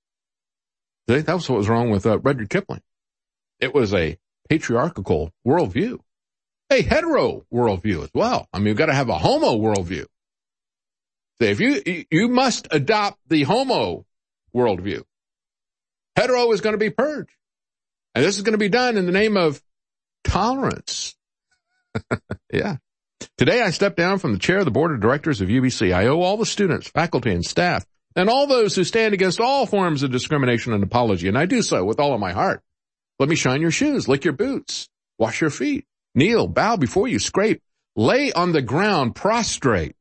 See, that was what was wrong with uh, Rudyard Kipling. It was a patriarchal worldview, a hetero worldview as well. I mean, you've got to have a homo worldview. See, if you, you must adopt the homo worldview. Hetero is going to be purged. And this is going to be done in the name of tolerance. Yeah. Today I stepped down from the chair of the board of directors of U B C. I owe all the students, faculty, and staff, and all those who stand against all forms of discrimination and apology, and I do so with all of my heart. Let me shine your shoes, lick your boots, wash your feet, kneel, bow before you, scrape, lay on the ground, prostrate.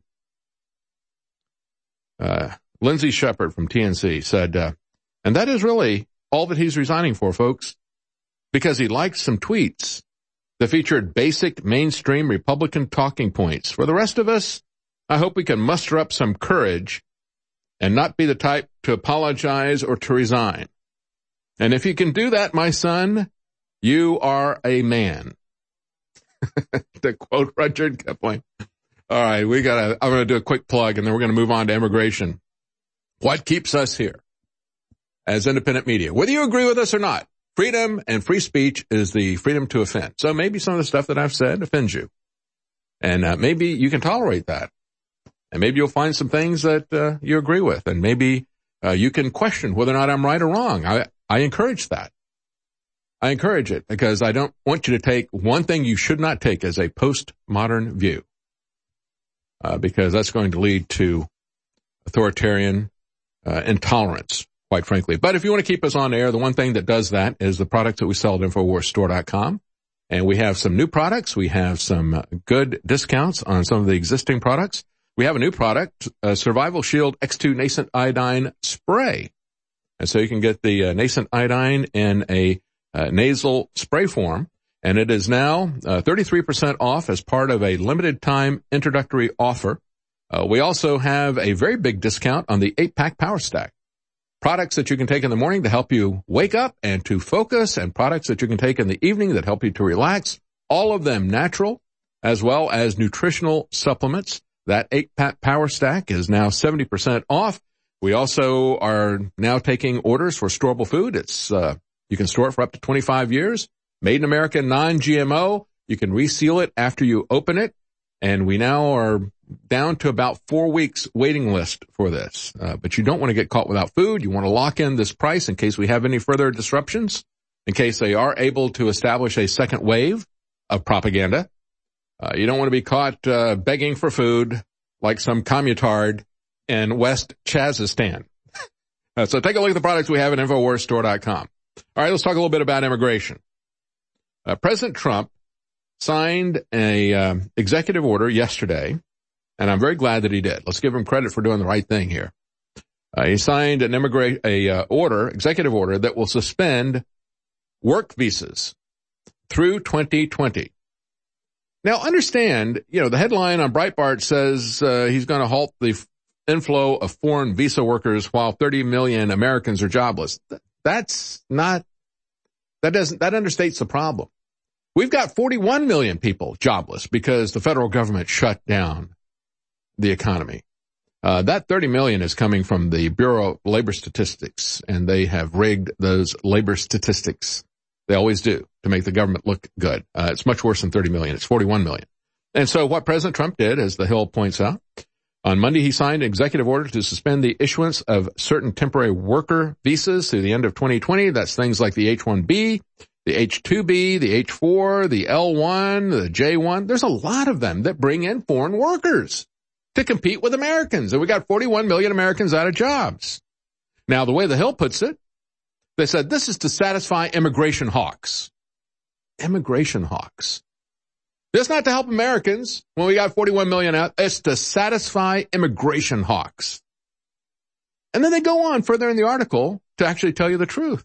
Uh, Lindsay Shepard from T N C said, uh, and that is really all that he's resigning for, folks, because he liked some tweets that featured basic mainstream Republican talking points. For the rest of us, I hope we can muster up some courage and not be the type to apologize or to resign. And if you can do that, my son, you are a man. To quote Rudyard Kipling. All right, we gotta, I'm gonna do a quick plug and then we're gonna move on to immigration. What keeps us here as independent media? Whether you agree with us or not, freedom and free speech is the freedom to offend. So maybe some of the stuff that I've said offends you. And uh, maybe you can tolerate that. And maybe you'll find some things that uh, you agree with. And maybe uh, you can question whether or not I'm right or wrong. I, I encourage that. I encourage it because I don't want you to take one thing you should not take as a postmodern view. Uh, because that's going to lead to authoritarian uh, intolerance, quite frankly. But if you want to keep us on air, the one thing that does that is the products that we sell at Infowars Store dot com. And we have some new products. We have some good discounts on some of the existing products. We have a new product, uh, Survival Shield X two Nascent Iodine Spray. And so you can get the uh, nascent iodine in a uh, nasal spray form. And it is now uh, thirty-three percent off as part of a limited time introductory offer. Uh, we also have a very big discount on the eight pack Power Stack. Products that you can take in the morning to help you wake up and to focus, and products that you can take in the evening that help you to relax. All of them natural, as well as nutritional supplements. That eight pack Power Stack is now seventy percent off. We also are now taking orders for storable food. It's uh, you can store it for up to twenty-five years. Made in America, non-G M O. You can reseal it after you open it. And we now are down to about four weeks waiting list for this. Uh, but you don't want to get caught without food. You want to lock in this price in case we have any further disruptions, in case they are able to establish a second wave of propaganda. Uh, you don't want to be caught uh, begging for food like some commutard in West Chazistan. uh, so take a look at the products we have at InfoWars Store dot com. All right, let's talk a little bit about immigration. Uh, President Trump signed a um, executive order yesterday, and I'm very glad that he did. Let's give him credit for doing the right thing here. Uh, he signed an immigrate a uh, order, executive order that will suspend work visas through twenty twenty. Now, understand, you know, the headline on Breitbart says uh, he's going to halt the f- inflow of foreign visa workers while thirty million Americans are jobless. Th- that's not, that doesn't, that understates the problem. We've got forty-one million people jobless because the federal government shut down the economy. Uh, that thirty million is coming from the Bureau of Labor Statistics, and they have rigged those labor statistics. They always do, to make the government look good. Uh, it's much worse than thirty million. It's forty-one million. And so what President Trump did, as the Hill points out, on Monday he signed an executive order to suspend the issuance of certain temporary worker visas through the end of twenty twenty. That's things like the H one B, the H two B, the H four, the L one, the J one. There's a lot of them that bring in foreign workers to compete with Americans. And we got forty-one million Americans out of jobs. Now, the way the Hill puts it, they said this is to satisfy immigration hawks. Immigration hawks. It's not to help Americans when we got forty-one million out. It's to satisfy immigration hawks. And then they go on further in the article to actually tell you the truth.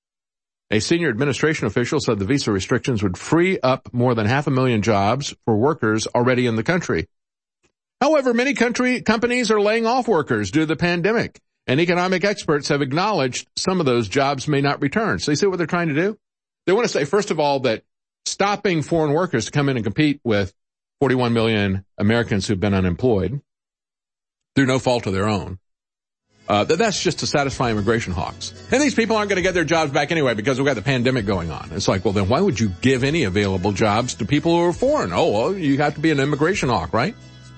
A senior administration official said the visa restrictions would free up more than half a million jobs for workers already in the country. However, many country companies are laying off workers due to the pandemic, and economic experts have acknowledged some of those jobs may not return. So you see what they're trying to do? They want to say, first of all, that stopping foreign workers to come in and compete with forty-one million Americans who've been unemployed through no fault of their own, uh, that that's just to satisfy immigration hawks. And these people aren't going to get their jobs back anyway because we've got the pandemic going on. It's like, well, then why would you give any available jobs to people who are foreign? Oh, well, you have to be an immigration hawk, right?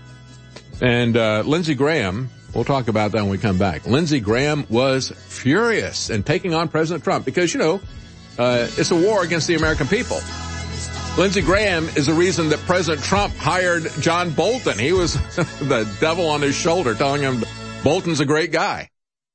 And uh Lindsey Graham, we'll talk about that when we come back. Lindsey Graham was furious and taking on President Trump because, you know, uh it's a war against the American people. Lindsey Graham is the reason that President Trump hired John Bolton. He was the devil on his shoulder telling him Bolton's a great guy.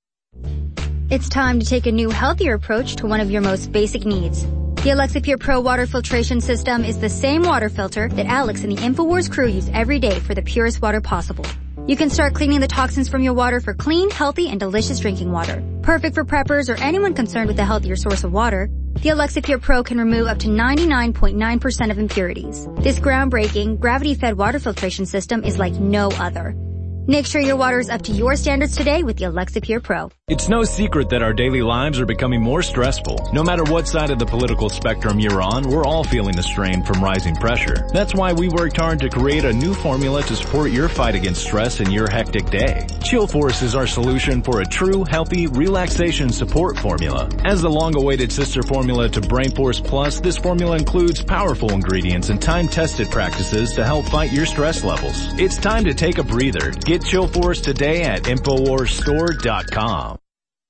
It's time to take a new, healthier approach to one of your most basic needs. The Alexa Pure Pro water filtration system is the same water filter that Alex and the InfoWars crew use every day for the purest water possible. You can start cleaning the toxins from your water for clean, healthy, and delicious drinking water. Perfect for preppers or anyone concerned with a healthier source of water, the Alexa Pure Pro can remove up to ninety-nine point nine percent of impurities. This groundbreaking, gravity-fed water filtration system is like no other. Make sure your water is up to your standards today with the Alexa Pure Pro. It's no secret that our daily lives are becoming more stressful. No matter what side of the political spectrum you're on, we're all feeling the strain from rising pressure. That's why we worked hard to create a new formula to support your fight against stress in your hectic day. Chill Force is our solution for a true, healthy, relaxation support formula. As the long-awaited sister formula to Brain Force Plus, this formula includes powerful ingredients and time-tested practices to help fight your stress levels. It's time to take a breather. Get Chill Force today at InfoWars Store dot com.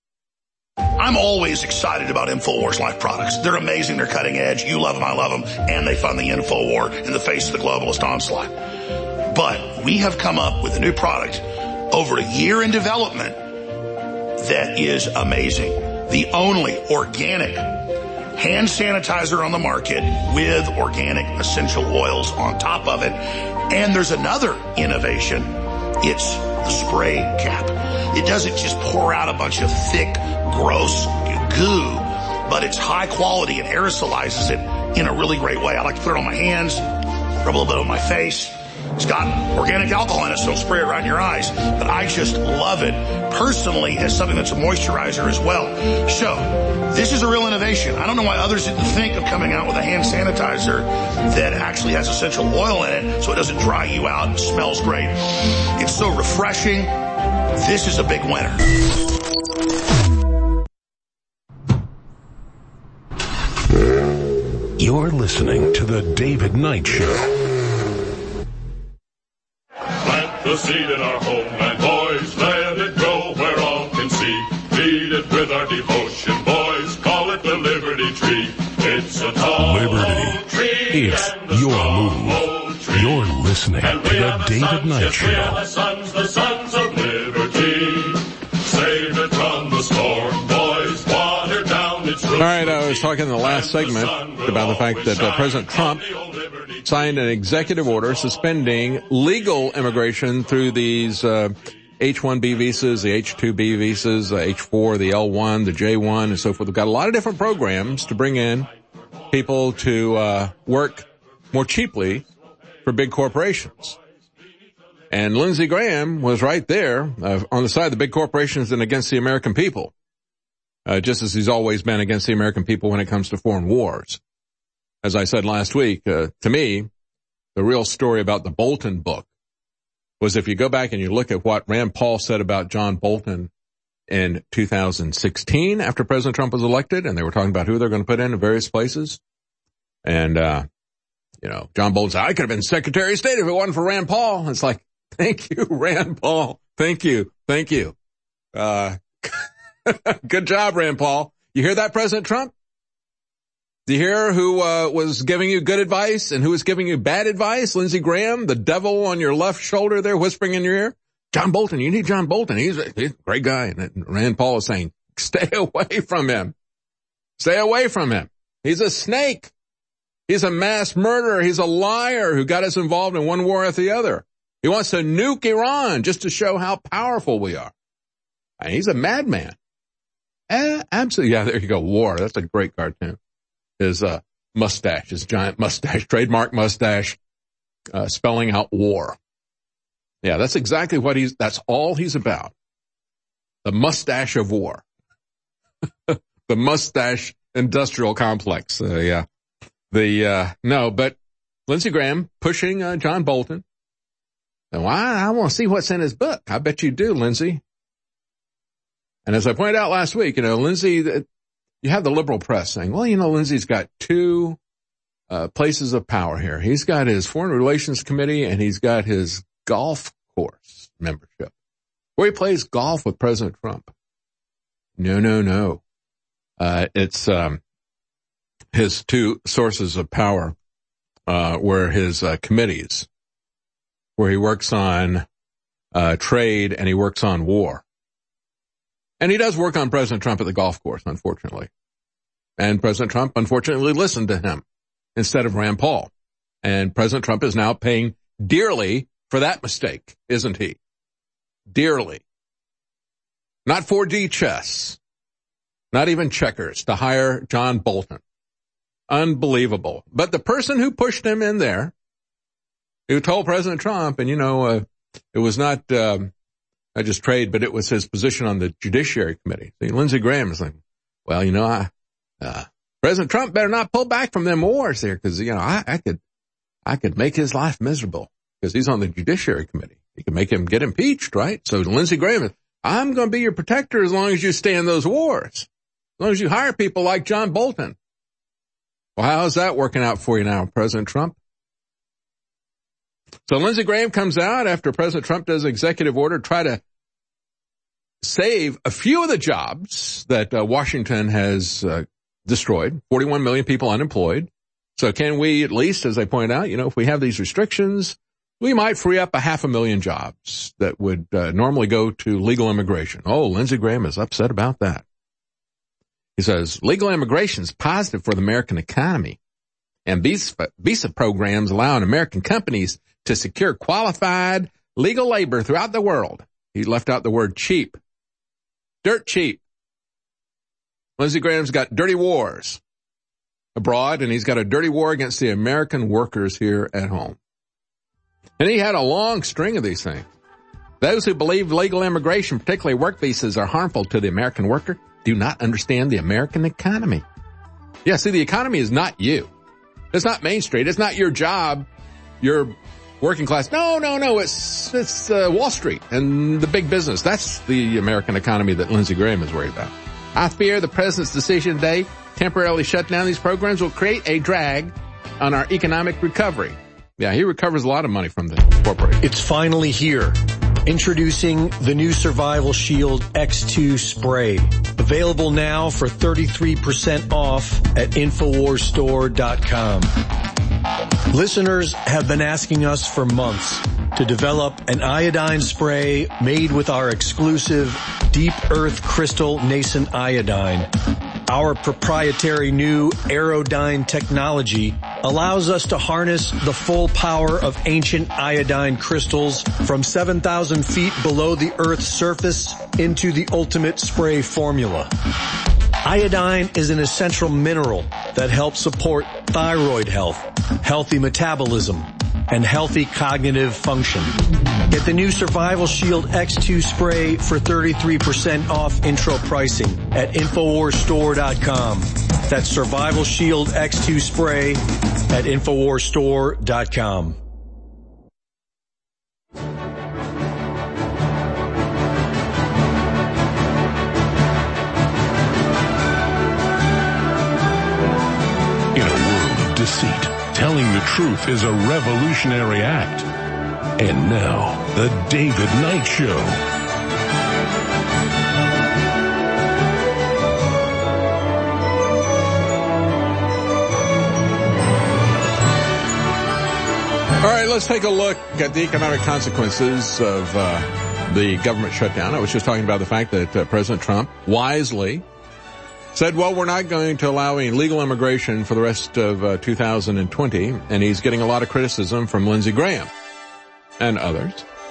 I'm always excited about InfoWars Life products. They're amazing. They're cutting edge. You love them. I love them. And they fund the InfoWar in the face of the globalist onslaught. But we have come up with a new product over a year in development that is amazing. The only organic hand sanitizer on the market with organic essential oils on top of it. And there's another innovation. It's the spray cap. it doesn't just pour out a bunch of thick, gross goo, but it's high quality and aerosolizes it in a really great way. I like to put it on my hands, rub a little bit on my face. It's got organic alcohol in it, so don't spray it right in your eyes. But I just love it personally as something that's a moisturizer as well. So this is a real innovation. I don't know why others didn't think of coming out with a hand sanitizer that actually has essential oil in it so it doesn't dry you out and smells great. It's so refreshing. This is a big winner. You're listening to The David Knight Show. Plant the seed in our homeland, boys. Let it grow where all can see. Feed it with our devotion, boys. Call it the Liberty Tree. It's a tall Liberty. tree. It's your move. Tree. You're listening to The David Knight Show. The sons, the sons of liberty. Save it from the storm, boys. Water down its roots. All right, I was talking in the last segment about the fact that uh, President Trump signed an executive order suspending legal immigration through these uh, H one B visas, the H two B visas, the H four, the L one, the J one, and so forth. We've got a lot of different programs to bring in people to uh work more cheaply for big corporations. And Lindsey Graham was right there uh, on the side of the big corporations and against the American people, uh, just as he's always been against the American people when it comes to foreign wars. As I said last week, uh, to me, the real story about the Bolton book was if you go back and you look at what Rand Paul said about John Bolton in two thousand sixteen after President Trump was elected, and they were talking about who they're going to put in in various places. And, uh, you know, John Bolton said, I could have been Secretary of State if it wasn't for Rand Paul. It's like, thank you, Rand Paul. Thank you. Thank you. Uh, good job, Rand Paul. You hear that, President Trump? Do you hear who uh, was giving you good advice and who was giving you bad advice? Lindsey Graham, the devil on your left shoulder there whispering in your ear. John Bolton, you need John Bolton. He's a, he's a great guy. And Rand Paul is saying, stay away from him. Stay away from him. He's a snake. He's a mass murderer. He's a liar who got us involved in one war after the other. He wants to nuke Iran just to show how powerful we are. And he's a madman. Eh, absolutely. Yeah, there you go. War. That's a great cartoon. His uh, mustache, his giant mustache, trademark mustache, uh, spelling out war. Yeah, that's exactly what he's, that's all he's about. The mustache of war. The mustache industrial complex. Uh, yeah. The, uh, no, but Lindsey Graham pushing uh, John Bolton. And well, I, I want to see what's in his book. I bet you do, Lindsey. And as I pointed out last week, you know, Lindsey, you have the liberal press saying, well, you know, Lindsey's got two uh, places of power here. He's got his Foreign Relations Committee and he's got his golf course membership where he plays golf with President Trump. No, no, no. Uh, it's um, his two sources of power uh, were his uh, committees where he works on uh, trade and he works on war. And he does work on President Trump at the golf course, unfortunately. And President Trump, unfortunately, listened to him instead of Rand Paul. And President Trump is now paying dearly for that mistake, isn't he? Dearly. Not four D chess. Not even checkers to hire John Bolton. Unbelievable. But the person who pushed him in there, who told President Trump, and you know, uh, it was not, um, I just trade, but it was his position on the Judiciary Committee. See, Lindsey Graham is like, well, you know, I, uh, President Trump better not pull back from them wars there because, you know, I, I could, I could make his life miserable because he's on the Judiciary Committee. You can make him get impeached, right? So Lindsey Graham, I'm going to be your protector as long as you stay in those wars, as long as you hire people like John Bolton. Well, how's that working out for you now, President Trump? So Lindsey Graham comes out after President Trump does an executive order, try to save a few of the jobs that uh, Washington has uh, destroyed, forty-one million people unemployed. So can we at least, as I point out, you know, if we have these restrictions, we might free up a half a million jobs that would uh, normally go to legal immigration. Oh, Lindsey Graham is upset about that. He says, legal immigration is positive for the American economy, and visa, visa programs allowing American companies to secure qualified legal labor throughout the world. He left out the word cheap. Dirt cheap. Lindsey Graham's got dirty wars abroad, and he's got a dirty war against the American workers here at home. And he had a long string of these things. Those who believe legal immigration, particularly work visas, are harmful to the American worker do not understand the American economy. Yeah, see, the economy is not you. It's not Main Street. It's not your job, your working class. No, no, no. It's it's uh, Wall Street and the big business. That's the American economy that Lindsey Graham is worried about. I fear the president's decision today temporarily shut down these programs will create a drag on our economic recovery. Yeah, he recovers a lot of money from the corporation. It's finally here. Introducing the new Survival Shield X two spray. Available now for thirty-three percent off at Infowars Store dot com. Listeners have been asking us for months to develop an iodine spray made with our exclusive Deep Earth Crystal Nascent Iodine. Our proprietary new Aerodyne technology allows us to harness the full power of ancient iodine crystals from seven thousand feet below the Earth's surface into the ultimate spray formula. Iodine is an essential mineral that helps support thyroid health, healthy metabolism, and healthy cognitive function. Get the new Survival Shield X two spray for thirty-three percent off intro pricing at Infowars Store dot com. That's Survival Shield X two spray at Infowars Store dot com. In a world of deceit, telling the truth is a revolutionary act. And now, the David Knight Show. All right, let's take a look at the economic consequences of uh, the government shutdown. I was just talking about the fact that uh, President Trump wisely said, well, we're not going to allow any legal immigration for the rest of uh, two thousand twenty, and he's getting a lot of criticism from Lindsey Graham and others.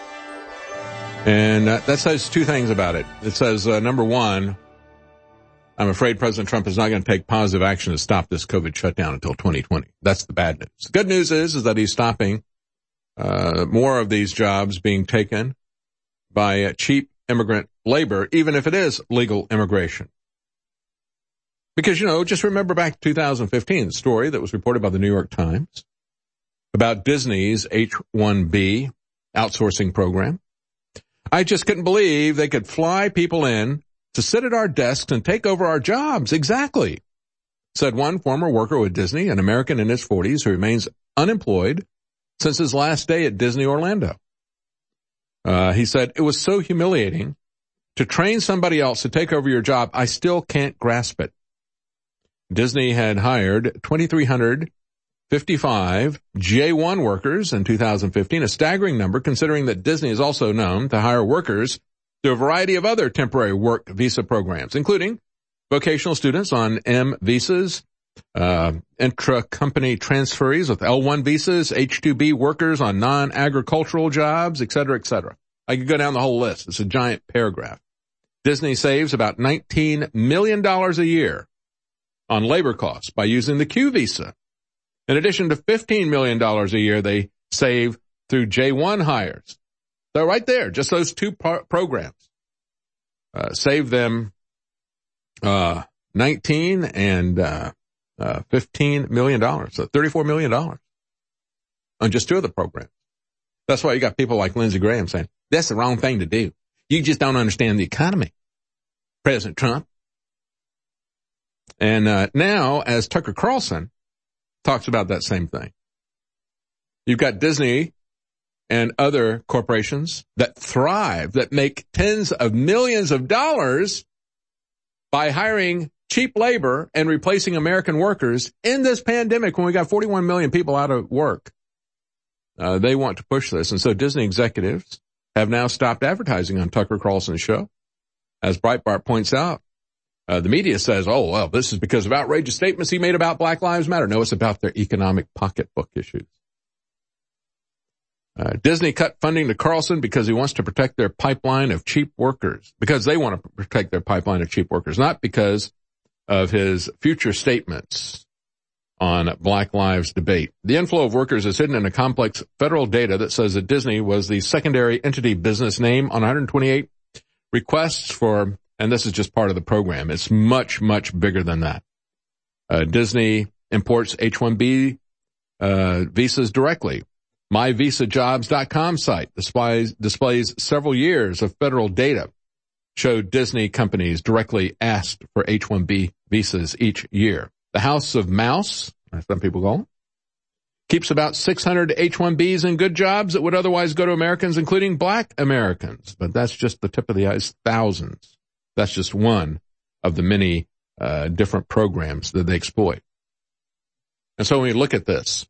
And uh, that says two things about it. It says, uh, number one, I'm afraid President Trump is not going to take positive action to stop this COVID shutdown until twenty twenty. That's the bad news. The good news is, is that he's stopping uh, more of these jobs being taken by uh, cheap immigrant labor, even if it is legal immigration. Because, you know, just remember back to two thousand fifteen, the story that was reported by the New York Times about Disney's H one B outsourcing program. I just couldn't believe they could fly people in to sit at our desks and take over our jobs. Exactly, said one former worker with Disney, an American in his forties who remains unemployed since his last day at Disney Orlando. Uh, he said, it was so humiliating to train somebody else to take over your job. I still can't grasp it. Disney had hired two thousand three hundred fifty-five J one workers in two thousand fifteen, a staggering number considering that Disney is also known to hire workers through a variety of other temporary work visa programs, including vocational students on M visas, uh, intra-company transferees with L one visas, H two B workers on non-agricultural jobs, et cetera, et cetera. I could go down the whole list. It's a giant paragraph. Disney saves about nineteen million dollars a year on labor costs by using the Q visa. In addition to fifteen million dollars a year they save through J one hires. So right there, just those two pro- programs uh, save them uh, nineteen and uh, uh, fifteen million dollars, so thirty-four million dollars on just two of the programs. That's why you got people like Lindsey Graham saying, that's the wrong thing to do. You just don't understand the economy, President Trump. And uh, now, as Tucker Carlson talks about that same thing, you've got Disney and other corporations that thrive, that make tens of millions of dollars by hiring cheap labor and replacing American workers in this pandemic when we got forty-one million people out of work. Uh, they want to push this. And so Disney executives have now stopped advertising on Tucker Carlson's show. As Breitbart points out, Uh, the media says, oh, well, this is because of outrageous statements he made about Black Lives Matter. No, it's about their economic pocketbook issues. Uh, Disney cut funding to Carlson because he wants to protect their pipeline of cheap workers, because they want to protect their pipeline of cheap workers, not because of his future statements on Black Lives debate. The inflow of workers is hidden in a complex federal data that says that Disney was the secondary entity business name on one hundred twenty-eight requests for, and this is just part of the program. It's much, much bigger than that. Uh, Disney imports H one B uh, visas directly. my visa jobs dot com site displays, displays several years of federal data showed Disney companies directly asked for H one B visas each year. The House of Mouse, as some people call it, keeps about six hundred H one Bs in good jobs that would otherwise go to Americans, including black Americans. But that's just the tip of the ice. Thousands. That's just one of the many uh, different programs that they exploit. And so when you look at this,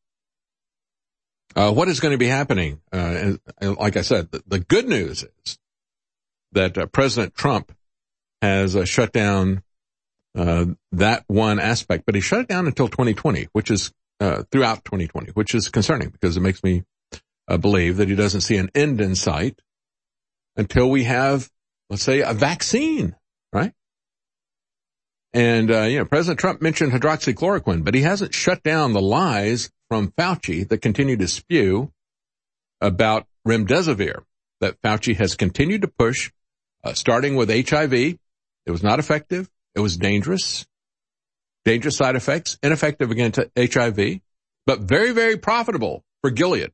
uh, what is going to be happening? Uh, and, and like I said, the, the good news is that uh, President Trump has uh, shut down uh, that one aspect, but he shut it down until twenty twenty, which is uh, throughout twenty twenty, which is concerning because it makes me uh, believe that he doesn't see an end in sight until we have, let's say, a vaccine, right? And, uh, you know, President Trump mentioned hydroxychloroquine, but he hasn't shut down the lies from Fauci that continue to spew about remdesivir that Fauci has continued to push, uh, starting with H I V. It was not effective. It was dangerous, dangerous side effects, ineffective against H I V, but very, very profitable for Gilead.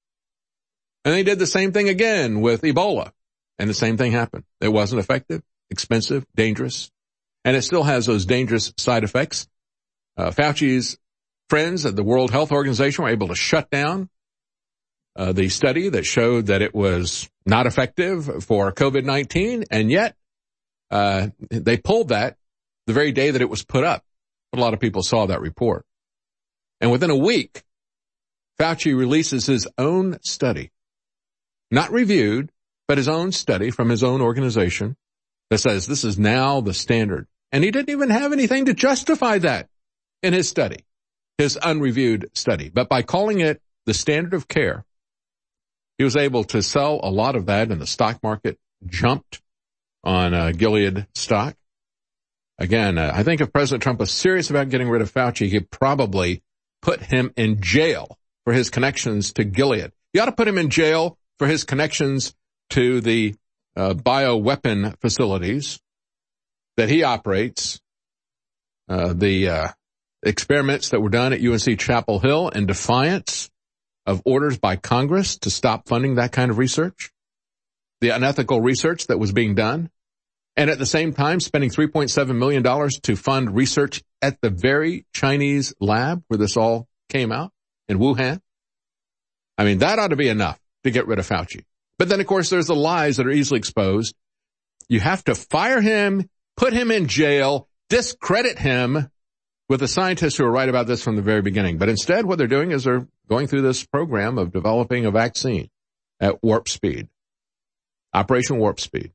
And they did the same thing again with Ebola, and the same thing happened. It wasn't effective, expensive, dangerous, and it still has those dangerous side effects. Uh, Fauci's friends at the World Health Organization were able to shut down uh, the study that showed that it was not effective for COVID nineteen, and yet uh, they pulled that the very day that it was put up. A lot of people saw that report. And within a week, Fauci releases his own study, not reviewed, but his own study from his own organization that says this is now the standard. And he didn't even have anything to justify that in his study, his unreviewed study. But by calling it the standard of care, he was able to sell a lot of that, and the stock market jumped on uh, Gilead stock. Again, uh, I think if President Trump was serious about getting rid of Fauci, he'd probably put him in jail for his connections to Gilead. You ought to put him in jail for his connections to the uh, bioweapon facilities that he operates, uh, the uh, experiments that were done at U N C Chapel Hill in defiance of orders by Congress to stop funding that kind of research, the unethical research that was being done, and at the same time spending three point seven million dollars to fund research at the very Chinese lab where this all came out in Wuhan. I mean, that ought to be enough to get rid of Fauci. But then, of course, there's the lies that are easily exposed. You have to fire him, put him in jail, discredit him with the scientists who are right about this from the very beginning. But instead, what they're doing is they're going through this program of developing a vaccine at warp speed, Operation Warp Speed.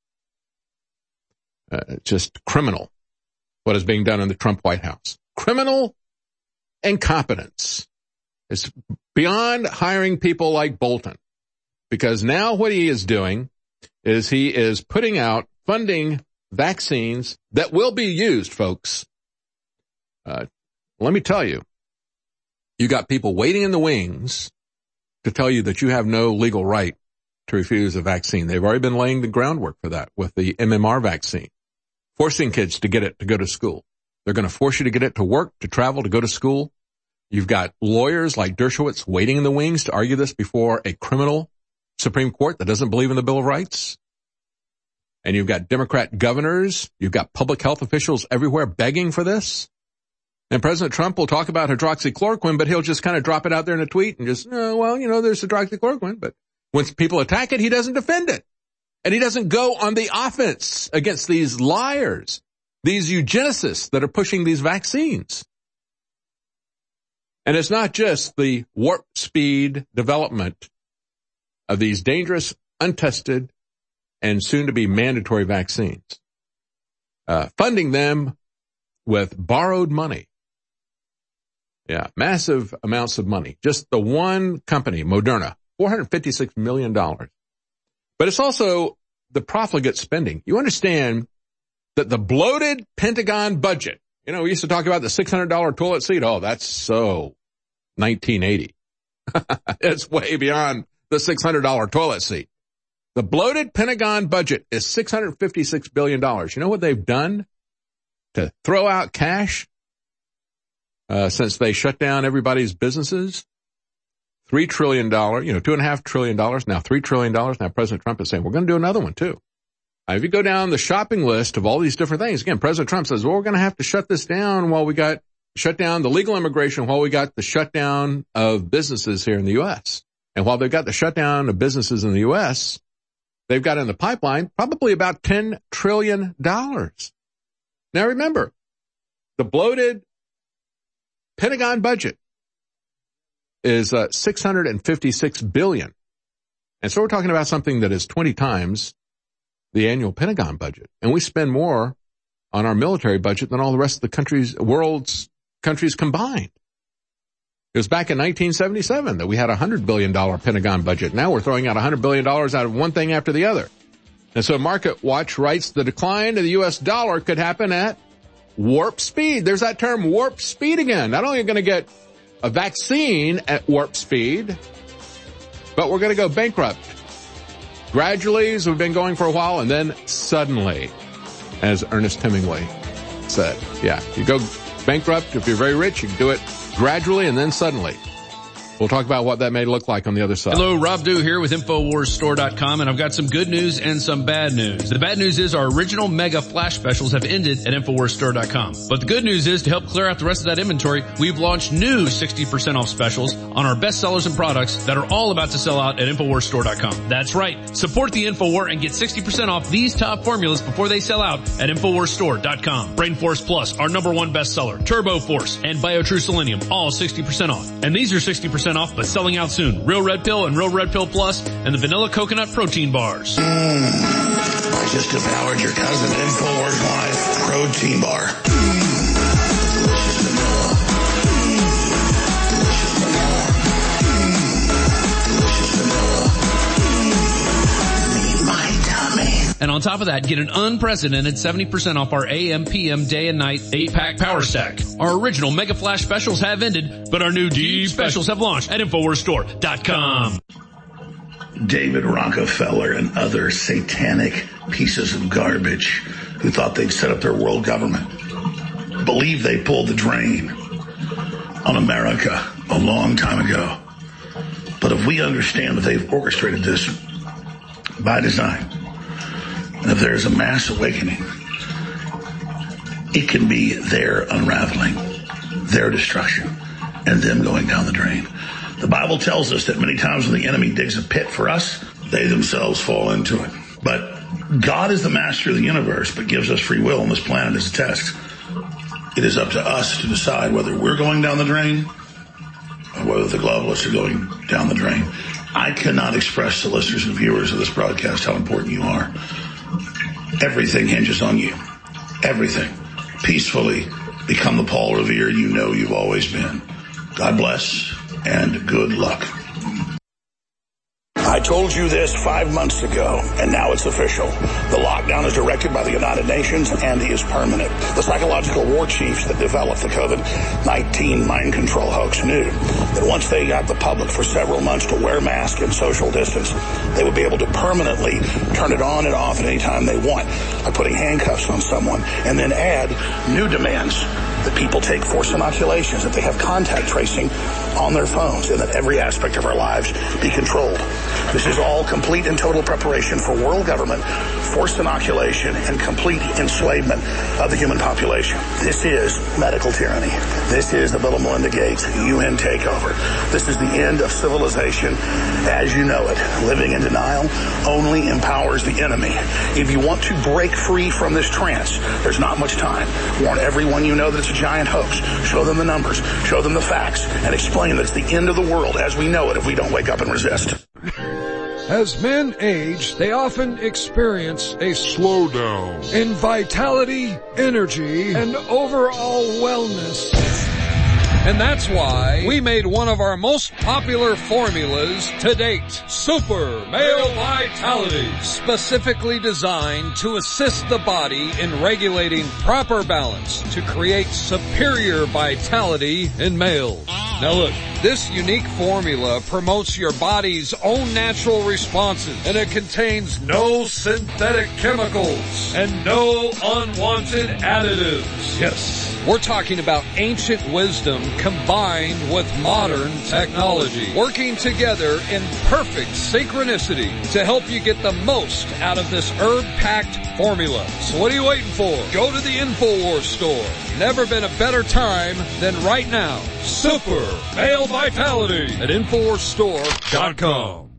Uh, just criminal what is being done in the Trump White House. Criminal incompetence. It's beyond hiring people like Bolton, because now what he is doing is he is putting out funding vaccines that will be used, folks. Uh, let me tell you, you got people waiting in the wings to tell you that you have no legal right to refuse a vaccine. They've already been laying the groundwork for that with the M M R vaccine, forcing kids to get it to go to school. They're going to force you to get it to work, to travel, to go to school. You've got lawyers like Dershowitz waiting in the wings to argue this before a criminal Supreme Court that doesn't believe in the Bill of Rights. And you've got Democrat governors. You've got public health officials everywhere begging for this. And President Trump will talk about hydroxychloroquine, but he'll just kind of drop it out there in a tweet and just, oh, well, you know, there's hydroxychloroquine. But when people attack it, he doesn't defend it. And he doesn't go on the offense against these liars, these eugenicists that are pushing these vaccines. And it's not just the warp speed development of these dangerous, untested, and soon-to-be mandatory vaccines. Uh, funding them with borrowed money. Yeah, massive amounts of money. Just the one company, Moderna, four hundred fifty-six million dollars. But it's also the profligate spending. You understand that the bloated Pentagon budget, you know, we used to talk about the six hundred dollars toilet seat. Oh, that's so nineteen eighty. It's way beyond the six hundred dollars toilet seat. The bloated Pentagon budget is six hundred fifty-six billion dollars. You know what they've done to throw out cash uh, since they shut down everybody's businesses? Three trillion dollars, you know, two and a half trillion dollars, now three trillion dollars. Now President Trump is saying, we're going to do another one too. Now, if you go down the shopping list of all these different things, again, President Trump says, well, we're going to have to shut this down while we got shut down the legal immigration while we got the shutdown of businesses here in the U S. And while they've got the shutdown of businesses in the U S, they've got in the pipeline probably about ten trillion dollars. Now remember, the bloated Pentagon budget is uh, six hundred fifty-six billion dollars. And so we're talking about something that is twenty times the annual Pentagon budget. And we spend more on our military budget than all the rest of the countries, world's countries combined. It was back in nineteen seventy-seven that we had a one hundred billion dollars Pentagon budget. Now we're throwing out one hundred billion dollars out of one thing after the other. And so Market Watch writes the decline of the U S dollar could happen at warp speed. There's that term, warp speed again. Not only are we going to get a vaccine at warp speed, but we're going to go bankrupt. Gradually, as we've been going for a while, and then suddenly, as Ernest Hemingway said. Yeah, you go bankrupt. If you're very rich, you can do it gradually and then suddenly. We'll talk about what that may look like on the other side. Hello, Rob Dew here with Infowars Store dot com, and I've got some good news and some bad news. The bad news is our original mega flash specials have ended at Infowars Store dot com. But the good news is, to help clear out the rest of that inventory, we've launched new sixty percent off specials on our best sellers and products that are all about to sell out at Infowars Store dot com. That's right. Support the Infowar and get sixty percent off these top formulas before they sell out at Infowars Store dot com. Brain Force Plus, our number one bestseller, Turbo Force, and BioTrue Selenium, all sixty percent off. And these are sixty percent off, but selling out soon. Real Red Pill and Real Red Pill Plus, and the Vanilla Coconut Protein Bars. Mm, I just devoured your cousin InfoWars Live Protein Bar. Mm, delicious vanilla. Mm, delicious vanilla. Mm, delicious vanilla. Mm, meet my tummy. And on top of that, get an unprecedented seventy percent off our A M P M day and night eight pack Power Stack. Our original Mega Flash specials have ended, but our new deep specials have launched at Infowars Store dot com. David Rockefeller and other satanic pieces of garbage who thought they'd set up their world government believe they pulled the drain on America a long time ago. But if we understand that they've orchestrated this by design, and if there's a mass awakening, it can be their unraveling, their destruction, and them going down the drain. The Bible tells us that many times when the enemy digs a pit for us, they themselves fall into it. But God is the master of the universe, but gives us free will on this planet as a test. It is up to us to decide whether we're going down the drain or whether the globalists are going down the drain. I cannot express to listeners and viewers of this broadcast how important you are. Everything hinges on you. Everything. Peacefully become the Paul Revere you know you've always been. God bless and good luck. I told you this five months ago, and now it's official. The lockdown is directed by the United Nations and is permanent. The psychological war chiefs that developed the COVID nineteen mind control hoax knew that once they got the public for several months to wear masks and social distance, they would be able to permanently turn it on and off at any time they want by putting handcuffs on someone, and then add new demands that people take forced inoculations, that they have contact tracing on their phones, and that every aspect of our lives be controlled. This is all complete and total preparation for world government, forced inoculation, and complete enslavement of the human population. This is medical tyranny. This is the Bill and Melinda Gates U N takeover. This is the end of civilization as you know it. Living in denial only empowers the enemy. If you want to break free from this trance, there's not much time. Warn everyone you know that it's a giant hoax. Show them the numbers, show them the facts, and explain that it's the end of the world as we know it if we don't wake up and resist. As men age, they often experience a slowdown in vitality, energy, and overall wellness. And that's why we made one of our most popular formulas to date, Super Male Vitality, specifically designed to assist the body in regulating proper balance to create superior vitality in males. Now look, this unique formula promotes your body's own natural responses, and it contains no synthetic chemicals and no unwanted additives. Yes, we're talking about ancient wisdom combined with modern technology, working together in perfect synchronicity to help you get the most out of this herb-packed formula. So what are you waiting for? Go to the InfoWars store. Never been a better time than right now. Super Male Vitality at InfoWars Store dot com.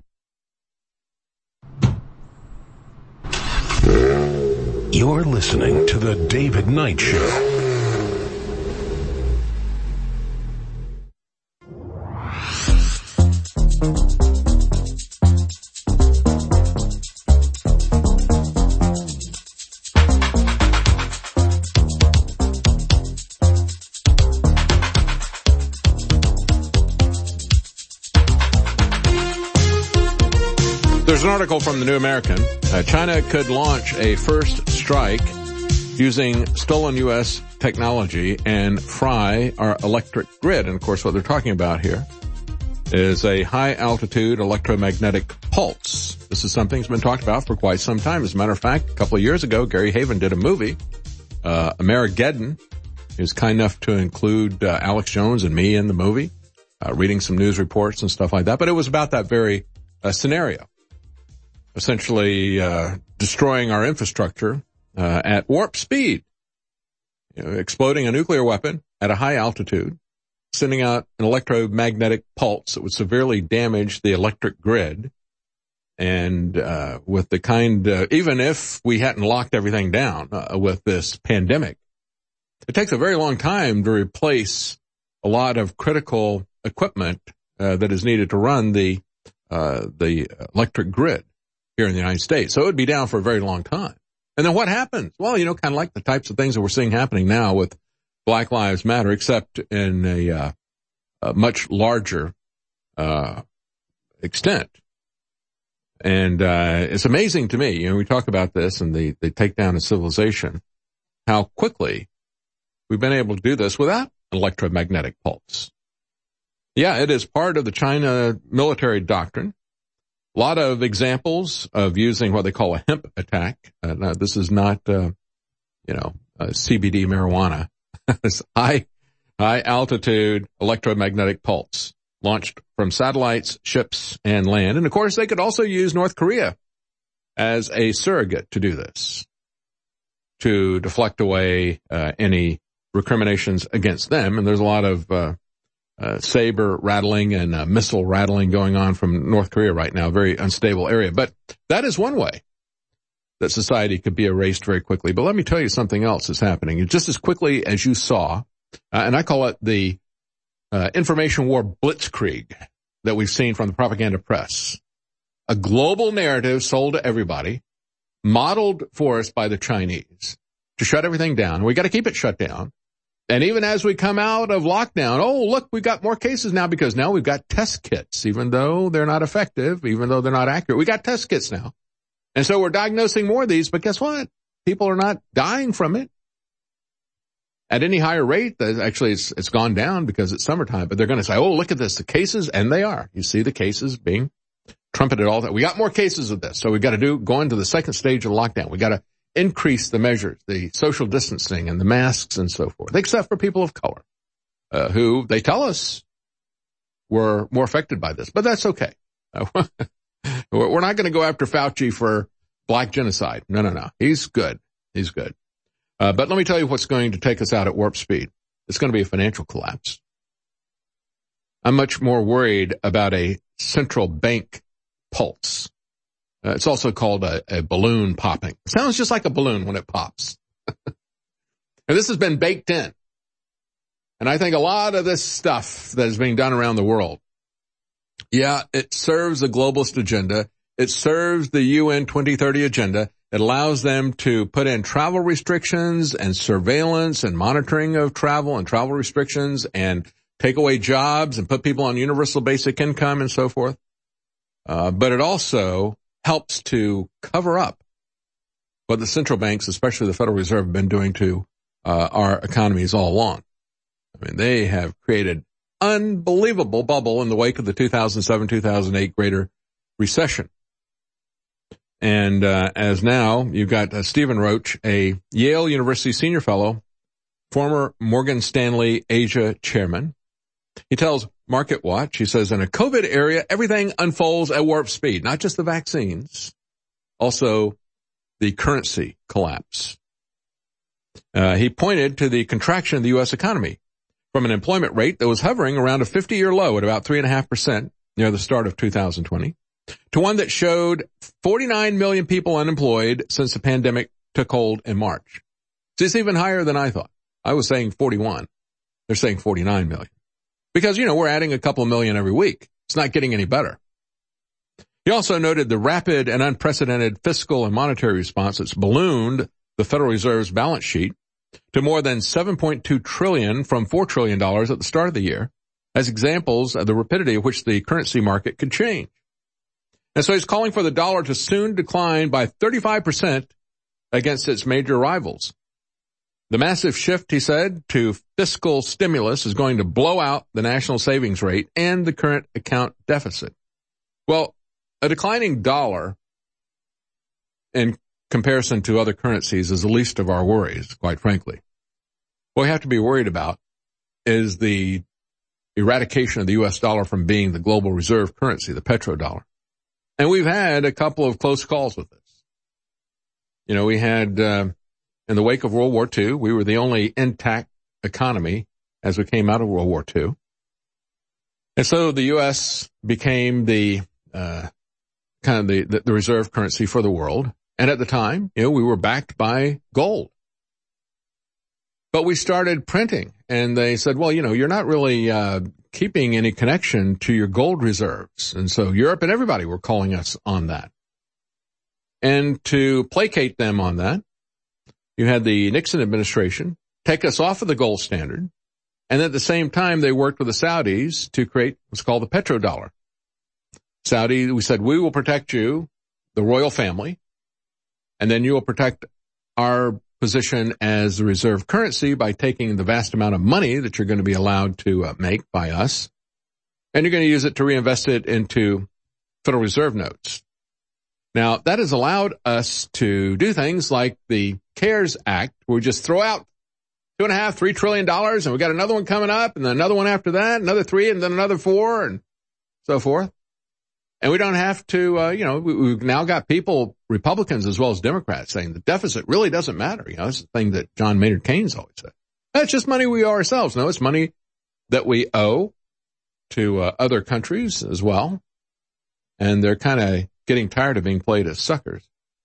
You're listening to The David Knight Show. There's an article from the New American. Uh, China could launch a first strike using stolen U S technology and fry our electric grid. And of course, what they're talking about here is a high-altitude electromagnetic pulse. This is something that's been talked about for quite some time. As a matter of fact, a couple of years ago, Gary Haven did a movie, uh, Amerigeddon. He was kind enough to include uh, Alex Jones and me in the movie, uh, reading some news reports and stuff like that. But it was about that very uh, scenario. Essentially, uh, destroying our infrastructure, uh, at warp speed, you know, exploding a nuclear weapon at a high altitude, sending out an electromagnetic pulse that would severely damage the electric grid. And, uh, with the kind, uh, even if we hadn't locked everything down, uh, with this pandemic, it takes a very long time to replace a lot of critical equipment, uh, that is needed to run the, uh, the electric grid here in the United States. So it would be down for a very long time. And then what happens? Well, you know, kind of like the types of things that we're seeing happening now with Black Lives Matter, except in a, uh, a much larger, uh, extent. And, uh, it's amazing to me, you know, we talk about this and the, the takedown of civilization, how quickly we've been able to do this without an electromagnetic pulse. Yeah, it is part of the China military doctrine. A lot of examples of using what they call a hemp attack. Uh, now, this is not, uh, you know, uh, C B D marijuana. It's high, high altitude electromagnetic pulse launched from satellites, ships, and land. And of course, they could also use North Korea as a surrogate to do this, to deflect away uh, any recriminations against them. And there's a lot of uh Uh, saber rattling and uh, missile rattling going on from North Korea right now, very unstable area. But that is one way that society could be erased very quickly. But let me tell you something else is happening. Just as quickly as you saw, uh, and I call it the uh, information war blitzkrieg that we've seen from the propaganda press. A global narrative sold to everybody, modeled for us by the Chinese to shut everything down. We got to keep it shut down. And even as we come out of lockdown, oh, look, we've got more cases now because now we've got test kits, even though they're not effective, even though they're not accurate. We got test kits now. And so we're diagnosing more of these, but guess what? People are not dying from it at any higher rate. Actually, it's, it's gone down because it's summertime, but they're going to say, oh, look at this, the cases, and they are. You see the cases being trumpeted all that. We got more cases of this. So we got to do, go into the second stage of lockdown. We got to increase the measures, the social distancing and the masks and so forth, except for people of color, uh, who they tell us were more affected by this, but that's okay. Uh, we're not going to go after Fauci for black genocide. No, no, no. He's good. He's good. Uh, but let me tell you what's going to take us out at warp speed. It's going to be a financial collapse. I'm much more worried about a central bank pulse. Uh, it's also called a, a balloon popping. It sounds just like a balloon when it pops. And this has been baked in. And I think a lot of this stuff that is being done around the world, yeah, it serves the globalist agenda. It serves the U N twenty thirty agenda. It allows them to put in travel restrictions and surveillance and monitoring of travel and travel restrictions and take away jobs and put people on universal basic income and so forth. Uh, but it also helps to cover up what the central banks, especially the Federal Reserve, have been doing to uh, our economies all along. I mean, they have created unbelievable bubble in the wake of the two thousand seven two thousand eight Greater Recession. And uh, as now, you've got uh, Stephen Roach, a Yale University senior fellow, former Morgan Stanley Asia chairman. He tells Market Watch, he says, in a COVID area, everything unfolds at warp speed, not just the vaccines, also the currency collapse. Uh, he pointed to the contraction of the U S economy from an employment rate that was hovering around a fifty-year low at about three point five percent near the start of two thousand twenty to one that showed forty-nine million people unemployed since the pandemic took hold in March. So it's even higher than I thought. I was saying forty-one. They're saying forty-nine million. Because, you know, we're adding a couple of million every week. It's not getting any better. He also noted the rapid and unprecedented fiscal and monetary response that's ballooned the Federal Reserve's balance sheet to more than seven point two trillion dollars from four trillion dollars at the start of the year as examples of the rapidity at which the currency market could change. And so he's calling for the dollar to soon decline by thirty-five percent against its major rivals. The massive shift, he said, to fiscal stimulus is going to blow out the national savings rate and the current account deficit. Well, a declining dollar in comparison to other currencies is the least of our worries, quite frankly. What we have to be worried about is the eradication of the U S dollar from being the global reserve currency, the petrodollar. And we've had a couple of close calls with this. You know, we had... Uh, In the wake of World War Two, we were the only intact economy as we came out of World War Two. And so the U S became the, uh, kind of the, the, the reserve currency for the world. And at the time, you know, we were backed by gold. But we started printing and they said, well, you know, you're not really, uh, keeping any connection to your gold reserves. And so Europe and everybody were calling us on that. And to placate them on that, you had the Nixon administration take us off of the gold standard, and at the same time they worked with the Saudis to create what's called the petrodollar. Saudi, we said, we will protect you, the royal family, and then you will protect our position as the reserve currency by taking the vast amount of money that you're going to be allowed to uh, make by us, and you're going to use it to reinvest it into Federal Reserve notes. Now, that has allowed us to do things like the CARES Act, where we just throw out two and a half, three trillion dollars, and we got another one coming up, and then another one after that, another three, and then another four, and so forth. And we don't have to, uh, you know, we, we've now got people, Republicans as well as Democrats, saying the deficit really doesn't matter. You know, it's the thing that John Maynard Keynes always said. That's just money we owe ourselves. No, it's money that we owe to uh, other countries as well. And they're kind of getting tired of being played as suckers.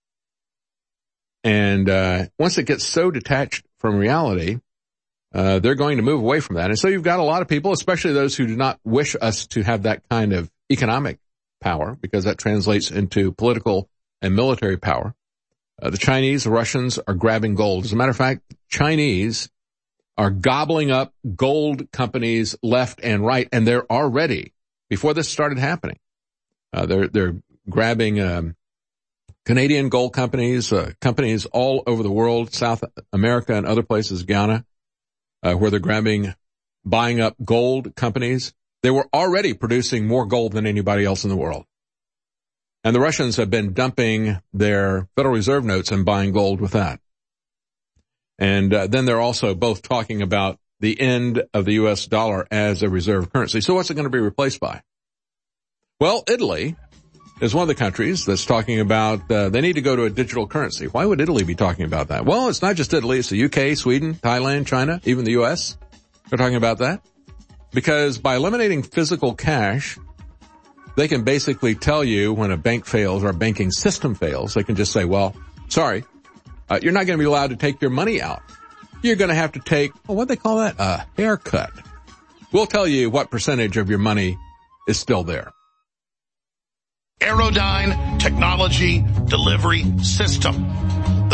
And uh once it gets so detached from reality, uh they're going to move away from that. And so you've got a lot of people, especially those who do not wish us to have that kind of economic power, because that translates into political and military power. Uh, the Chinese, the Russians are grabbing gold. As a matter of fact, Chinese are gobbling up gold companies left and right, and they're already, before this started happening, uh, they're they're grabbing um, Canadian gold companies, uh, companies all over the world, South America and other places, Ghana, uh, where they're grabbing, buying up gold companies. They were already producing more gold than anybody else in the world. And the Russians have been dumping their Federal Reserve notes and buying gold with that. And uh, then they're also both talking about the end of the U S dollar as a reserve currency. So what's it going to be replaced by? Well, Italy is one of the countries that's talking about uh, they need to go to a digital currency. Why would Italy be talking about that? Well, it's not just Italy. It's the U K, Sweden, Thailand, China, even the U S. They're talking about that. Because by eliminating physical cash, they can basically tell you when a bank fails or a banking system fails. They can just say, well, sorry, uh, you're not going to be allowed to take your money out. You're going to have to take, well, what do they call that? A haircut. We'll tell you what percentage of your money is still there. Aerodyne Technology Delivery System. The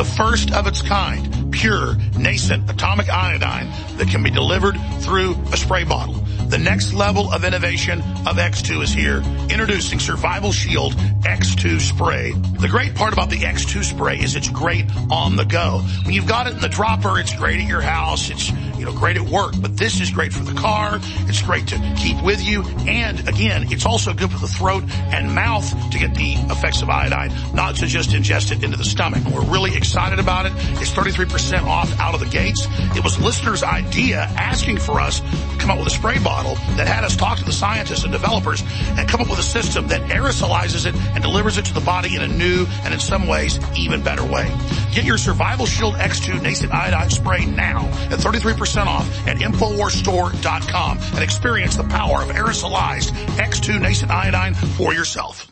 the first of its kind, pure, nascent atomic iodine that can be delivered through a spray bottle. The next level of innovation of X two is here. Introducing Survival Shield X two Spray. The great part about the X two Spray is it's great on the go. When you've got it in the dropper, it's great at your house. It's, you know, great at work. But this is great for the car. It's great to keep with you. And again, it's also good for the throat and mouth to get the effects of iodine, not to just ingest it into the stomach. We're really excited about it. It's thirty-three percent off out of the gates. It was listeners' idea asking for us to come up with a spray bottle that had us talk to the scientists and developers and come up with a system that aerosolizes it and delivers it to the body in a new and in some ways even better way. Get your Survival Shield X two Nascent Iodine Spray now at thirty-three percent off at Infowars Store dot com and experience the power of aerosolized X two Nascent Iodine for yourself.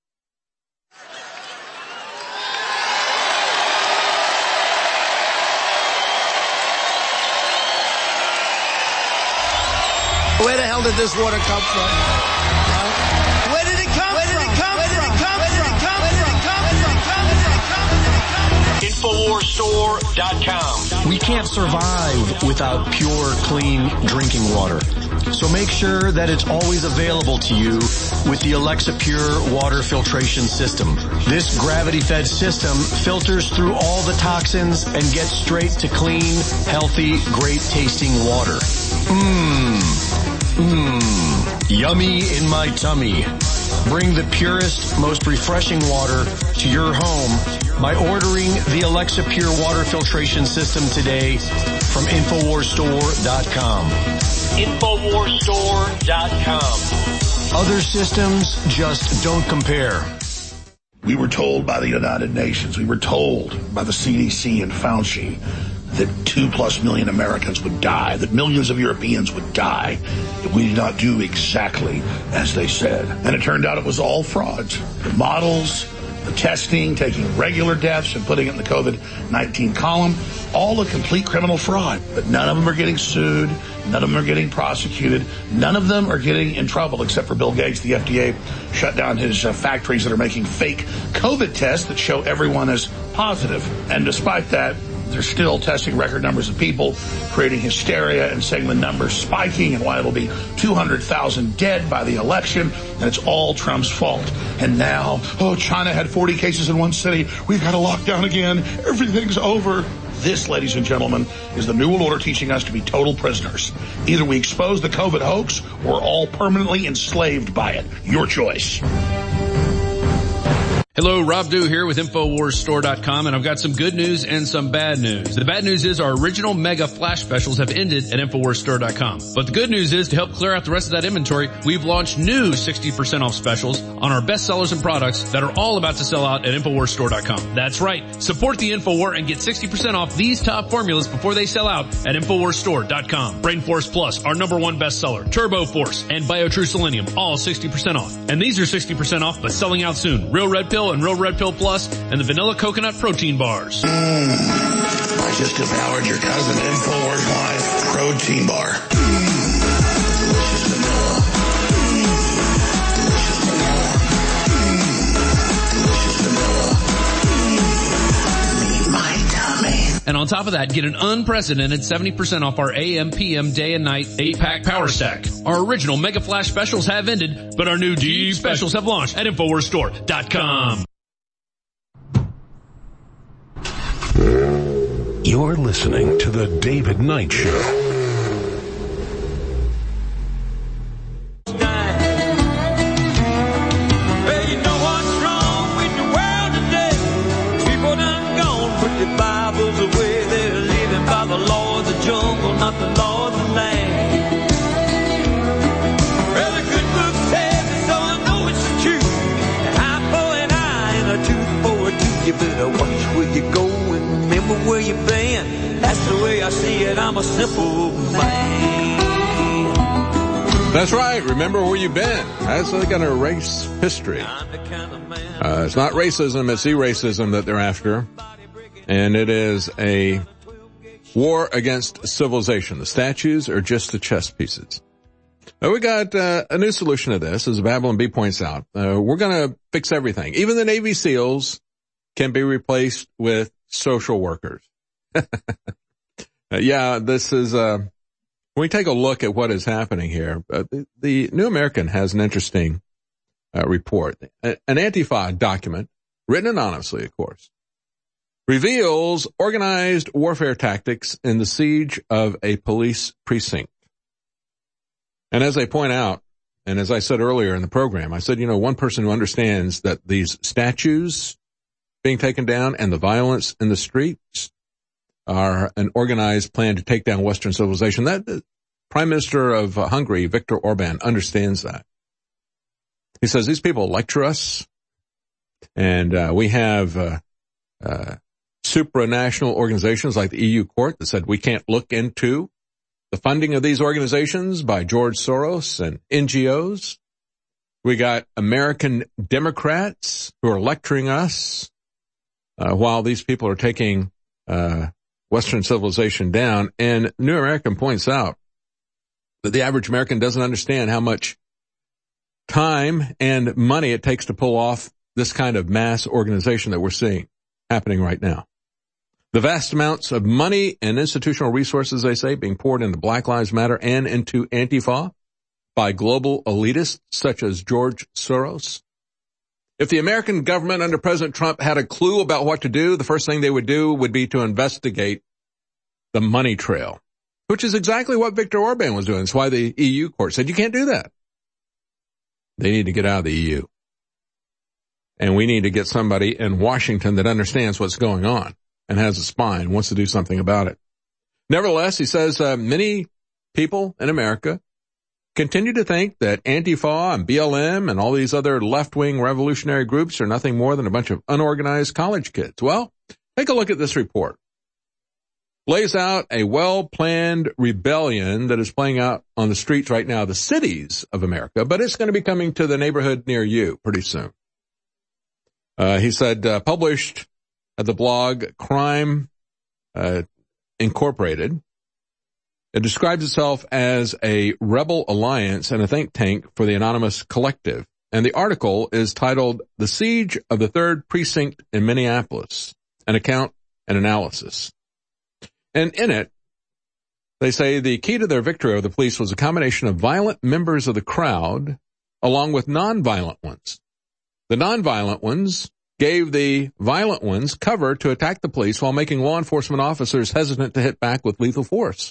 Where the hell did this water come from? Huh? Where did it come Where did it come Where did it come Where did it come Where did it come Where did it come Where did it come Where did it come Infowars Store dot com. We can't survive without pure, clean drinking water. So make sure that it's always available to you with the Alexa Pure water filtration system. This gravity-fed system filters through all the toxins and gets straight to clean, healthy, great-tasting water. Mmm. Mmm, yummy in my tummy. Bring the purest, most refreshing water to your home by ordering the Alexa Pure water filtration system today from Infowars Store dot com. Infowars Store dot com. Other systems just don't compare. We were told by the United Nations, we were told by the C D C and Fauci that two plus million Americans would die, that millions of Europeans would die if we did not do exactly as they said. And it turned out it was all frauds. The models, the testing, taking regular deaths and putting it in the COVID nineteen column, all a complete criminal fraud. But none of them are getting sued. None of them are getting prosecuted. None of them are getting in trouble except for Bill Gates. The F D A shut down his uh, factories that are making fake COVID tests that show everyone as positive. And despite that, they're still testing record numbers of people, creating hysteria and saying the numbers spiking and why it'll be two hundred thousand dead by the election, and it's all Trump's fault. And now, oh, China had forty cases in one city. We've got to lock down again. Everything's over. This, ladies and gentlemen, is the New World Order teaching us to be total prisoners. Either we expose the COVID hoax or we're all permanently enslaved by it. Your choice. Hello, Rob Dew here with Infowars Store dot com, and I've got some good news and some bad news. The bad news is our original mega flash specials have ended at Infowars Store dot com. But the good news is to help clear out the rest of that inventory, we've launched new sixty percent off specials on our best sellers and products that are all about to sell out at Infowars Store dot com. That's right. Support the InfoWar and get sixty percent off these top formulas before they sell out at Infowars Store dot com. Brain Force Plus, our number one bestseller, Turbo Force, and BioTrue Selenium, all sixty percent off. And these are sixty percent off, but selling out soon. Real Red Pill and Real Red Pill Plus, and the Vanilla Coconut Protein Bars. Mm, I just devoured your cousin InfoWars Live Protein Bar. Mm, delicious vanilla. Mm, delicious vanilla. Mm, delicious vanilla. Mm, meet my tummy. And on top of that, get an unprecedented seventy percent off our A M P M day and night eight pack Power Stack. Our original Mega Flash specials have ended, but our new deep specials have launched at Infowars Store dot com. You're listening to The David Knight Show. You better watch where you go and remember where you've been. That's the way I see it. I'm a simple man. That's right. Remember where you've been. That's going to erase history. Uh, it's not racism. It's e-racism that they're after. And it is a war against civilization. The statues are just the chess pieces. Now, we got uh, a new solution to this, as Babylon B points out. Uh, we're going to fix everything. Even the Navy SEALs can be replaced with social workers. Yeah, this is, uh, when we take a look at what is happening here, uh, the, the New American has an interesting uh, report. An Antifa document, written anonymously, of course, reveals organized warfare tactics in the siege of a police precinct. And as I point out, and as I said earlier in the program, I said, you know, one person who understands that these statues being taken down and the violence in the streets are an organized plan to take down Western civilization. That the Prime Minister of uh, Hungary, Viktor Orban, understands that. He says these people lecture us, and uh, we have uh, uh, supranational organizations like the E U Court that said we can't look into the funding of these organizations by George Soros and N G Os. We got American Democrats who are lecturing us uh, while these people are taking uh Western civilization down. And New American points out that the average American doesn't understand how much time and money it takes to pull off this kind of mass organization that we're seeing happening right now. The vast amounts of money and institutional resources, they say, being poured into Black Lives Matter and into Antifa by global elitists such as George Soros. If the American government under President Trump had a clue about what to do, the first thing they would do would be to investigate the money trail, which is exactly what Viktor Orban was doing. That's why the E U court said you can't do that. They need to get out of the E U. And we need to get somebody in Washington that understands what's going on and has a spine and wants to do something about it. Nevertheless, he says uh, many people in America continue to think that Antifa and B L M and all these other left-wing revolutionary groups are nothing more than a bunch of unorganized college kids. Well, take a look at this report. Lays out a well-planned rebellion that is playing out on the streets right now, the cities of America, but it's going to be coming to the neighborhood near you pretty soon. Uh, he said, uh, published at the blog Crime uh, Incorporated. It describes itself as a rebel alliance and a think tank for the Anonymous Collective. And the article is titled, The Siege of the Third Precinct in Minneapolis, an account and analysis. And in it, they say the key to their victory over the police was a combination of violent members of the crowd along with nonviolent ones. The nonviolent ones gave the violent ones cover to attack the police while making law enforcement officers hesitant to hit back with lethal force.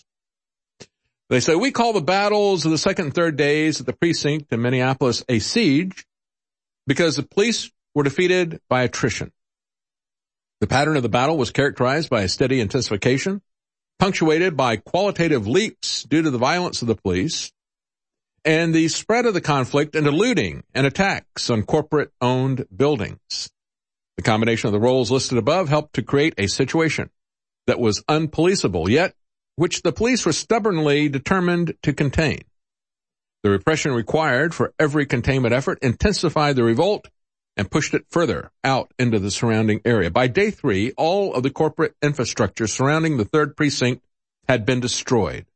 They say, we call the battles of the second and third days at the precinct in Minneapolis a siege because the police were defeated by attrition. The pattern of the battle was characterized by a steady intensification, punctuated by qualitative leaps due to the violence of the police, and the spread of the conflict into looting and attacks on corporate-owned buildings. The combination of the roles listed above helped to create a situation that was unpoliceable, yet which the police were stubbornly determined to contain. The repression required for every containment effort intensified the revolt and pushed it further out into the surrounding area. By day three, all of the corporate infrastructure surrounding the third precinct had been destroyed.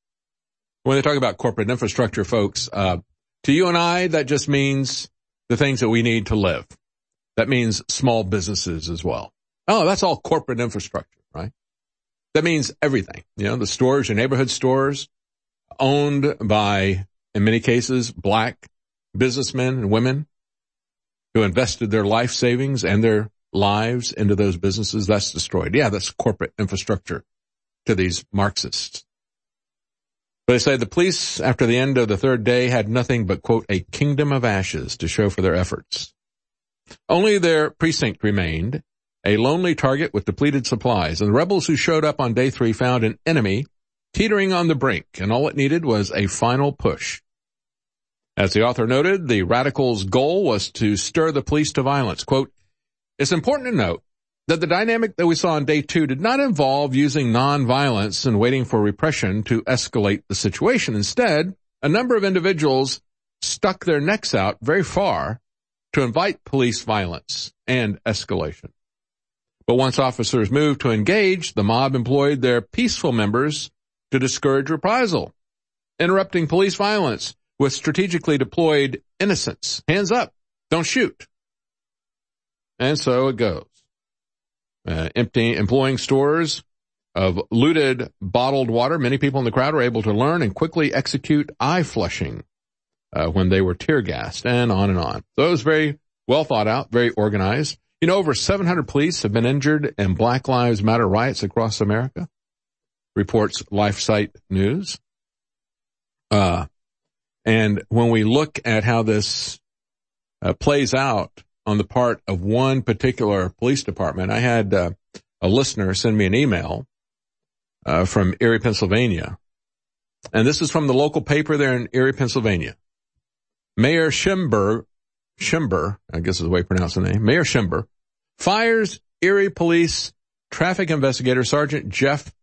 When they talk about corporate infrastructure, folks, uh, to you and I, that just means the things that we need to live. That means small businesses as well. Oh, that's all corporate infrastructure, right? That means everything. You know, the stores, your neighborhood stores, owned by, in many cases, black businessmen and women who invested their life savings and their lives into those businesses, that's destroyed. Yeah, that's corporate infrastructure to these Marxists. But they say the police, after the end of the third day, had nothing but, quote, a kingdom of ashes to show for their efforts. Only their precinct remained, a lonely target with depleted supplies, and the rebels who showed up on day three found an enemy teetering on the brink, and all it needed was a final push. As the author noted, the radicals' goal was to stir the police to violence. Quote, it's important to note that the dynamic that we saw on day two did not involve using nonviolence and waiting for repression to escalate the situation. Instead, a number of individuals stuck their necks out very far to invite police violence and escalation. But once officers moved to engage, the mob employed their peaceful members to discourage reprisal, interrupting police violence with strategically deployed innocents. Hands up, don't shoot. And so it goes. uh, emptying, employing stores of looted bottled water. Many people in the crowd were able to learn and quickly execute eye flushing uh, when they were tear gassed, and on and on. So it was very well thought out, very organized. You know, over seven hundred police have been injured in Black Lives Matter riots across America, reports LifeSite News. Uh, and when we look at how this uh, plays out on the part of one particular police department, I had uh, a listener send me an email uh, from Erie, Pennsylvania. And this is from the local paper there in Erie, Pennsylvania. Mayor Schimber, Schimber, I guess is the way you pronounce the name, Mayor Schimber, fires Erie Police traffic investigator Sergeant Jeff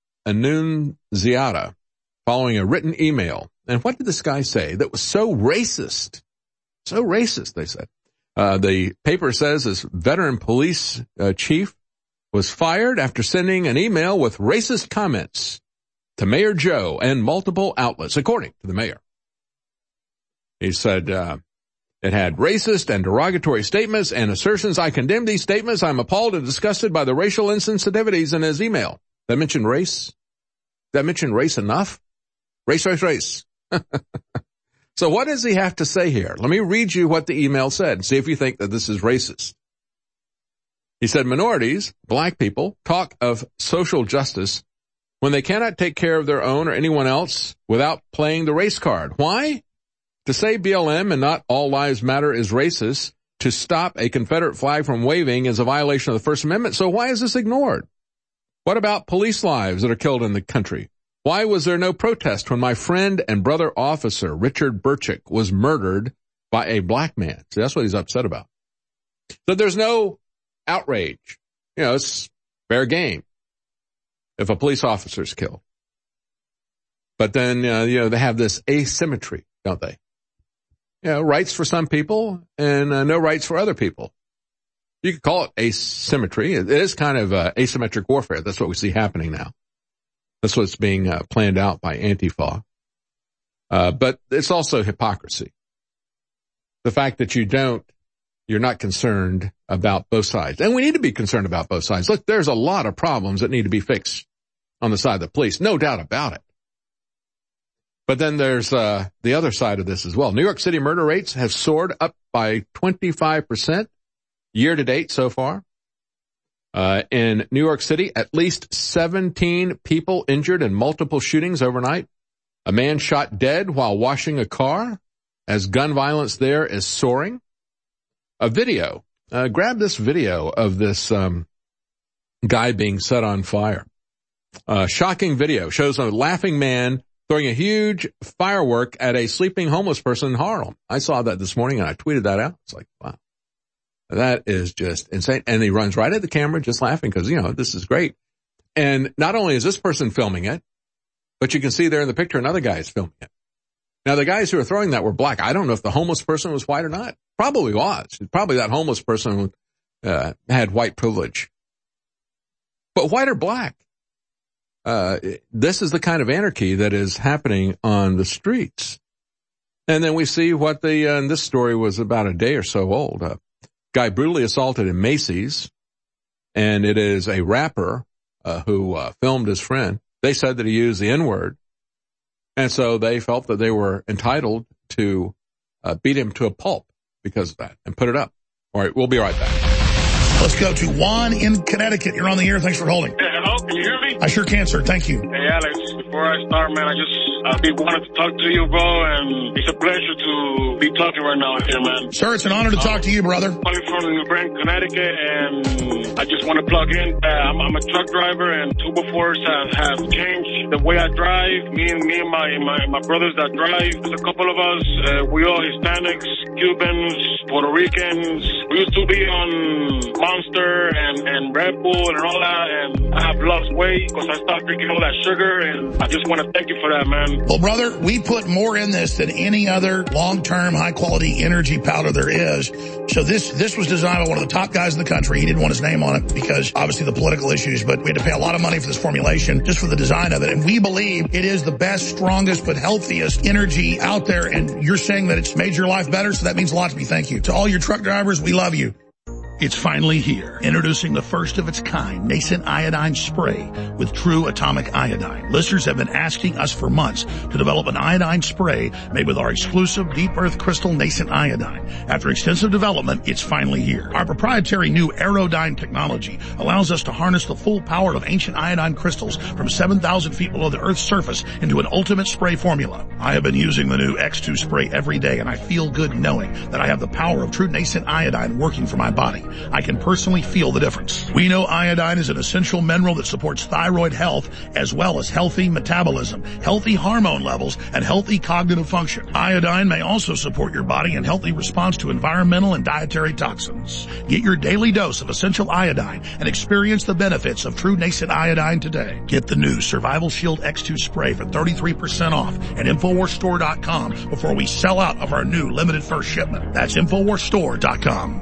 Annunziata following a written email. And what did this guy say that was so racist? So racist, they said. Uh, the paper says this veteran police uh, chief was fired after sending an email with racist comments to Mayor Joe and multiple outlets, according to the mayor. He said, uh, it had racist and derogatory statements and assertions. I condemn these statements. I'm appalled and disgusted by the racial insensitivities in his email. That mentioned race? That mentioned race enough? Race, race, race. So what does he have to say here? Let me read you what the email said. See if you think that this is racist. He said, minorities, black people, talk of social justice when they cannot take care of their own or anyone else without playing the race card. Why? To say B L M and not all lives matter is racist. To stop a Confederate flag from waving is a violation of the First Amendment. So why is this ignored? What about police lives that are killed in the country? Why was there no protest when my friend and brother officer, Richard Burchick, was murdered by a black man? See, that's what he's upset about. So there's no outrage. You know, it's fair game if a police officer is killed. But then, uh, you know, they have this asymmetry, don't they? You know, rights for some people and uh, no rights for other people. You could call it asymmetry. It is kind of uh, asymmetric warfare. That's what we see happening now. That's what's being uh, planned out by Antifa. Uh, but it's also hypocrisy. The fact that you don't, you're not concerned about both sides. And we need to be concerned about both sides. Look, there's a lot of problems that need to be fixed on the side of the police. No doubt about it. But then there's uh, the other side of this as well. New York City murder rates have soared up by twenty-five percent year to date so far. Uh, in New York City, at least seventeen people injured in multiple shootings overnight. A man shot dead while washing a car as gun violence there is soaring. A video, uh, grab this video of this um, guy being set on fire. Uh, shocking video shows a laughing man throwing a huge firework at a sleeping homeless person in Harlem. I saw that this morning and I tweeted that out. It's like, wow. That is just insane. And he runs right at the camera just laughing because, you know, this is great. And not only is this person filming it, but you can see there in the picture another guy is filming it. Now, the guys who were throwing that were black. I don't know if the homeless person was white or not. Probably was. Probably that homeless person uh, had white privilege. But white or black, uh, this is the kind of anarchy that is happening on the streets. And then we see what the, uh, and this story was about a day or so old. Uh, Guy brutally assaulted in Macy's, and it is a rapper uh, who uh, filmed his friend. They said that he used the N-word, and so they felt that they were entitled to uh, beat him to a pulp because of that and put it up. All right, we'll be right back. Let's go to Juan in Connecticut. You're on the air. Thanks for holding. Hey, hello, can you hear me? I sure can, sir. Thank you. Hey, Alex, before I start, man, I just I be wanted to talk to you, bro, and it's a pleasure to be talking right now here, man. Sir, it's an honor to talk to you, brother. I'm calling from New Britain, Connecticut, and I just want to plug in. Uh, I'm, I'm a truck driver, and two befores have, have changed the way I drive. Me and me and my, my, my brothers that drive, there's a couple of us, uh, we all Hispanics, Cubans, Puerto Ricans. We used to be on Monster and, and Red Bull and all that, and I have lost weight because I stopped drinking all that sugar, and I just want to thank you for that, man. Well, brother, we put more in this than any other long-term, high-quality energy powder there is. So this this was designed by one of the top guys in the country. He didn't want his name on it because, obviously, the political issues, but we had to pay a lot of money for this formulation just for the design of it. And we believe it is the best, strongest, but healthiest energy out there. And you're saying that it's made your life better, so that means a lot to me. Thank you. To all your truck drivers, we love you. It's finally here. Introducing the first of its kind nascent iodine spray with true atomic iodine. Listeners have been asking us for months to develop an iodine spray made with our exclusive deep earth crystal nascent iodine. After extensive development, it's finally here. Our proprietary new Aerodyne technology allows us to harness the full power of ancient iodine crystals from seven thousand feet below the Earth's surface into an ultimate spray formula. I have been using the new X two spray every day, and I feel good knowing that I have the power of true nascent iodine working for my body. I can personally feel the difference. We know iodine is an essential mineral that supports thyroid health as well as healthy metabolism, healthy hormone levels, and healthy cognitive function. Iodine may also support your body in healthy response to environmental and dietary toxins. Get your daily dose of essential iodine and experience the benefits of true nascent iodine today. Get the new Survival Shield X two spray for thirty-three percent off at Infowars Store dot com before we sell out of our new limited first shipment. That's Infowars Store dot com.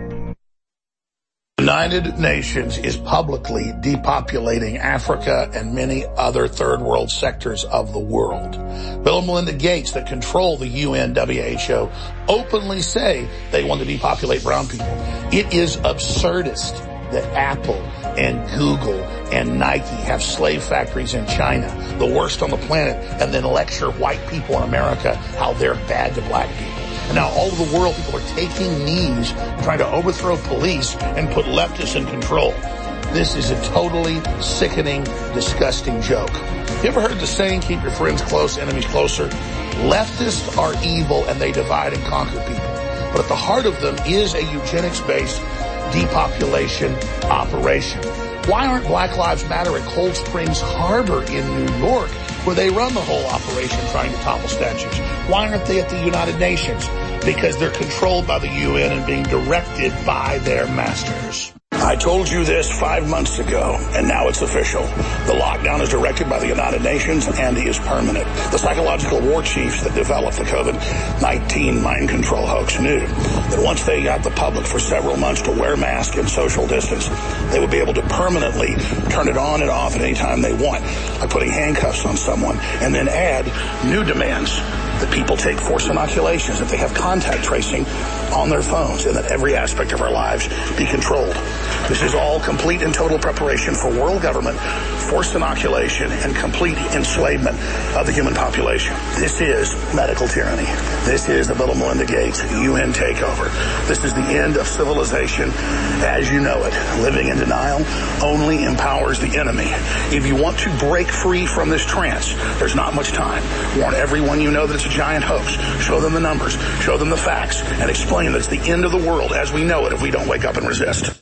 The United Nations is publicly depopulating Africa and many other third world sectors of the world. Bill and Melinda Gates, that control the U N W H O, openly say they want to depopulate brown people. It is absurdist that Apple and Google and Nike have slave factories in China, the worst on the planet, and then lecture white people in America how they're bad to black people. And now all over the world, people are taking knees, trying to overthrow police and put leftists in control. This is a totally sickening, disgusting joke. You ever heard the saying, keep your friends close, enemies closer? Leftists are evil and they divide and conquer people. But at the heart of them is a eugenics-based depopulation operation. Why aren't Black Lives Matter at Cold Springs Harbor in New York, where they run the whole operation trying to topple statues? Why aren't they at the United Nations? Because they're controlled by the U N and being directed by their masters. I told you this five months ago, and now it's official. The lockdown is directed by the United Nations and is permanent. The psychological war chiefs that developed the COVID nineteen mind control hoax knew that once they got the public for several months to wear masks and social distance, they would be able to permanently turn it on and off at any time they want, by putting handcuffs on someone, and then add new demands that people take forced inoculations, that they have contact tracing on their phones, and that every aspect of our lives be controlled. This is all complete and total preparation for world government, forced inoculation, and complete enslavement of the human population. This is medical tyranny. This is the Bill and Melinda Gates U N takeover. This is the end of civilization as you know it. Living in denial only empowers the enemy. If you want to break free from this trance, there's not much time. Warn everyone you know that it's a giant hoax. Show them the numbers, show them the facts, and explain that it's the end of the world as we know it if we don't wake up and resist.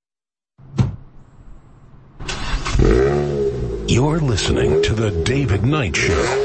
You're listening to The David Knight Show.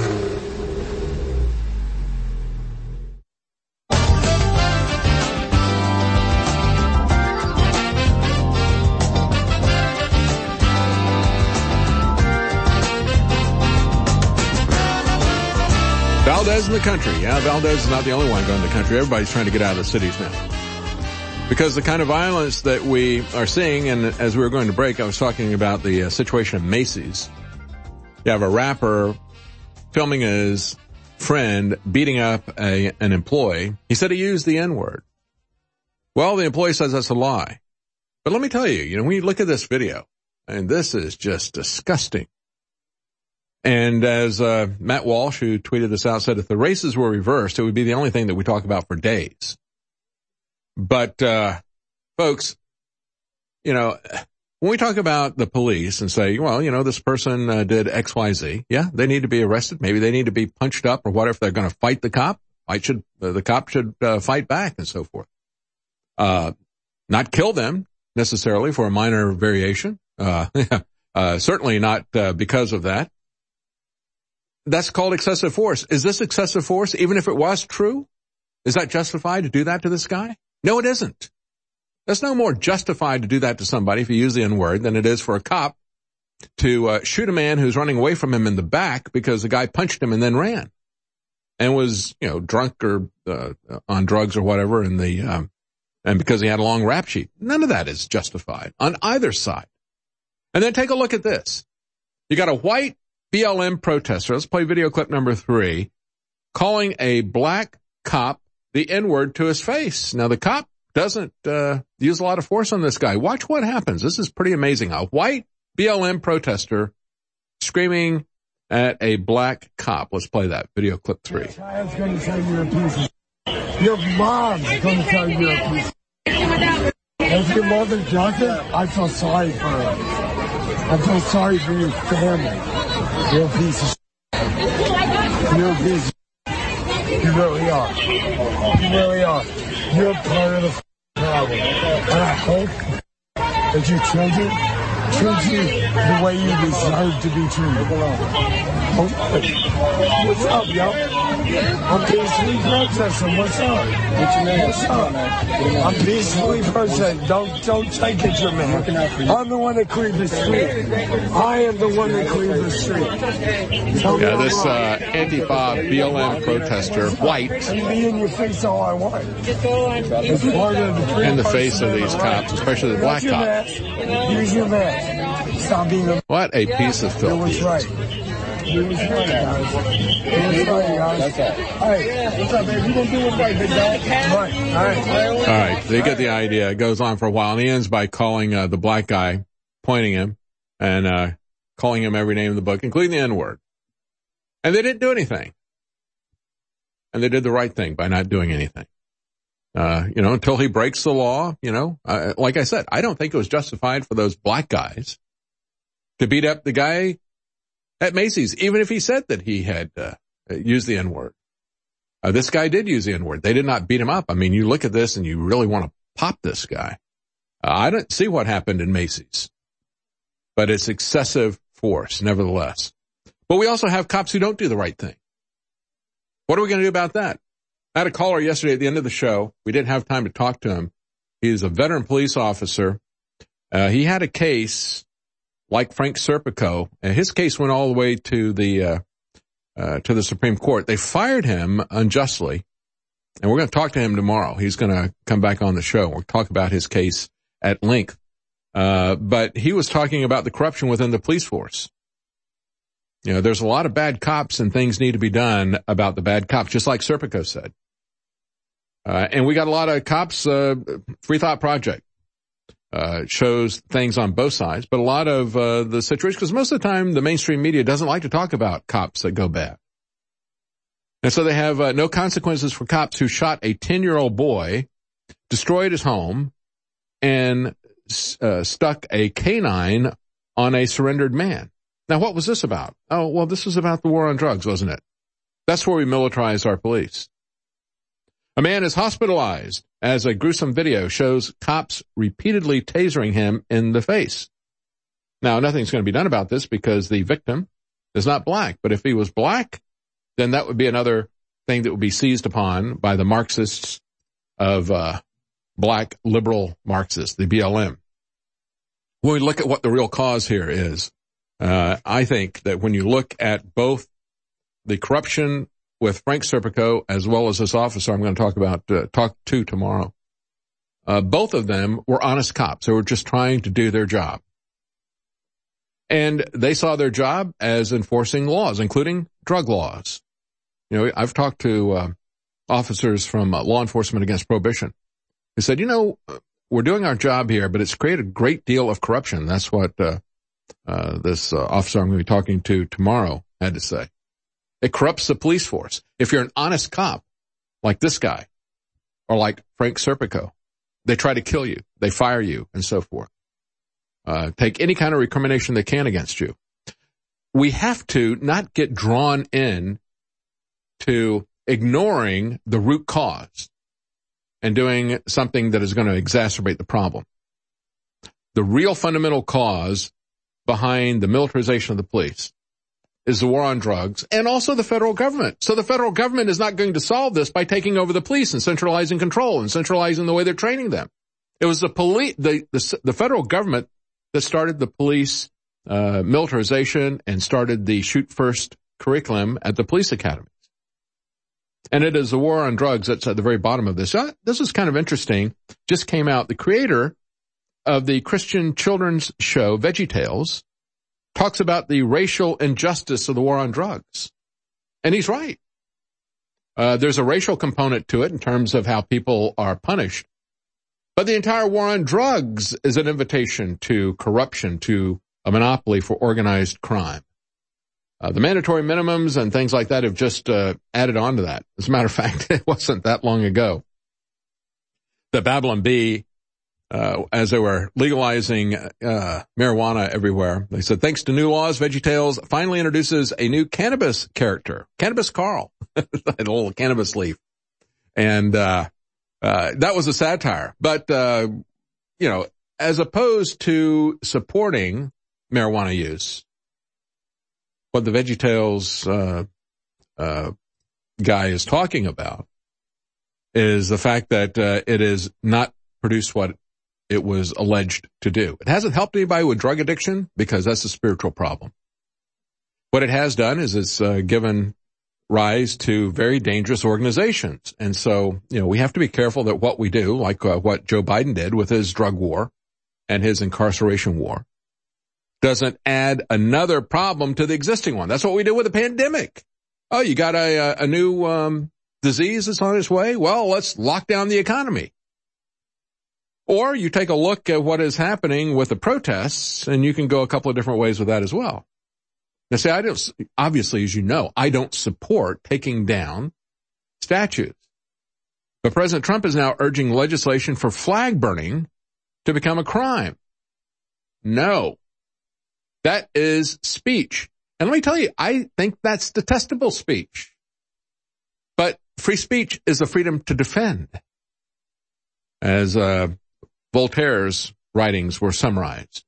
Valdez in the country. Yeah, Valdez is not the only one going to the country. Everybody's trying to get out of the cities now. Because the kind of violence that we are seeing, and as we were going to break, I was talking about the uh, situation of Macy's. You have a rapper filming his friend beating up a an employee. He said he used the N-word. Well, the employee says that's a lie. But let me tell you, you know, when you look at this video, and this is just disgusting. And as uh, Matt Walsh, who tweeted this out, said, if the races were reversed, it would be the only thing that we talk about for days. But, uh, folks, you know, when we talk about the police and say, well, you know, this person uh, did X, Y, Z, yeah, they need to be arrested. Maybe they need to be punched up or whatever. If they're going to fight the cop, fight should, uh, the cop should uh, fight back and so forth. Uh, not kill them necessarily for a minor variation. Uh, uh, certainly not uh, because of that. That's called excessive force. Is this excessive force? Even if it was true, is that justified to do that to this guy? No, it isn't. That's no more justified to do that to somebody if you use the N-word than it is for a cop to uh, shoot a man who's running away from him in the back because the guy punched him and then ran and was, you know, drunk or uh, on drugs or whatever, and the um, and because he had a long rap sheet. None of that is justified on either side. And then take a look at this. You got a white B L M protester. Let's play video clip number three, calling a black cop the N-word to his face. Now, the cop doesn't uh, use a lot of force on this guy. Watch what happens. This is pretty amazing. A white B L M protester screaming at a black cop. Let's play that. Video clip three. Your child's going to tell you you're a piece of shit. Your mom's going to tell you you're a piece of shit. If your mother does it, I feel sorry for her. I feel sorry for your family. You're a piece of shit. You're a piece of shit. You really are. You really are. You're part of the problem. And I hope that your children treat you the way you deserve to be treated. What's up, yo? I'm peacefully protesting. What's up? What's your name? What's up? I'm peacefully protesting. Don't don't take it your man. I'm the one that cleared the street. I am the one that cleared the street. Tell yeah, this uh, Antifa B L M protester, white, and be in your face all I want. It's part of the in the face of these cops, especially the black cops. Use your mask. Stop being a what a piece of filth. What's right. You was right, guys. You was right, guys. Hey, what's up, man? You gonna do what's right, big dog? Right. All right. All right. They get the idea. It goes on for a while, and he ends by calling uh, the black guy, pointing him, and uh calling him every name in the book, including the N-word. And they didn't do anything. And they did the right thing by not doing anything. Uh, you know, until he breaks the law, you know. Uh, like I said, I don't think it was justified for those black guys to beat up the guy at Macy's, even if he said that he had uh, used the N-word. Uh, this guy did use the N-word. They did not beat him up. I mean, you look at this and you really want to pop this guy. Uh, I don't see what happened in Macy's, but it's excessive force, nevertheless. But we also have cops who don't do the right thing. What are we going to do about that? I had a caller yesterday at the end of the show. We didn't have time to talk to him. He's a veteran police officer. Uh, he had a case like Frank Serpico, and his case went all the way to the uh, uh, to the Supreme Court. They fired him unjustly, and we're going to talk to him tomorrow. He's going to come back on the show. We'll talk about his case at length. Uh, but he was talking about the corruption within the police force. You know, there's a lot of bad cops, and things need to be done about the bad cops, just like Serpico said. Uh, and we got a lot of cops, uh, Free Thought Project. Uh, shows things on both sides, but a lot of uh, the situation, because most of the time the mainstream media doesn't like to talk about cops that go bad. And so they have uh, no consequences for cops who shot a ten-year-old boy, destroyed his home, and uh, stuck a canine on a surrendered man. Now, what was this about? Oh, well, this was about the war on drugs, wasn't it? That's where we militarized our police. A man is hospitalized as a gruesome video shows cops repeatedly tasering him in the face. Now, nothing's going to be done about this because the victim is not black. But if he was black, then that would be another thing that would be seized upon by the Marxists of uh black liberal Marxists, the B L M. When we look at what the real cause here is, uh I think that when you look at both the corruption with Frank Serpico as well as this officer I'm going to talk about, uh, talk to tomorrow. Uh, both of them were honest cops who were just trying to do their job. And they saw their job as enforcing laws, including drug laws. You know, I've talked to, uh, officers from uh, Law Enforcement Against Prohibition who said, you know, we're doing our job here, but it's created a great deal of corruption. That's what, uh, uh, this uh, officer I'm going to be talking to tomorrow had to say. It corrupts the police force. If you're an honest cop, like this guy, or like Frank Serpico, they try to kill you, they fire you, and so forth. Uh, take any kind of recrimination they can against you. We have to not get drawn in to ignoring the root cause and doing something that is going to exacerbate the problem. The real fundamental cause behind the militarization of the police is the war on drugs and also the federal government. So the federal government is not going to solve this by taking over the police and centralizing control and centralizing the way they're training them. It was the police, the, the, the federal government that started the police, uh, militarization and started the shoot first curriculum at the police academies. And it is the war on drugs that's at the very bottom of this. Uh, this is kind of interesting. Just came out. The creator of the Christian children's show, VeggieTales, talks about the racial injustice of the war on drugs. And he's right. Uh, there's a racial component to it in terms of how people are punished. But the entire war on drugs is an invitation to corruption, to a monopoly for organized crime. Uh, the mandatory minimums and things like that have just uh, added on to that. As a matter of fact, it wasn't that long ago that Babylon Bee, uh, as they were legalizing uh, marijuana everywhere, they said, thanks to new laws, VeggieTales finally introduces a new cannabis character, Cannabis Carl, a little cannabis leaf. And uh Uh, that was a satire, but, uh, you know, as opposed to supporting marijuana use, what the VeggieTales, uh, uh, guy is talking about is the fact that, uh, it is not produced what it was alleged to do. It hasn't helped anybody with drug addiction because that's a spiritual problem. What it has done is it's, uh, given rise to very dangerous organizations. And so, you know, we have to be careful that what we do, like uh, what Joe Biden did with his drug war and his incarceration war, doesn't add another problem to the existing one. That's what we do with the pandemic. Oh, you got a, a new um, disease that's on its way? Well, let's lock down the economy. Or you take a look at what is happening with the protests, and you can go a couple of different ways with that as well. Now, see, I don't, obviously, as you know, I don't support taking down statues. But President Trump is now urging legislation for flag burning to become a crime. No. That is speech. And let me tell you, I think that's detestable speech. But free speech is the freedom to defend. As uh, Voltaire's writings were summarized.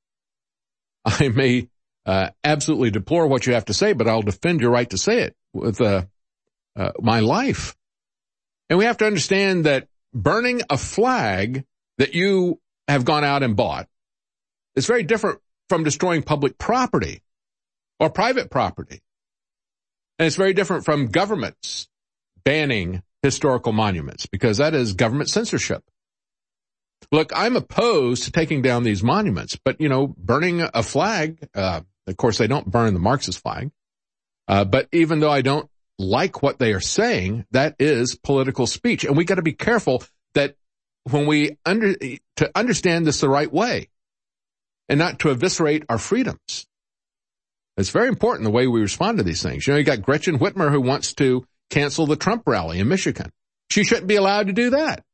I may Uh, absolutely deplore what you have to say, but I'll defend your right to say it with uh, uh, my life. And we have to understand that burning a flag that you have gone out and bought is very different from destroying public property or private property. And it's very different from governments banning historical monuments because that is government censorship. Look, I'm opposed to taking down these monuments, but, you know, burning a flag, uh, of course, they don't burn the Marxist flag. Uh, but even though I don't like what they are saying, that is political speech. And we got to be careful that when we under, to understand this the right way and not to eviscerate our freedoms. It's very important the way we respond to these things. You know, you got Gretchen Whitmer who wants to cancel the Trump rally in Michigan. She shouldn't be allowed to do that.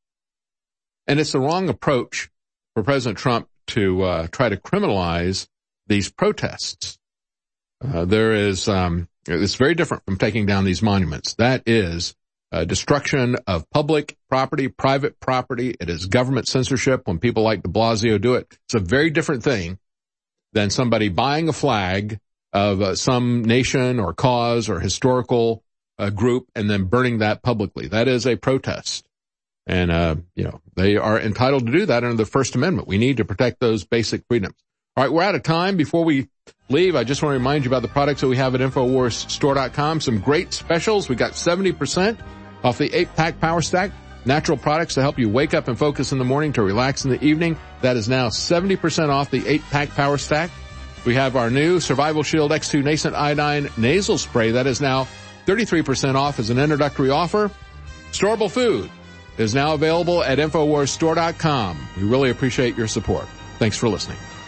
And it's the wrong approach for President Trump to uh, try to criminalize these protests. Uh, there is, um, it's very different from taking down these monuments. That is uh, destruction of public property, private property. It is government censorship when people like de Blasio do it. It's a very different thing than somebody buying a flag of uh, some nation or cause or historical uh, group and then burning that publicly. That is a protest. And, uh, you know, they are entitled to do that under the First Amendment. We need to protect those basic freedoms. All right, we're out of time. Before we leave, I just want to remind you about the products that we have at Infowars Store dot com. Some great specials. We got seventy percent off the eight pack Power Stack. Natural products to help you wake up and focus in the morning to relax in the evening. That is now seventy percent off the eight pack Power Stack. We have our new Survival Shield X two Nascent Iodine Nasal Spray. That is now thirty-three percent off as an introductory offer. Storable food is now available at Infowars Store dot com. We really appreciate your support. Thanks for listening.